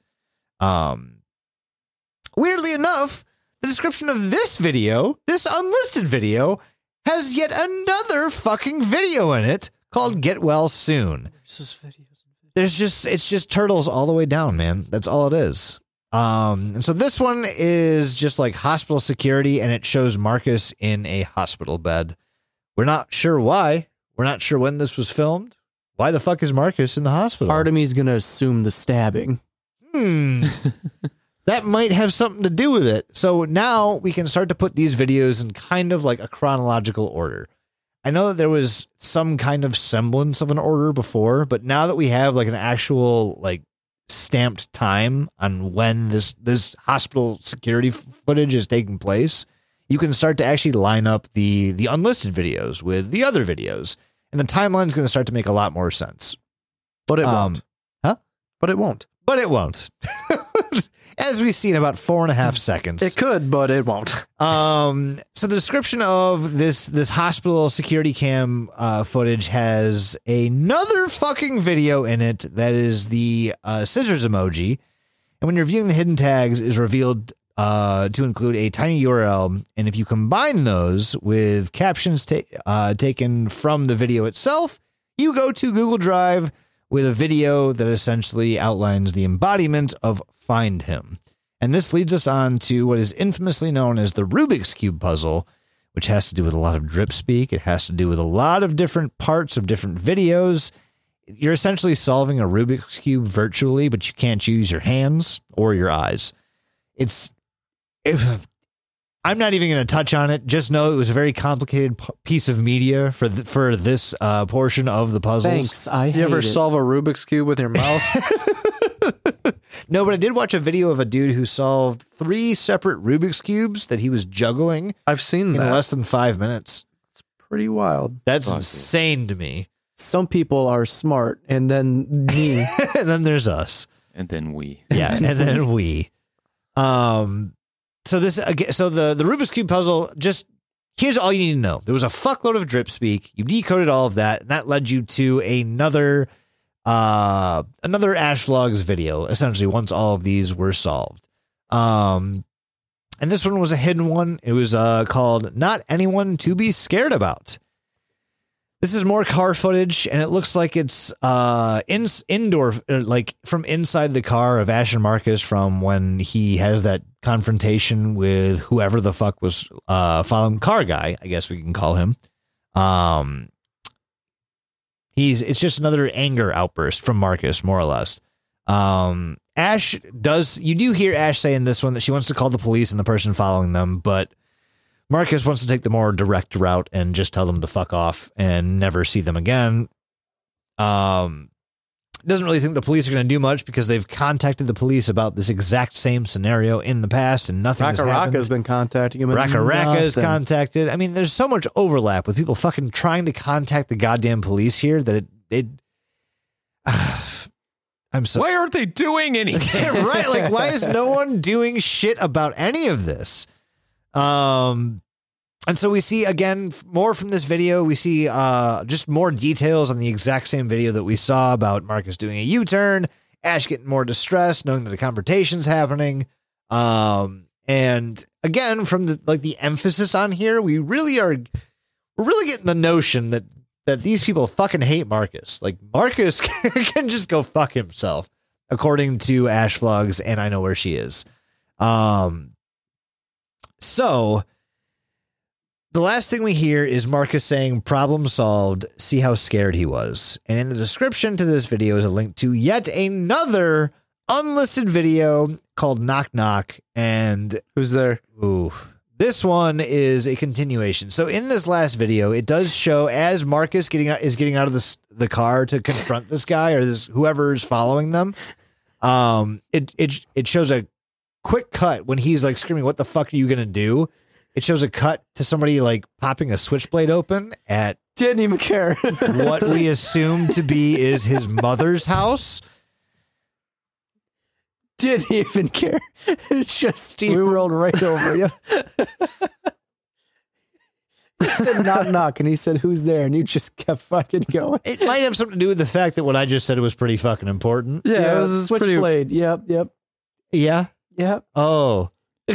[SPEAKER 5] Weirdly enough, the description of this video, this unlisted video, has yet another fucking video in it called Get Well Soon. It's just turtles all the way down, man. That's all it is. And so this one is just like hospital security, and it shows Marcus in a hospital bed. We're not sure why. We're not sure when this was filmed. Why the fuck is Marcus in the hospital?
[SPEAKER 3] Part of me is going to assume the stabbing.
[SPEAKER 5] That might have something to do with it. So now we can start to put these videos in kind of like a chronological order. I know that there was some kind of semblance of an order before, but now that we have like an actual like stamped time on when this hospital security footage is taking place, you can start to actually line up the unlisted videos with the other videos, and the timeline is going to start to make a lot more sense.
[SPEAKER 2] But it won't.
[SPEAKER 5] Huh?
[SPEAKER 2] But it won't.
[SPEAKER 5] But it won't. As we see in about 4.5 seconds.
[SPEAKER 2] It could, but it won't.
[SPEAKER 5] So the description of this hospital security cam footage has another fucking video in it that is the scissors emoji. And when you're viewing the hidden tags, is revealed to include a tiny URL. And if you combine those with captions taken from the video itself, you go to Google Drive with a video that essentially outlines the embodiment of Find Him. And this leads us on to what is infamously known as the Rubik's Cube puzzle, which has to do with a lot of drip speak. It has to do with a lot of different parts of different videos. You're essentially solving a Rubik's Cube virtually, but you can't use your hands or your eyes. I'm not even going to touch on it. Just know it was a very complicated piece of media for this portion of the puzzles.
[SPEAKER 3] Thanks. I hate
[SPEAKER 2] You ever
[SPEAKER 3] it.
[SPEAKER 2] solve a Rubik's Cube with your mouth?
[SPEAKER 5] No, but I did watch a video of a dude who solved 3 separate Rubik's Cubes that he was juggling
[SPEAKER 2] I've seen
[SPEAKER 5] in
[SPEAKER 2] that.
[SPEAKER 5] less than 5 minutes.
[SPEAKER 2] Pretty wild.
[SPEAKER 5] That's
[SPEAKER 4] Fuck.
[SPEAKER 5] insane to me.
[SPEAKER 3] Some people are smart, and then me.
[SPEAKER 5] And then there's us.
[SPEAKER 4] And then we.
[SPEAKER 5] Yeah, and then we. So the Rubik's Cube puzzle, just here's all you need to know. There was a fuckload of drip speak. You decoded all of that, and that led you to another Ash Vlogs video, essentially, once all of these were solved. And this one was a hidden one. It was called Not Anyone to Be Scared About. This is more car footage, and it looks like it's indoor, like from inside the car of Ash and Marcus from when he has that confrontation with whoever the fuck was following car guy, I guess we can call him. It's just another anger outburst from Marcus, more or less. You do hear Ash say in this one that she wants to call the police and the person following them, but Marcus wants to take the more direct route and just tell them to fuck off and never see them again. Doesn't really think the police are going to do much because they've contacted the police about this exact same scenario in the past and nothing has happened.
[SPEAKER 3] Raka has been contacting him.
[SPEAKER 5] Raka is contacted. I mean, there's so much overlap with people fucking trying to contact the goddamn police here that I'm so.
[SPEAKER 4] Why aren't they doing anything?
[SPEAKER 5] Right? Like, why is no one doing shit about any of this? And so we see again more from this video. We see just more details on the exact same video that we saw about Marcus doing a U-turn, Ash getting more distressed, knowing that a confrontation's happening. And again, from the emphasis on here, we're really getting the notion that these people fucking hate Marcus. Like, Marcus can just go fuck himself, according to Ash Vlogs, and I know where she is. So the last thing we hear is Marcus saying, "Problem solved. See how scared he was." And in the description to this video is a link to yet another unlisted video called Knock Knock. And
[SPEAKER 2] Who's there?
[SPEAKER 5] this one is a continuation. So in this last video, it does show as Marcus is getting out of the car to confront this guy or whoever is following them. It shows a quick cut when he's like screaming, "What the fuck are you gonna do?" It shows a cut to somebody like popping a switchblade open at
[SPEAKER 3] Didn't even care.
[SPEAKER 5] what we assume to be is his mother's house.
[SPEAKER 3] Didn't even care. It's just steamrolled right over you. He said knock knock and he said who's there and you just kept fucking going.
[SPEAKER 5] It might have something to do with the fact that what I just said was pretty fucking important.
[SPEAKER 2] Yeah, it was
[SPEAKER 3] switchblade. Yep.
[SPEAKER 5] Yeah.
[SPEAKER 3] Yep.
[SPEAKER 5] Oh.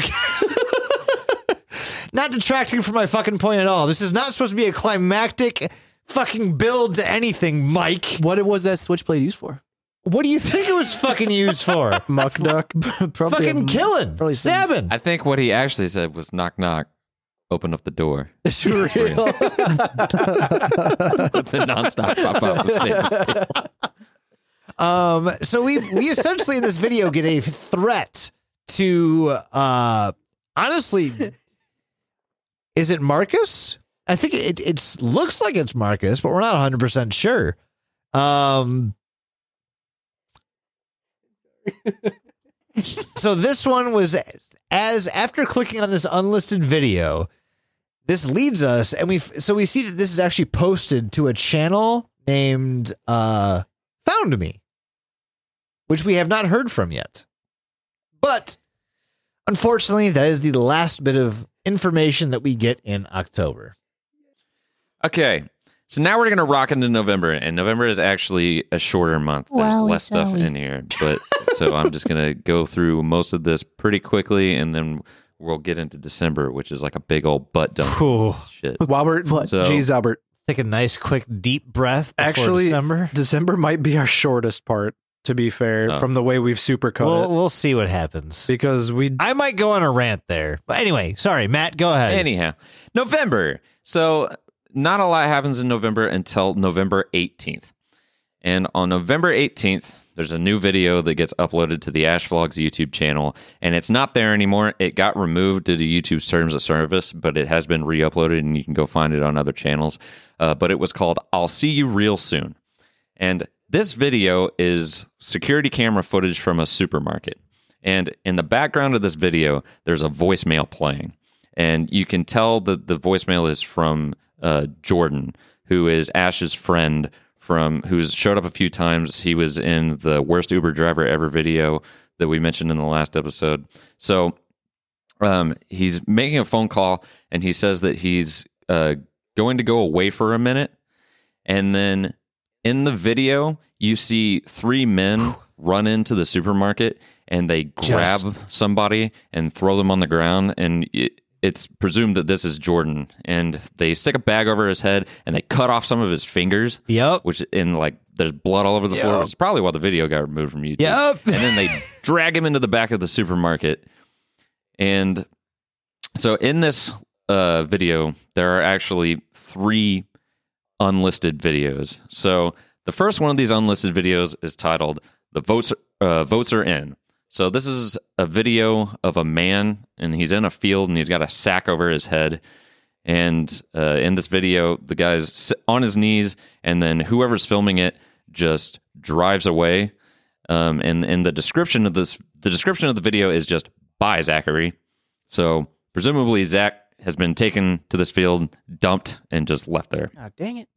[SPEAKER 5] Not detracting from my fucking point at all. This is not supposed to be a climactic fucking build to anything, Mike.
[SPEAKER 3] What was that switchblade used for?
[SPEAKER 5] What do you think it was fucking used for?
[SPEAKER 2] Muck duck.
[SPEAKER 5] Fucking killing. Stabbing.
[SPEAKER 4] I think what he actually said was knock knock. Open up the door.
[SPEAKER 3] It's real.
[SPEAKER 4] The nonstop pop up.
[SPEAKER 5] So we essentially in this video get a threat to honestly, is it Marcus? I think it looks like it's Marcus, but we're not 100% sure. So this one was after clicking on this unlisted video, this leads us, and we see that this is actually posted to a channel named Found Me, which we have not heard from yet. But unfortunately, that is the last bit of information that we get in October.
[SPEAKER 4] Okay, so now we're going to rock into November, and November is actually a shorter month. There's less stuff in here, but so I'm just going to go through most of this pretty quickly, and then we'll get into December, which is like a big old butt dump shit.
[SPEAKER 2] Albert,
[SPEAKER 4] So-
[SPEAKER 2] geez, Albert.
[SPEAKER 5] Take a nice, quick, deep breath before
[SPEAKER 2] Actually,
[SPEAKER 5] December.
[SPEAKER 2] might be our shortest part, to be fair,
[SPEAKER 4] Oh.
[SPEAKER 2] from the way we've supercut it.
[SPEAKER 5] We'll see what happens.
[SPEAKER 2] Because
[SPEAKER 5] I might go on a rant there. But anyway, sorry, Matt, go ahead.
[SPEAKER 4] Anyhow, November. So not a lot happens in November until November 18th. And on November 18th, there's a new video that gets uploaded to the Ash Vlogs YouTube channel, and it's not there anymore. It got removed due to YouTube's terms of service, but it has been re-uploaded, and you can go find it on other channels. But it was called "I'll See You Real Soon." And this video is security camera footage from a supermarket. And in the background of this video, there's a voicemail playing. And you can tell that the voicemail is from Jordan, who is Ash's friend who's showed up a few times. He was in the Worst Uber Driver Ever video that we mentioned in the last episode. So he's making a phone call, and he says that he's going to go away for a minute. And then in the video, you see three men run into the supermarket, and they grab somebody and throw them on the ground. And it's presumed that this is Jordan, and they stick a bag over his head and they cut off some of his fingers.
[SPEAKER 5] Yep.
[SPEAKER 4] Which there's blood all over the floor. It's probably why the video got removed from YouTube.
[SPEAKER 5] Yep.
[SPEAKER 4] And then they drag him into the back of the supermarket. And so in this video, there are actually 3 unlisted videos. So the first one of these unlisted videos is titled "The Votes Are In." So this is a video of a man, and he's in a field, and he's got a sack over his head. And in this video, the guy's on his knees, and then whoever's filming it just drives away. And the description of the video is just "Bye, Zachary." So presumably Zach has been taken to this field, dumped, and just left there.
[SPEAKER 3] Oh, dang it.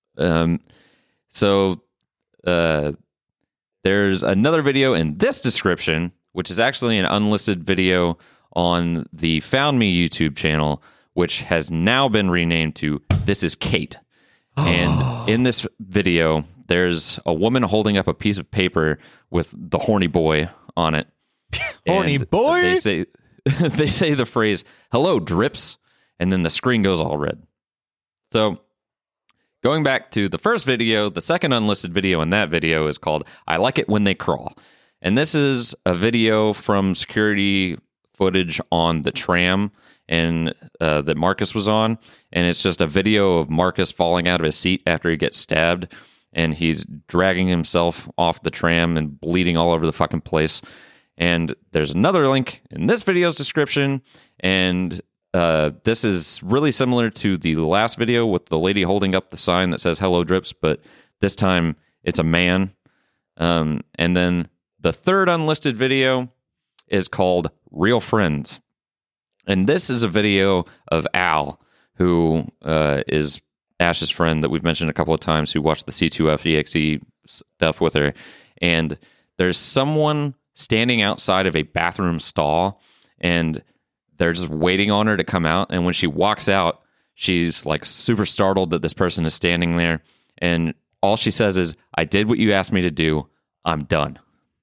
[SPEAKER 4] There's another video in this description, which is actually an unlisted video on the Found Me YouTube channel, which has now been renamed to This Is Kate. And in this video, there's a woman holding up a piece of paper with the horny boy on it.
[SPEAKER 5] Horny
[SPEAKER 4] And
[SPEAKER 5] boy?
[SPEAKER 4] They say the phrase, "Hello, drips," and then the screen goes all red. So going back to the first video, the second unlisted video in that video is called "I Like It When They Crawl." And this is a video from security footage on the tram and that Marcus was on. And it's just a video of Marcus falling out of his seat after he gets stabbed. And he's dragging himself off the tram and bleeding all over the fucking place. And there's another link in this video's description. And this is really similar to the last video with the lady holding up the sign that says "Hello, drips," but this time it's a man. And then the third unlisted video is called "Real Friends." And this is a video of Al, who is Ash's friend that we've mentioned a couple of times, who watched the C2FEXE stuff with her. And there's someone standing outside of a bathroom stall, and they're just waiting on her to come out. And when she walks out, she's like super startled that this person is standing there. And all she says is, "I did what you asked me to do. I'm done."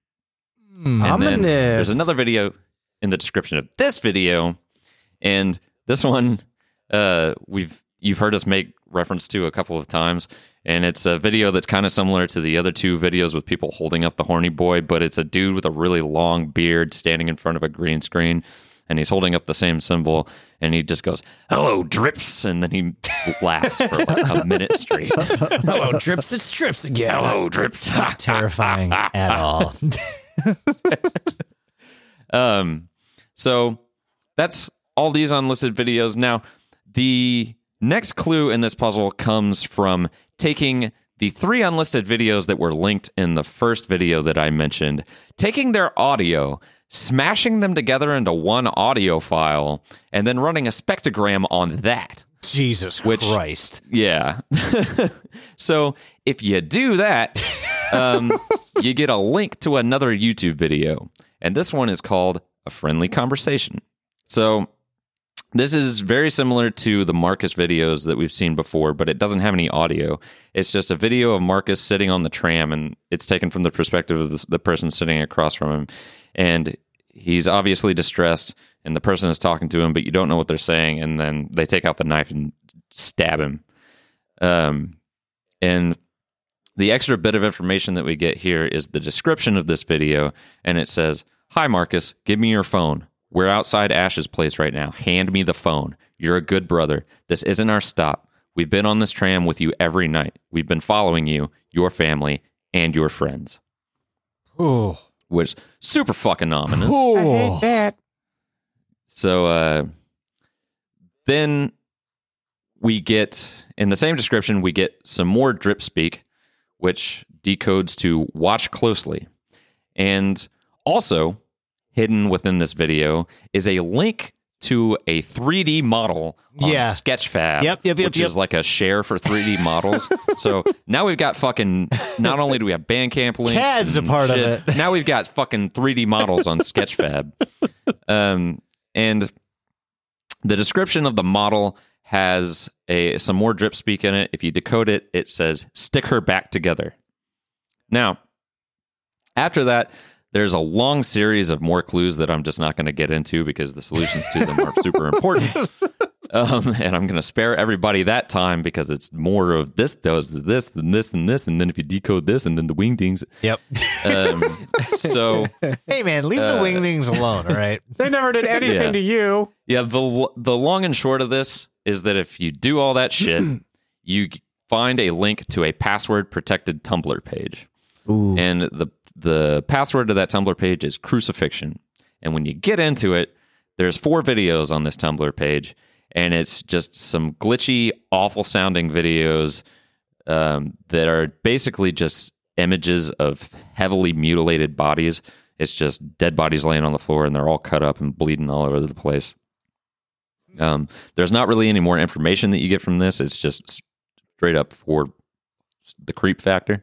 [SPEAKER 4] And then there's another video in the description of this video. And this one, you've heard us make reference to a couple of times. And it's a video that's kind of similar to the other 2 videos with people holding up the horny boy, but it's a dude with a really long beard standing in front of a green screen. And he's holding up the same symbol, and he just goes, "Hello, drips," and then he laughs for like a minute straight.
[SPEAKER 3] Hello, drips. It's drips again.
[SPEAKER 4] "Hello, drips."
[SPEAKER 5] Not terrifying at all.
[SPEAKER 4] So that's all these unlisted videos. Now, the next clue in this puzzle comes from taking the 3 unlisted videos that were linked in the first video that I mentioned, taking their audio, smashing them together into one audio file, and then running a spectrogram on that.
[SPEAKER 5] Jesus Christ.
[SPEAKER 4] Yeah. So if you do that, you get a link to another YouTube video. And this one is called "A Friendly Conversation." So this is very similar to the Marcus videos that we've seen before, but it doesn't have any audio. It's just a video of Marcus sitting on the tram, and it's taken from the perspective of the person sitting across from him. And he's obviously distressed, and the person is talking to him, but you don't know what they're saying, and then they take out the knife and stab him. And the extra bit of information that we get here is the description of this video, and it says, "Hi, Marcus, give me your phone. We're outside Ash's place right now. Hand me the phone. You're a good brother. This isn't our stop. We've been on this tram with you every night. We've been following you, your family, and your friends."
[SPEAKER 5] Oh.
[SPEAKER 4] Which super fucking ominous.
[SPEAKER 5] I hate that.
[SPEAKER 4] So then we get, in the same description, we get some more drip speak, which decodes to "watch closely." And also hidden within this video is a link to a 3D model on Sketchfab, which is like a share for 3D models. So now we've got fucking, not only do we have Bandcamp links,
[SPEAKER 5] CAD's a part of it.
[SPEAKER 4] Now we've got fucking 3D models on Sketchfab. And the description of the model has some more drip speak in it. If you decode it, it says "stick her back together." Now, after that, There's a long series of more clues that I'm just not going to get into because the solutions to them are super important. And I'm going to spare everybody that time because it's more of this does this and this and this. And then if you decode this and then the wingdings.
[SPEAKER 5] Yep.
[SPEAKER 4] So,
[SPEAKER 5] Hey, man, leave the wingdings alone, all right?
[SPEAKER 2] They never did anything
[SPEAKER 4] Yeah.
[SPEAKER 2] to you.
[SPEAKER 4] yeah, the long and short of this is that if you do all that shit, you find a link to a password protected Tumblr page.
[SPEAKER 3] Ooh.
[SPEAKER 4] And the password to that Tumblr page is crucifixion. And when you get into it, there's 4 videos on this Tumblr page, and it's just some glitchy, awful sounding videos that are basically just images of heavily mutilated bodies. It's just dead bodies laying on the floor, and they're all cut up and bleeding all over the place. There's not really any more information that you get from this. It's just straight up for the creep factor.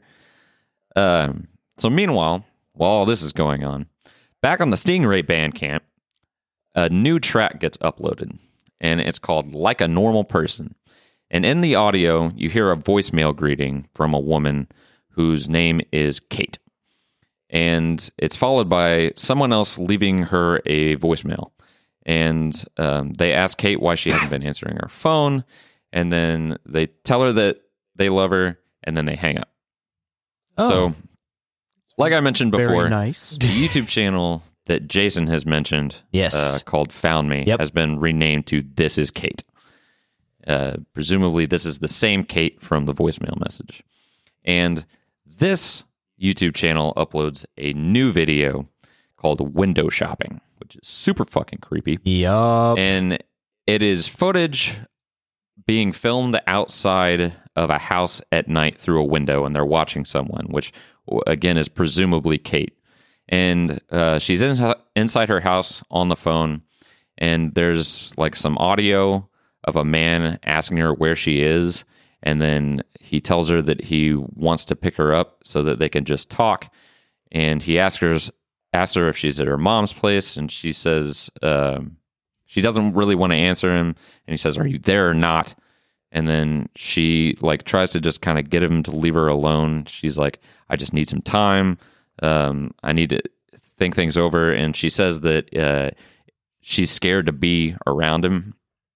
[SPEAKER 4] So meanwhile, while all this is going on, back on the Stingray Bandcamp, a new track gets uploaded, and it's called Like a Normal Person. And in the audio, you hear a voicemail greeting from a woman whose name is Kate. And it's followed by someone else leaving her a voicemail. And they ask Kate why she hasn't been answering her phone. And then they tell her that they love her, and then they hang up.
[SPEAKER 3] Oh.
[SPEAKER 4] So, like I mentioned before,
[SPEAKER 3] Very nice.
[SPEAKER 4] the YouTube channel that Jason has mentioned,
[SPEAKER 5] Yes.
[SPEAKER 4] called Found Me,
[SPEAKER 5] Yep.
[SPEAKER 4] has been renamed to This Is Kate. Presumably, this is the same Kate from the voicemail message. And this YouTube channel uploads a new video called Window Shopping, which is super fucking creepy.
[SPEAKER 5] Yup.
[SPEAKER 4] And it is footage being filmed outside of a house at night through a window, and they're watching someone, which again is presumably Kate. And she's inside her house on the phone, and there's like some audio of a man asking her where she is, and then he tells her that he wants to pick her up so that they can just talk. And he asks her if she's at her mom's place, and she says she doesn't really want to answer him, and he says, "Are you there or not?" And then she like tries to just kind of get him to leave her alone. She's like, "I just need some time. I need to think things over." And she says that she's scared to be around him.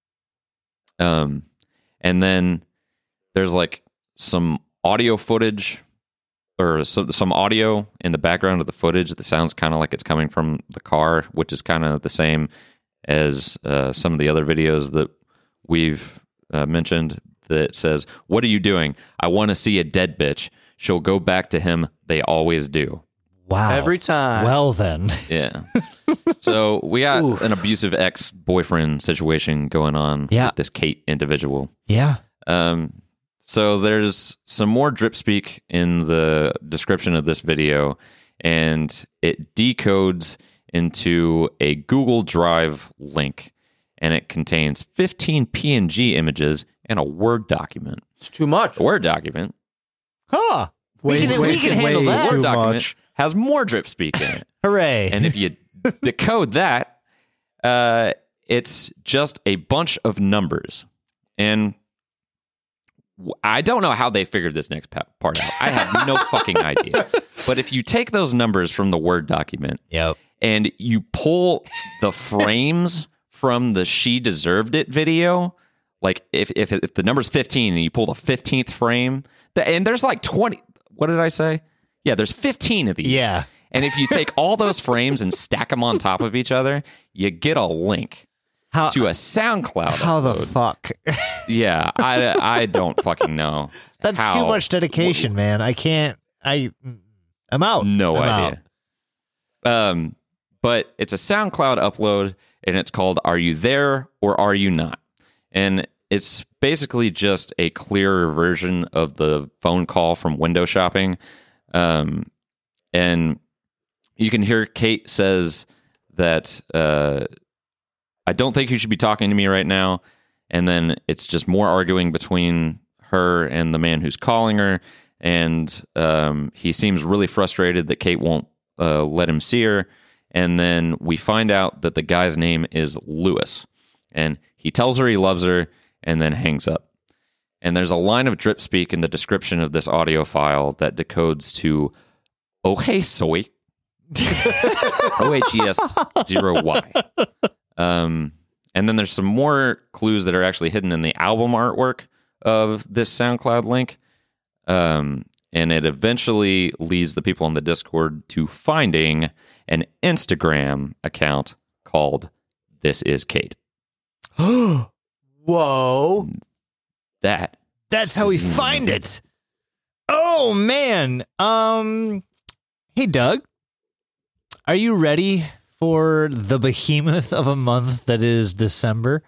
[SPEAKER 4] And then there's like some audio footage or some audio in the background of the footage that sounds kind of like it's coming from the car, which is kind of the same as some of the other videos that we've mentioned, that says, "What are you doing? I want to see a dead bitch. She'll go back to him. They always do."
[SPEAKER 5] Wow.
[SPEAKER 3] Every time.
[SPEAKER 5] Well, then.
[SPEAKER 4] Yeah. So we got an abusive ex-boyfriend situation going on with this Kate individual.
[SPEAKER 5] Yeah.
[SPEAKER 4] So there's some more drip speak in the description of this video, and it decodes into a Google Drive link, and it contains 15 PNG images and a Word document.
[SPEAKER 3] It's too much.
[SPEAKER 4] The Word document,
[SPEAKER 5] Huh. We can handle
[SPEAKER 2] way
[SPEAKER 5] that.
[SPEAKER 2] too
[SPEAKER 4] Word document
[SPEAKER 2] much.
[SPEAKER 4] has more drip speak in it.
[SPEAKER 5] Hooray.
[SPEAKER 4] And if you decode that, it's just a bunch of numbers. And I don't know how they figured this next part out. I have no fucking idea. But if you take those numbers from the Word document
[SPEAKER 5] Yep.
[SPEAKER 4] and you pull the frames from the She Deserved It video, like if the number's 15 and you pull the 15th frame, and there's like 20, what did I say? Yeah, there's 15 of these.
[SPEAKER 5] Yeah.
[SPEAKER 4] And if you take all those frames and stack them on top of each other, you get a link to a SoundCloud
[SPEAKER 5] How the
[SPEAKER 4] upload.
[SPEAKER 5] fuck?
[SPEAKER 4] Yeah, I don't fucking know.
[SPEAKER 5] That's
[SPEAKER 4] how.
[SPEAKER 5] too much dedication, man. I can't. I'm out.
[SPEAKER 4] No
[SPEAKER 5] I'm
[SPEAKER 4] idea. But it's a SoundCloud upload, and it's called "Are You There or Are You Not?" And it's basically just a clearer version of the phone call from Window Shopping. And you can hear Kate says that I don't think you should be talking to me right now. And then it's just more arguing between her and the man who's calling her. And he seems really frustrated that Kate won't let him see her. And then we find out that the guy's name is Lewis. And he tells her he loves her and then hangs up. And there's a line of drip speak in the description of this audio file that decodes to, "Oh, hey, soy." OHES0Y. And then there's some more clues that are actually hidden in the album artwork of this SoundCloud link. And it eventually leads the people in the Discord to finding an Instagram account called This Is Kate.
[SPEAKER 3] Whoa.
[SPEAKER 4] That
[SPEAKER 5] That's how we find it. Oh man. Hey Doug. Are you ready for the behemoth of a month that is December?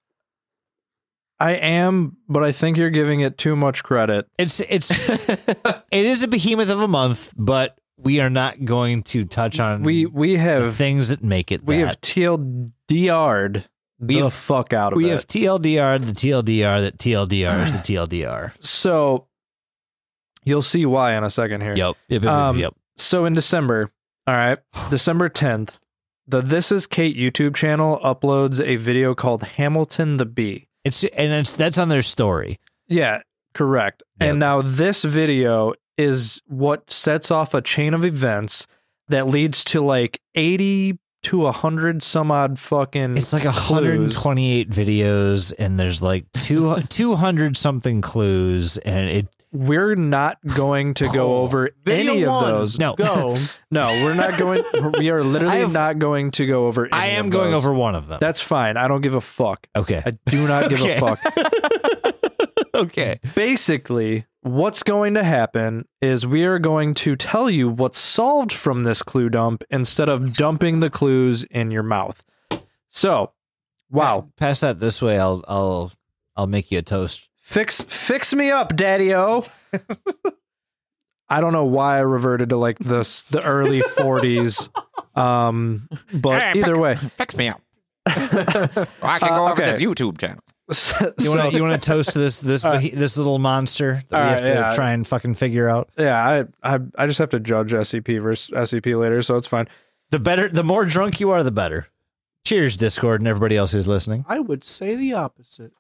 [SPEAKER 2] I am, but I think you're giving it too much credit.
[SPEAKER 5] It is a behemoth of a month, but we are not going to touch on
[SPEAKER 2] We
[SPEAKER 5] the
[SPEAKER 2] have
[SPEAKER 5] things that make it.
[SPEAKER 2] we
[SPEAKER 5] that.
[SPEAKER 2] have TLDR'd the fuck out of
[SPEAKER 5] We
[SPEAKER 2] it.
[SPEAKER 5] have TLDR, the TLDR, that TLDR is the TLDR.
[SPEAKER 2] So you'll see why in a second here.
[SPEAKER 5] Yep.
[SPEAKER 2] So in December, all right, December 10th, the This Is Kate YouTube channel uploads a video called Hamilton the Bee.
[SPEAKER 5] That's on their story.
[SPEAKER 2] Yeah, correct.
[SPEAKER 5] Yep.
[SPEAKER 2] And now this video is what sets off a chain of events that leads to like 80 to 100 some odd fucking
[SPEAKER 5] It's like
[SPEAKER 2] clues.
[SPEAKER 5] 128 videos, and there's like 200 something clues, and
[SPEAKER 2] We're not going to go over
[SPEAKER 3] Video
[SPEAKER 2] any of
[SPEAKER 3] one.
[SPEAKER 2] those.
[SPEAKER 5] No.
[SPEAKER 3] Go.
[SPEAKER 2] No, we're not going. We are literally not going to go over any
[SPEAKER 5] I am
[SPEAKER 2] of
[SPEAKER 5] going
[SPEAKER 2] those.
[SPEAKER 5] over one of them.
[SPEAKER 2] That's fine. I don't give a fuck.
[SPEAKER 5] Okay.
[SPEAKER 2] I do not give
[SPEAKER 5] Okay.
[SPEAKER 2] a fuck.
[SPEAKER 5] Okay.
[SPEAKER 2] Basically, what's going to happen is we are going to tell you what's solved from this clue dump instead of dumping the clues in your mouth. So, wow.
[SPEAKER 5] Pass that this way. I'll make you a toast.
[SPEAKER 2] Fix me up, Daddy-O. I don't know why I reverted to like the early 40s. But
[SPEAKER 4] Hey,
[SPEAKER 2] either way.
[SPEAKER 4] fix me up. I can go over
[SPEAKER 2] okay.
[SPEAKER 4] this YouTube channel.
[SPEAKER 5] You want to toast this this little monster that we have to
[SPEAKER 2] yeah.
[SPEAKER 5] try and fucking figure out?
[SPEAKER 2] Yeah, I just have to judge SCP versus SCP later, so it's fine.
[SPEAKER 5] The more drunk you are, the better. Cheers, Discord, and everybody else who's listening.
[SPEAKER 3] I would say the opposite.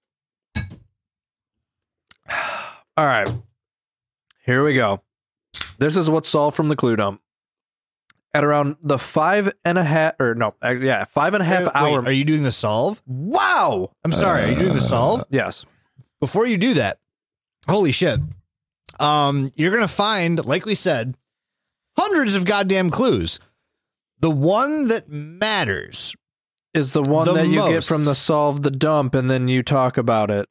[SPEAKER 2] All right, here we go. This is what's solved from the clue dump. At around the 5.5 hour.
[SPEAKER 5] Wait, are you doing the solve?
[SPEAKER 2] Wow.
[SPEAKER 5] I'm sorry. Are you doing the solve?
[SPEAKER 2] Yes.
[SPEAKER 5] Before you do that, holy shit. You're going to find, like we said, hundreds of goddamn clues. The one that matters.
[SPEAKER 2] Is the one
[SPEAKER 5] The
[SPEAKER 2] that you get
[SPEAKER 5] most.
[SPEAKER 2] from the solve the dump and then you talk about it.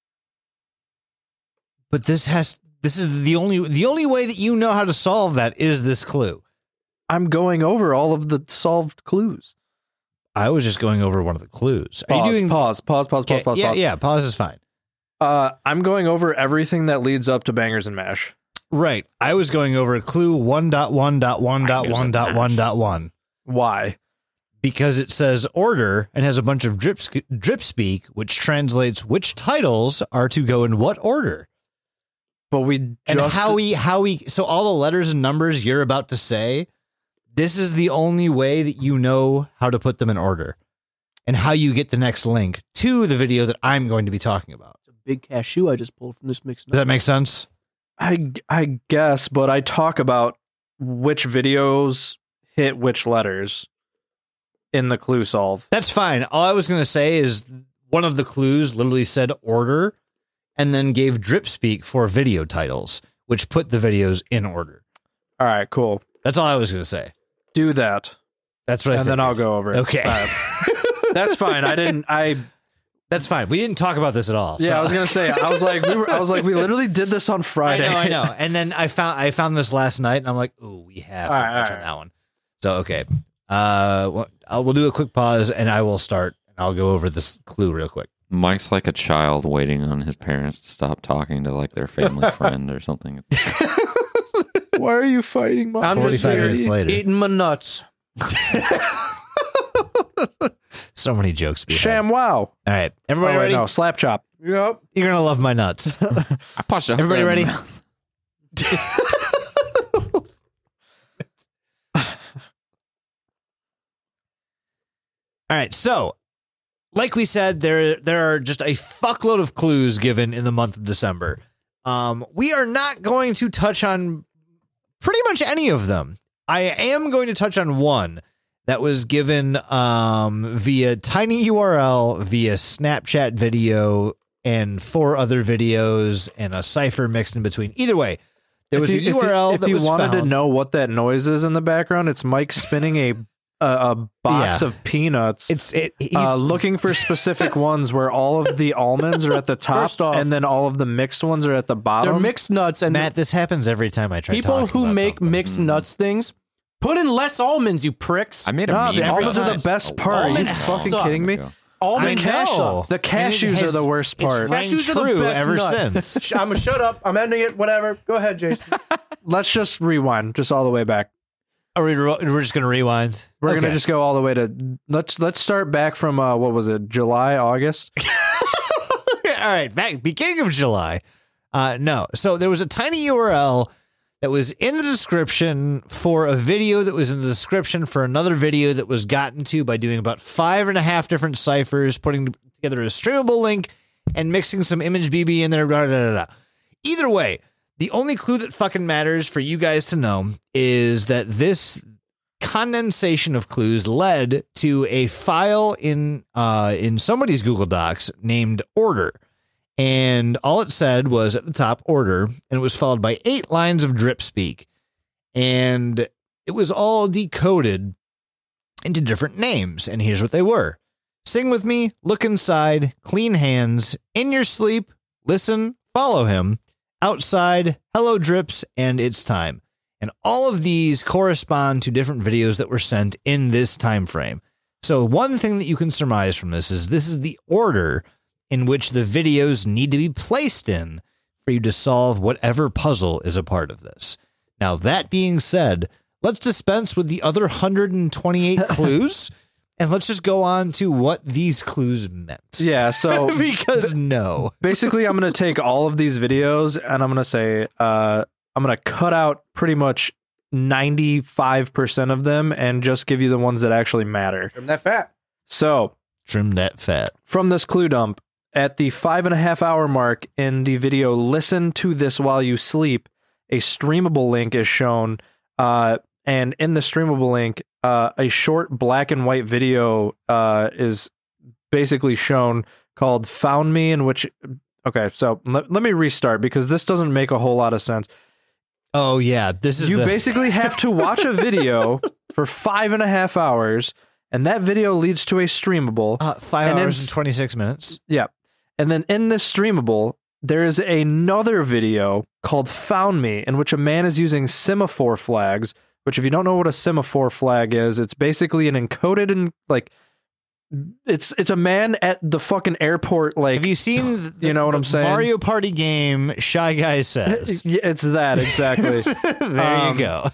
[SPEAKER 5] But this is the only way that you know how to solve that is this clue.
[SPEAKER 2] I'm going over all of the solved clues.
[SPEAKER 5] I was just going over one of the clues. Are
[SPEAKER 2] Pause,
[SPEAKER 5] you doing
[SPEAKER 2] pause.
[SPEAKER 5] Yeah, pause is fine.
[SPEAKER 2] I'm going over everything that leads up to Bangers and Mash.
[SPEAKER 5] Right. I was going over clue 1.1.1.1.1.1
[SPEAKER 2] Why?
[SPEAKER 5] because it says order and has a bunch of drip speak, which translates which titles are to go in what order.
[SPEAKER 2] But we
[SPEAKER 5] And
[SPEAKER 2] just
[SPEAKER 5] how we so all the letters and numbers you're about to say, this is the only way that you know how to put them in order and how you get the next link to the video that I'm going to be talking about.
[SPEAKER 3] It's a big cashew I just pulled from this mix.
[SPEAKER 5] Does that make sense?
[SPEAKER 2] I guess, but I talk about which videos hit which letters in the clue solve.
[SPEAKER 5] That's fine. All I was going to say is one of the clues literally said order and then gave drip speak for video titles, which put the videos in order.
[SPEAKER 2] All right, cool.
[SPEAKER 5] That's all I was going to say.
[SPEAKER 2] Do that,
[SPEAKER 5] That's what I
[SPEAKER 2] and then
[SPEAKER 5] figured.
[SPEAKER 2] I'll go over it.
[SPEAKER 5] Okay.
[SPEAKER 2] That's fine.
[SPEAKER 5] That's fine. We didn't talk about this at all.
[SPEAKER 2] Yeah,
[SPEAKER 5] so-
[SPEAKER 2] I was gonna say. I was like, we literally did this on Friday.
[SPEAKER 5] I know. And then I found this last night, and I'm like, ooh, we have to
[SPEAKER 2] All right,
[SPEAKER 5] touch
[SPEAKER 2] all
[SPEAKER 5] on
[SPEAKER 2] right.
[SPEAKER 5] that one. So okay, we'll do a quick pause, and I will start. And I'll go over this clue real quick.
[SPEAKER 4] Mike's like a child waiting on his parents to stop talking to like their family friend or something.
[SPEAKER 2] Why are you fighting, Mom?
[SPEAKER 3] I'm just
[SPEAKER 5] 45
[SPEAKER 3] here
[SPEAKER 5] minutes later.
[SPEAKER 3] eating my nuts.
[SPEAKER 5] So many jokes. Behind.
[SPEAKER 2] Sham wow.
[SPEAKER 5] All right, everybody
[SPEAKER 2] Oh, wait,
[SPEAKER 5] ready?
[SPEAKER 2] no, slap chop.
[SPEAKER 3] Yep.
[SPEAKER 5] You're gonna love my nuts.
[SPEAKER 4] I punched a
[SPEAKER 5] Everybody
[SPEAKER 4] hooker in the
[SPEAKER 5] ready?
[SPEAKER 4] mouth.
[SPEAKER 5] All right, so like we said, there are just a fuckload of clues given in the month of December. We are not going to touch on pretty much any of them. I am going to touch on one that was given via tiny URL, via Snapchat video, and 4 other videos, and a cipher mixed in between. Either way, there was a URL
[SPEAKER 2] if
[SPEAKER 5] that
[SPEAKER 2] you
[SPEAKER 5] was
[SPEAKER 2] wanted to
[SPEAKER 5] found.
[SPEAKER 2] know what that noise is in the background, it's Mike spinning a box
[SPEAKER 5] Yeah.
[SPEAKER 2] of peanuts.
[SPEAKER 5] He's
[SPEAKER 2] Looking for specific ones where all of the almonds are at the top,
[SPEAKER 3] First off,
[SPEAKER 2] and then all of the mixed ones are at the bottom.
[SPEAKER 3] They're mixed nuts, and
[SPEAKER 5] Matt. This happens every time I try.
[SPEAKER 3] people
[SPEAKER 5] talking
[SPEAKER 3] who
[SPEAKER 5] about
[SPEAKER 3] make
[SPEAKER 5] something.
[SPEAKER 3] mixed nuts things put in less almonds, you pricks.
[SPEAKER 4] I made a
[SPEAKER 2] No,
[SPEAKER 4] meme
[SPEAKER 2] the
[SPEAKER 4] about
[SPEAKER 2] almonds are
[SPEAKER 4] this
[SPEAKER 2] the best
[SPEAKER 4] a
[SPEAKER 2] part. Are you
[SPEAKER 3] Almonds
[SPEAKER 2] fucking
[SPEAKER 3] suck.
[SPEAKER 2] kidding me?
[SPEAKER 3] Almonds
[SPEAKER 5] I know.
[SPEAKER 3] suck.
[SPEAKER 2] The
[SPEAKER 5] And it
[SPEAKER 2] cashews are
[SPEAKER 5] has-
[SPEAKER 2] the worst
[SPEAKER 5] it's
[SPEAKER 2] part.
[SPEAKER 5] rang
[SPEAKER 3] Cashews are the
[SPEAKER 5] true
[SPEAKER 3] best
[SPEAKER 5] ever
[SPEAKER 3] nut.
[SPEAKER 5] since.
[SPEAKER 3] I'm gonna shut up. I'm ending it. Whatever. Go ahead, Jason.
[SPEAKER 2] Let's just rewind, just all the way back.
[SPEAKER 5] We're just gonna rewind.
[SPEAKER 2] We're
[SPEAKER 5] Okay.
[SPEAKER 2] gonna just go all the way to let's start back from what was it, July, August?
[SPEAKER 5] All right, back beginning of July. No, so there was a tiny URL that was in the description for a video that was in the description for another video that was gotten to by doing about 5.5 different ciphers, putting together a streamable link and mixing some image BB in there. Blah, blah, blah, blah. Either way, the only clue that fucking matters for you guys to know is that this condensation of clues led to a file in somebody's Google Docs named order. And all it said was at the top order, and it was followed by 8 lines of drip speak. And it was all decoded into different names. And here's what they were: sing with me, look inside, clean hands, in your sleep, listen, follow him, outside, hello drips, and it's time. And all of these correspond to different videos that were sent in this time frame. So one thing that you can surmise from this is the order in which the videos need to be placed in for you to solve whatever puzzle is a part of this. Now, that being said, let's dispense with the other 128 clues, and let's just go on to what these clues meant.
[SPEAKER 2] Yeah, so
[SPEAKER 5] Because no.
[SPEAKER 2] basically I'm going to take all of these videos and I'm going to say I'm going to cut out pretty much 95% of them and just give you the ones that actually matter.
[SPEAKER 3] Trim that fat.
[SPEAKER 2] So
[SPEAKER 5] Trim that fat.
[SPEAKER 2] from this clue dump, at the 5.5 hour mark in the video, listen to this while you sleep, a streamable link is shown. And in the streamable link, a short black and white video is basically shown called Found Me, in which, okay, so let me restart because this doesn't make a whole lot of sense.
[SPEAKER 5] Oh, yeah. This is
[SPEAKER 2] You
[SPEAKER 5] the-
[SPEAKER 2] basically have to watch a video for 5.5 hours, and that video leads to a streamable.
[SPEAKER 5] 5
[SPEAKER 2] and
[SPEAKER 5] hours
[SPEAKER 2] in-
[SPEAKER 5] and 26 minutes.
[SPEAKER 2] Yeah. And then in this streamable, there is another video called Found Me, in which a man is using semaphore flags, which if you don't know what a semaphore flag is, it's basically an encoded and like it's a man at the fucking airport, like
[SPEAKER 5] Have you seen
[SPEAKER 2] You know what I'm saying?
[SPEAKER 5] Mario Party game Shy Guy Says?
[SPEAKER 2] Yeah, it's that exactly.
[SPEAKER 5] There you go.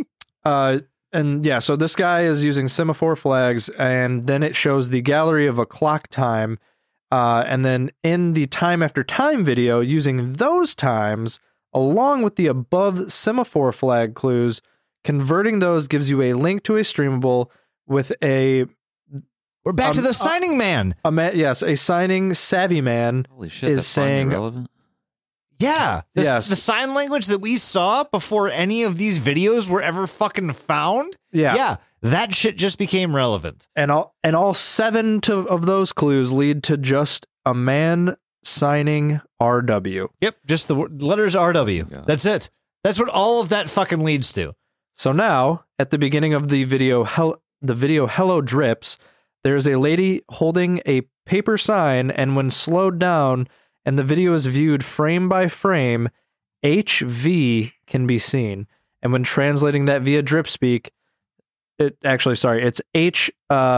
[SPEAKER 2] And yeah, so this guy is using semaphore flags, and then it shows the gallery of a clock time. And then in the time after time video, using those times along with the above semaphore flag clues, converting those gives you a link to a streamable with a
[SPEAKER 5] We're back to the signing man.
[SPEAKER 2] man. Yes, a signing savvy man.
[SPEAKER 4] Holy shit,
[SPEAKER 2] Is
[SPEAKER 4] that's finally
[SPEAKER 2] saying-
[SPEAKER 4] relevant.
[SPEAKER 5] Yeah.
[SPEAKER 2] Yes.
[SPEAKER 5] The sign language that we saw before any of these videos were ever fucking found.
[SPEAKER 2] Yeah.
[SPEAKER 5] Yeah. That shit just became relevant.
[SPEAKER 2] And all 7 of those clues lead to just a man signing RW.
[SPEAKER 5] Yep. Just the letters RW.
[SPEAKER 4] Yeah.
[SPEAKER 5] That's it. That's what all of that fucking leads to.
[SPEAKER 2] So now, at the beginning of the video, Hello Drips, there's a lady holding a paper sign, and when slowed down and the video is viewed frame by frame, HV can be seen. And when translating that via DripSpeak, it's H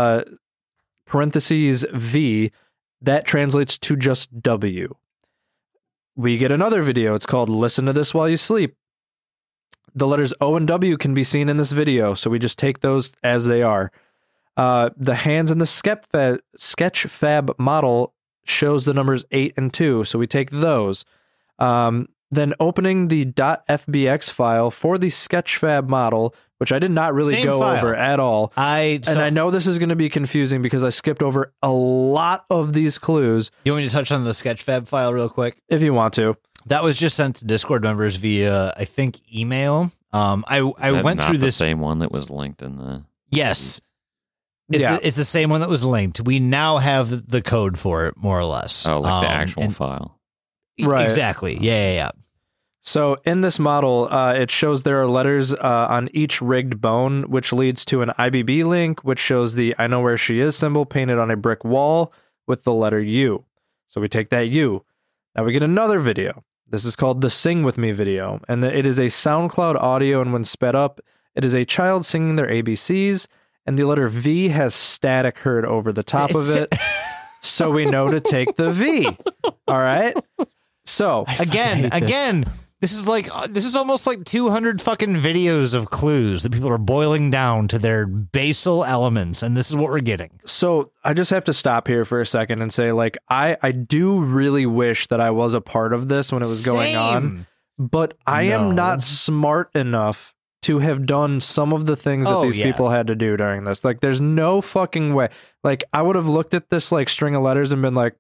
[SPEAKER 2] parentheses V, that translates to just W. We get another video. It's called Listen to This While You Sleep. The letters O and W can be seen in this video, so we just take those as they are. The hands in the Sketchfab model shows the numbers 8 and 2, so we take those. Then opening the .fbx file for the Sketchfab model, which I did not really
[SPEAKER 5] Same
[SPEAKER 2] go
[SPEAKER 5] file.
[SPEAKER 2] over at all.
[SPEAKER 5] And
[SPEAKER 2] I know this is going to be confusing because I skipped over a lot of these clues.
[SPEAKER 5] You want me to touch on the Sketchfab file real quick?
[SPEAKER 2] If you want to.
[SPEAKER 5] That was just sent to Discord members via, I think, email. I
[SPEAKER 4] Is that
[SPEAKER 5] went
[SPEAKER 4] not
[SPEAKER 5] through
[SPEAKER 4] the
[SPEAKER 5] this.
[SPEAKER 4] same one that was linked in the.
[SPEAKER 5] Yes.
[SPEAKER 2] Yeah.
[SPEAKER 5] It's the same one that was linked. We now have the code for it, more or less.
[SPEAKER 4] Oh, like the actual
[SPEAKER 5] and-
[SPEAKER 4] file.
[SPEAKER 2] Right.
[SPEAKER 5] Exactly. Yeah.
[SPEAKER 2] So in this model, it shows there are letters on each rigged bone, which leads to an IBB link, which shows the I know where she is symbol painted on a brick wall with the letter U. So we take that U. Now we get another video. This is called the Sing With Me video, and it is a SoundCloud audio, and when sped up, it is a child singing their ABCs, and the letter V has static heard over the top of it. So we know to take the V. All right? So
[SPEAKER 5] Again, this is almost like 200 fucking videos of clues that people are boiling down to their basal elements, and this is what we're getting.
[SPEAKER 2] So I just have to stop here for a second and say, like, I do really wish that I was a part of this when it was going on,
[SPEAKER 5] Same.
[SPEAKER 2] but I am not smart enough to have done some of the things that these people had to do during this. Like, there's no fucking way. Like, I would have looked at this like string of letters and been like,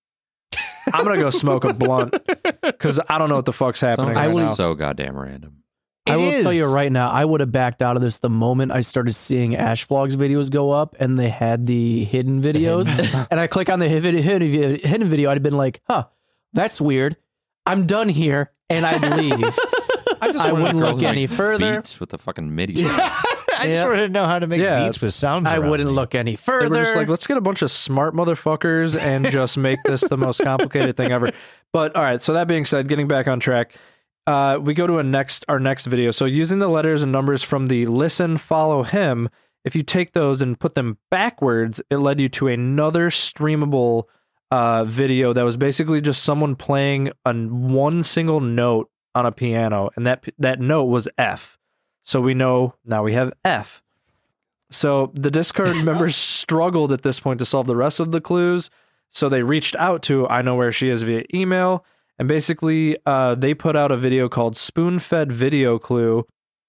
[SPEAKER 2] I'm gonna go smoke a blunt because I don't know what the fuck's happening.
[SPEAKER 4] Some
[SPEAKER 2] Right now.
[SPEAKER 4] so goddamn random.
[SPEAKER 3] I will
[SPEAKER 5] It
[SPEAKER 3] tell you
[SPEAKER 5] is.
[SPEAKER 3] right now, I would have backed out of this the moment I started seeing Ash Vlogs videos go up and they had the hidden videos. And I click on the hidden video, I'd have been like, huh, that's weird. I'm done here. And I'd leave. I
[SPEAKER 4] wanted a
[SPEAKER 3] wouldn't
[SPEAKER 4] girl
[SPEAKER 3] look
[SPEAKER 4] who
[SPEAKER 3] any
[SPEAKER 4] makes
[SPEAKER 3] further.
[SPEAKER 4] beats with the fucking MIDI.
[SPEAKER 5] I just wanted to know how to make beats with sounds.
[SPEAKER 3] I
[SPEAKER 5] around
[SPEAKER 3] wouldn't
[SPEAKER 5] me.
[SPEAKER 3] look any
[SPEAKER 2] They
[SPEAKER 3] further.
[SPEAKER 2] were just like, let's get a bunch of smart motherfuckers and just make this the most complicated thing ever. But all right, so that being said, getting back on track, we go to our next video. So using the letters and numbers from the listen, follow him, if you take those and put them backwards, it led you to another streamable video that was basically just someone playing one single note on a piano, and that note was F. So we know now we have F. So the Discord members struggled at this point to solve the rest of the clues. So they reached out to I Know Where She Is via email. And basically, they put out a video called Spoon Fed Video Clue,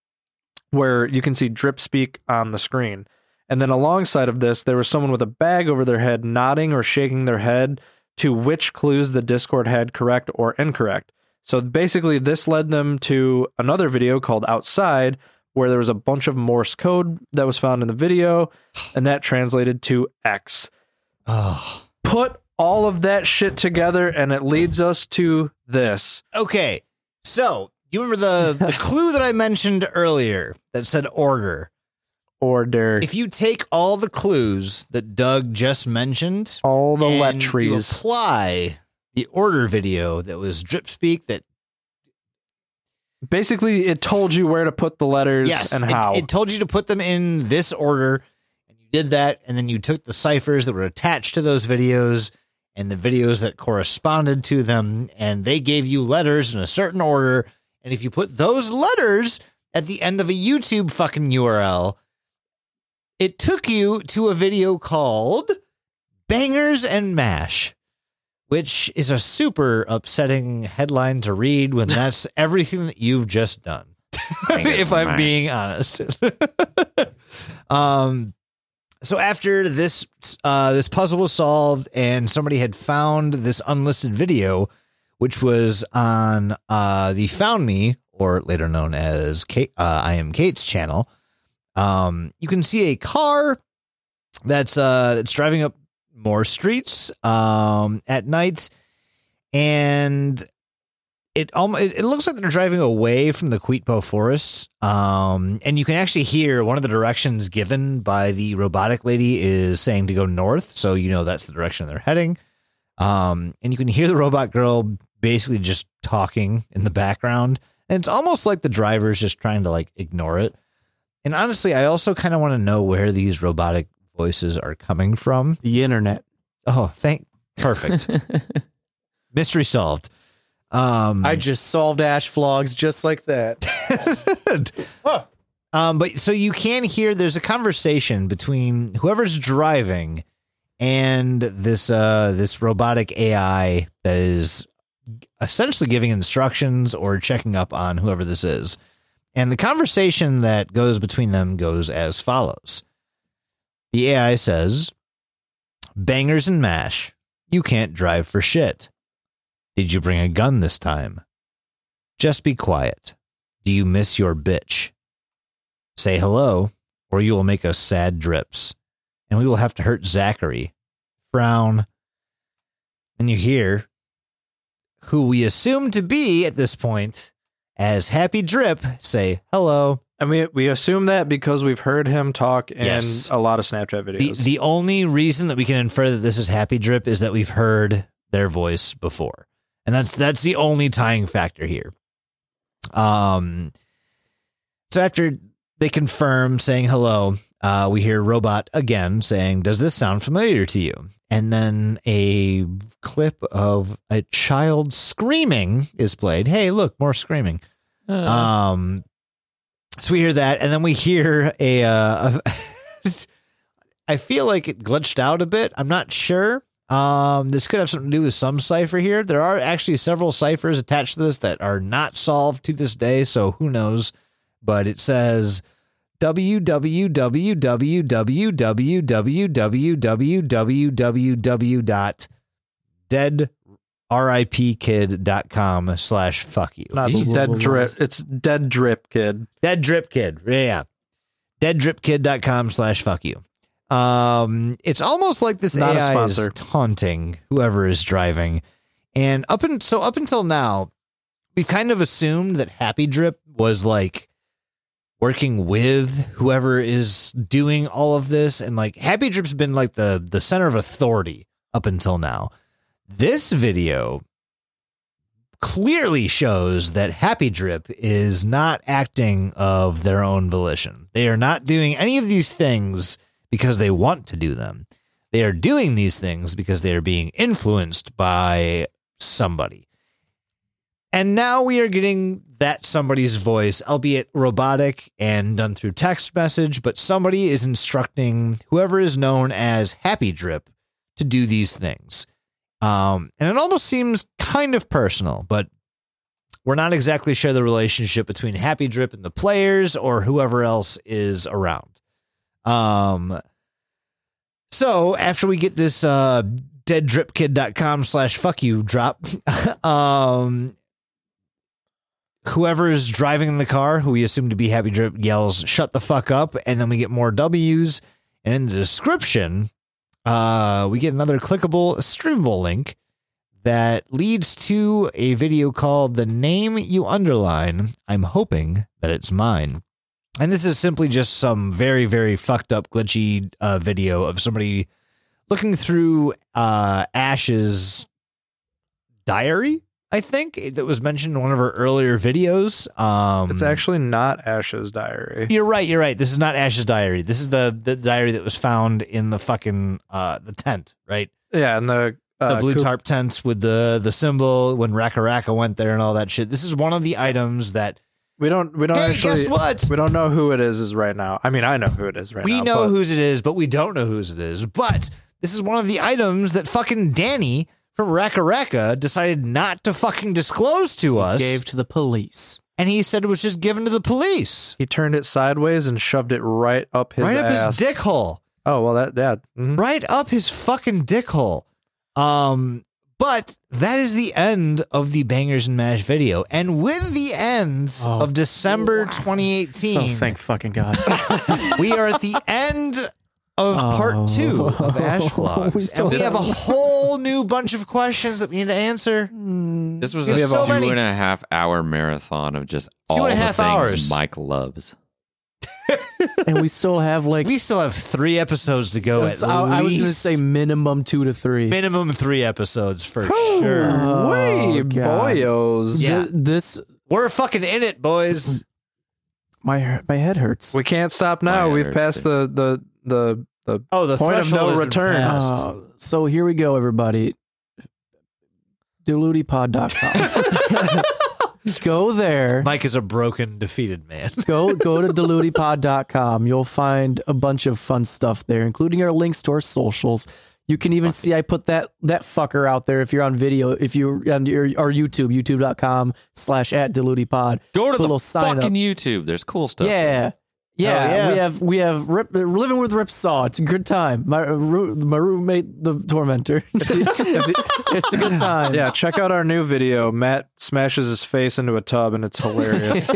[SPEAKER 2] where you can see Drip Speak on the screen. And then alongside of this, there was someone with a bag over their head nodding or shaking their head to which clues the Discord had correct or incorrect. So basically, this led them to another video called Outside, where there was a bunch of Morse code that was found in the video, and that translated to X.
[SPEAKER 5] Oh.
[SPEAKER 2] Put all of that shit together, and it leads us to this.
[SPEAKER 5] Okay, so you remember the clue that I mentioned earlier that said order?
[SPEAKER 2] Order.
[SPEAKER 5] If you take all the clues that Doug just mentioned,
[SPEAKER 2] All the
[SPEAKER 5] and
[SPEAKER 2] letters.
[SPEAKER 5] you apply the order video that was Drip Speak, that
[SPEAKER 2] Basically, it told you where to put the letters
[SPEAKER 5] yes,
[SPEAKER 2] and how.
[SPEAKER 5] it told you to put them in this order, and you did that, and then you took the ciphers that were attached to those videos and the videos that corresponded to them, and they gave you letters in a certain order, and if you put those letters at the end of a YouTube fucking URL, it took you to a video called Bangers and Mash, which is a super upsetting headline to read when that's everything that you've just done. If I'm being honest. So after this puzzle was solved and somebody had found this unlisted video, which was on the Found Me, or later known as I Am Kate's channel, you can see a car that's driving up more streets at night, and it looks like they're driving away from the Quitpo forests, and you can actually hear one of the directions given by the robotic lady is saying to go north, so you know that's the direction they're heading. And you can hear the robot girl basically just talking in the background, and it's almost like the driver's just trying to like ignore it. And honestly, I also kind of want to know where these robotic voices are coming from.
[SPEAKER 3] The internet.
[SPEAKER 5] Oh, perfect. Mystery solved.
[SPEAKER 3] I just solved Ash Vlogs just like that.
[SPEAKER 5] But so you can hear there's a conversation between whoever's driving and this robotic AI that is essentially giving instructions or checking up on whoever this is. And the conversation that goes between them goes as follows. The AI says, "Bangers and Mash, you can't drive for shit." Did you bring a gun this time? Just be quiet. Do you miss your bitch? Say hello, or you will make us sad drips, and we will have to hurt Zachary. Frown. And you hear who we assume to be at this point as Happy Drip say hello.
[SPEAKER 2] And we assume that because we've heard him talk in
[SPEAKER 5] Yes.
[SPEAKER 2] a lot of Snapchat videos.
[SPEAKER 5] The only reason that we can infer that this is Happy Drip is that we've heard their voice before. And that's the only tying factor here. So after they confirm saying hello, we hear Robot again saying, "Does this sound familiar to you?" And then a clip of a child screaming is played. Hey, look, more screaming. So we hear that, and then we hear a I feel like it glitched out a bit. I'm not sure. This could have something to do with some cipher here. There are actually several ciphers attached to this that are not solved to this day, so who knows? But it says www.deadripkid.com/fuck you.
[SPEAKER 2] Not
[SPEAKER 3] Jesus.
[SPEAKER 2] Dead Drip. It's Dead Drip Kid.
[SPEAKER 5] Dead Drip Kid. Yeah. Deaddripkid.com/fuck you. It's almost like this
[SPEAKER 2] Not a
[SPEAKER 5] AI is
[SPEAKER 2] sponsor.
[SPEAKER 5] taunting whoever is driving. And up until now, we've kind of assumed that Happy Drip was like working with whoever is doing all of this. And like Happy Drip's been like the center of authority up until now. This video clearly shows that Happy Drip is not acting of their own volition. They are not doing any of these things because they want to do them. They are doing these things because they are being influenced by somebody. And now we are getting that somebody's voice, albeit robotic and done through text message, but somebody is instructing whoever is known as Happy Drip to do these things. And it almost seems kind of personal, but we're not exactly sure the relationship between Happy Drip and the players or whoever else is around. So after we get this deaddripkid.com/fuck you drop, whoever is driving in the car, who we assume to be Happy Drip, yells, "Shut the fuck up." And then we get more W's. And in the description, we get another clickable, streamable link that leads to a video called "The Name You Underline. I'm hoping that it's mine." And this is simply just some very, very fucked up, glitchy video of somebody looking through Ash's diary, I think, that was mentioned in one of her earlier videos.
[SPEAKER 2] It's actually not Ash's diary.
[SPEAKER 5] You're right. This is not Ash's diary. This is the diary that was found in the fucking the tent, right?
[SPEAKER 2] Yeah, and the
[SPEAKER 5] Blue
[SPEAKER 2] Coop-
[SPEAKER 5] tarp tents with the symbol when Raka Raka went there and all that shit. This is one of the items that
[SPEAKER 2] We don't
[SPEAKER 5] hey,
[SPEAKER 2] actually.
[SPEAKER 5] guess what?
[SPEAKER 2] We don't know who it is right now. I mean, I know who it is right now.
[SPEAKER 5] We know
[SPEAKER 2] but
[SPEAKER 5] whose it is, but we don't know whose it is. But this is one of the items that fucking Danny from Raka Raka decided not to fucking disclose to us.
[SPEAKER 3] Gave to the police.
[SPEAKER 5] And he said it was just given to the police.
[SPEAKER 2] he turned it sideways and shoved it right up his
[SPEAKER 5] Right up
[SPEAKER 2] ass.
[SPEAKER 5] his dick hole.
[SPEAKER 2] Oh well, that. Mhm.
[SPEAKER 5] Right up his fucking dick hole. But that is the end of the Bangers and Mash video. And with the end
[SPEAKER 3] Oh.
[SPEAKER 5] of December 2018,
[SPEAKER 3] Oh, thank fucking God.
[SPEAKER 5] we are at the end of part 2 of Ash Vlogs.
[SPEAKER 3] We still
[SPEAKER 5] And we
[SPEAKER 3] have-
[SPEAKER 5] have a whole new bunch of questions that we need to answer.
[SPEAKER 4] This was
[SPEAKER 5] We
[SPEAKER 4] a
[SPEAKER 5] have so many-
[SPEAKER 4] 2.5 hour marathon of just all
[SPEAKER 5] 2.5
[SPEAKER 4] the things
[SPEAKER 5] hours.
[SPEAKER 4] Mike loves.
[SPEAKER 3] And we still have like,
[SPEAKER 5] We still have 3 episodes to go at
[SPEAKER 3] I was going to
[SPEAKER 5] least.
[SPEAKER 3] say minimum 2 to 3.
[SPEAKER 5] Minimum 3 episodes for sure.
[SPEAKER 2] Way
[SPEAKER 3] God.
[SPEAKER 2] boyos.
[SPEAKER 5] Yeah.
[SPEAKER 3] This,
[SPEAKER 5] We're fucking in it, boys.
[SPEAKER 3] my head hurts.
[SPEAKER 2] We can't stop now.
[SPEAKER 4] My
[SPEAKER 2] We've
[SPEAKER 4] hair
[SPEAKER 2] passed
[SPEAKER 4] is
[SPEAKER 2] the
[SPEAKER 5] Oh, the
[SPEAKER 2] Point of
[SPEAKER 5] threshold
[SPEAKER 2] no
[SPEAKER 5] has been
[SPEAKER 2] return.
[SPEAKER 5] passed.
[SPEAKER 3] So here we go, everybody. DelutiPod.com. Go there.
[SPEAKER 5] Mike is a broken, defeated man.
[SPEAKER 3] Go to DelutiPod.com. You'll find a bunch of fun stuff there, including our links to our socials. You can even see I put that fucker out there if you're on video, if you're on our YouTube, youtube.com/@DelutiPod.
[SPEAKER 4] Go to
[SPEAKER 3] Put a
[SPEAKER 4] the
[SPEAKER 3] little sign
[SPEAKER 4] fucking
[SPEAKER 3] up.
[SPEAKER 4] YouTube. There's cool stuff.
[SPEAKER 3] Yeah. Yeah,
[SPEAKER 5] yeah.
[SPEAKER 3] we have Living with Ripsaw. It's a good time. My roommate, the tormentor. It's a good time.
[SPEAKER 2] Yeah, check out our new video. Matt smashes his face into a tub, and it's hilarious.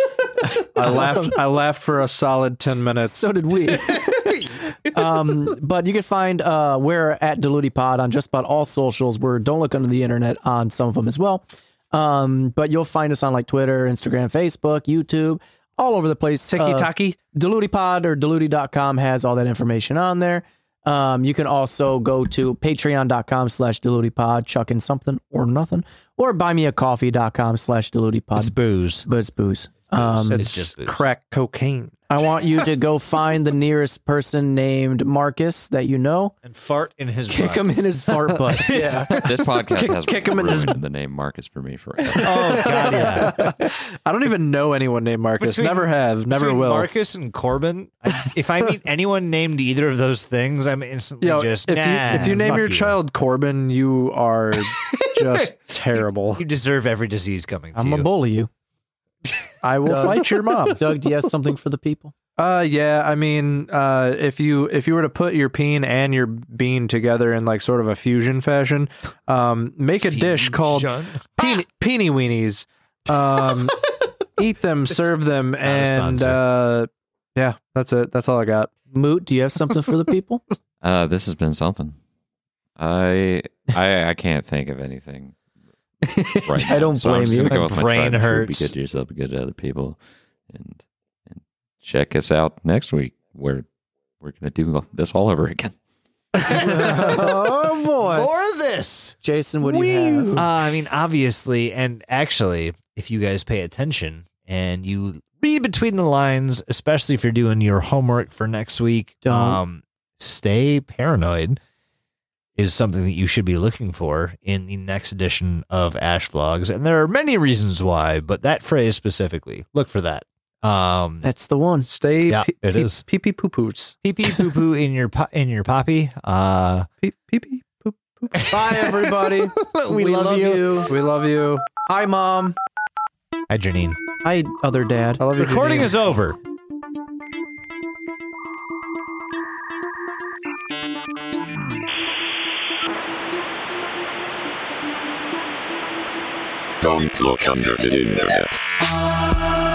[SPEAKER 2] I laughed for a solid 10 minutes.
[SPEAKER 3] So did we. But you can find we're at DelutiPod on just about all socials. Don't look under the internet on some of them as well. But you'll find us on like Twitter, Instagram, Facebook, YouTube, all over the place.
[SPEAKER 2] Tiki-taki.
[SPEAKER 3] DelutiPod or Deluti.com has all that information on there. You can also go to patreon.com/DelutiPod, chuck in something or nothing, or buymeacoffee.com/DelutiPod.
[SPEAKER 5] It's booze.
[SPEAKER 3] But it's booze.
[SPEAKER 5] It's just booze.
[SPEAKER 2] Crack cocaine.
[SPEAKER 3] I want you to go find the nearest person named Marcus that you know.
[SPEAKER 5] And fart in his
[SPEAKER 3] Kick
[SPEAKER 5] butt.
[SPEAKER 3] him in his fart butt. Yeah.
[SPEAKER 4] This podcast has
[SPEAKER 2] kick him in his-
[SPEAKER 4] ruined the name Marcus for me forever.
[SPEAKER 5] Oh, God, yeah.
[SPEAKER 2] I don't even know anyone named Marcus.
[SPEAKER 5] Between-
[SPEAKER 2] Never have. Never
[SPEAKER 5] Between
[SPEAKER 2] will.
[SPEAKER 5] Marcus and Corbin, if I meet anyone named either of those things, I'm instantly
[SPEAKER 2] Yo,
[SPEAKER 5] just,
[SPEAKER 2] if you name
[SPEAKER 5] fuck
[SPEAKER 2] your
[SPEAKER 5] you.
[SPEAKER 2] child Corbin, you are just terrible.
[SPEAKER 5] You deserve every disease coming to
[SPEAKER 3] I'm
[SPEAKER 5] you.
[SPEAKER 3] going to bully you.
[SPEAKER 2] I will fight your mom.
[SPEAKER 3] Doug, do you have something for the people?
[SPEAKER 2] Yeah, I mean, if you were to put your peen and your bean together in like sort of a fusion fashion, make a dish called peeny weenies. Eat them, serve them, and yeah, that's it. That's all I got.
[SPEAKER 3] Moot, do you have something for the people?
[SPEAKER 4] This has been something. I can't think of anything. Right
[SPEAKER 3] I
[SPEAKER 4] now,
[SPEAKER 3] don't
[SPEAKER 4] so I'm
[SPEAKER 3] blame
[SPEAKER 4] just
[SPEAKER 3] you.
[SPEAKER 4] gonna go
[SPEAKER 5] My
[SPEAKER 4] with my
[SPEAKER 5] brain
[SPEAKER 4] tried and true,
[SPEAKER 5] hurts.
[SPEAKER 4] Be good to yourself, be good to other people, and check us out next week where we're gonna do this all over again.
[SPEAKER 3] Oh, boy.
[SPEAKER 5] More of this.
[SPEAKER 3] Jason, what do you have?
[SPEAKER 5] I mean, obviously, and actually, if you guys pay attention and you read between the lines, especially if you're doing your homework for next week,
[SPEAKER 3] Don't.
[SPEAKER 5] stay paranoid is something that you should be looking for in the next edition of Ash Vlogs. And there are many reasons why, but that phrase specifically, look for that.
[SPEAKER 3] That's the one.
[SPEAKER 2] Stay
[SPEAKER 5] Yeah, it is.
[SPEAKER 2] pee pee poo poos.
[SPEAKER 5] Pee pee poo poo in your poppy.
[SPEAKER 2] Pee pee poop poop.
[SPEAKER 3] Bye, everybody.
[SPEAKER 5] We love you.
[SPEAKER 2] We love you.
[SPEAKER 3] Hi, Mom.
[SPEAKER 5] Hi, Janine.
[SPEAKER 3] Hi, other dad.
[SPEAKER 2] I love you.
[SPEAKER 5] Recording
[SPEAKER 2] Janine.
[SPEAKER 5] is over.
[SPEAKER 1] Don't look under the internet.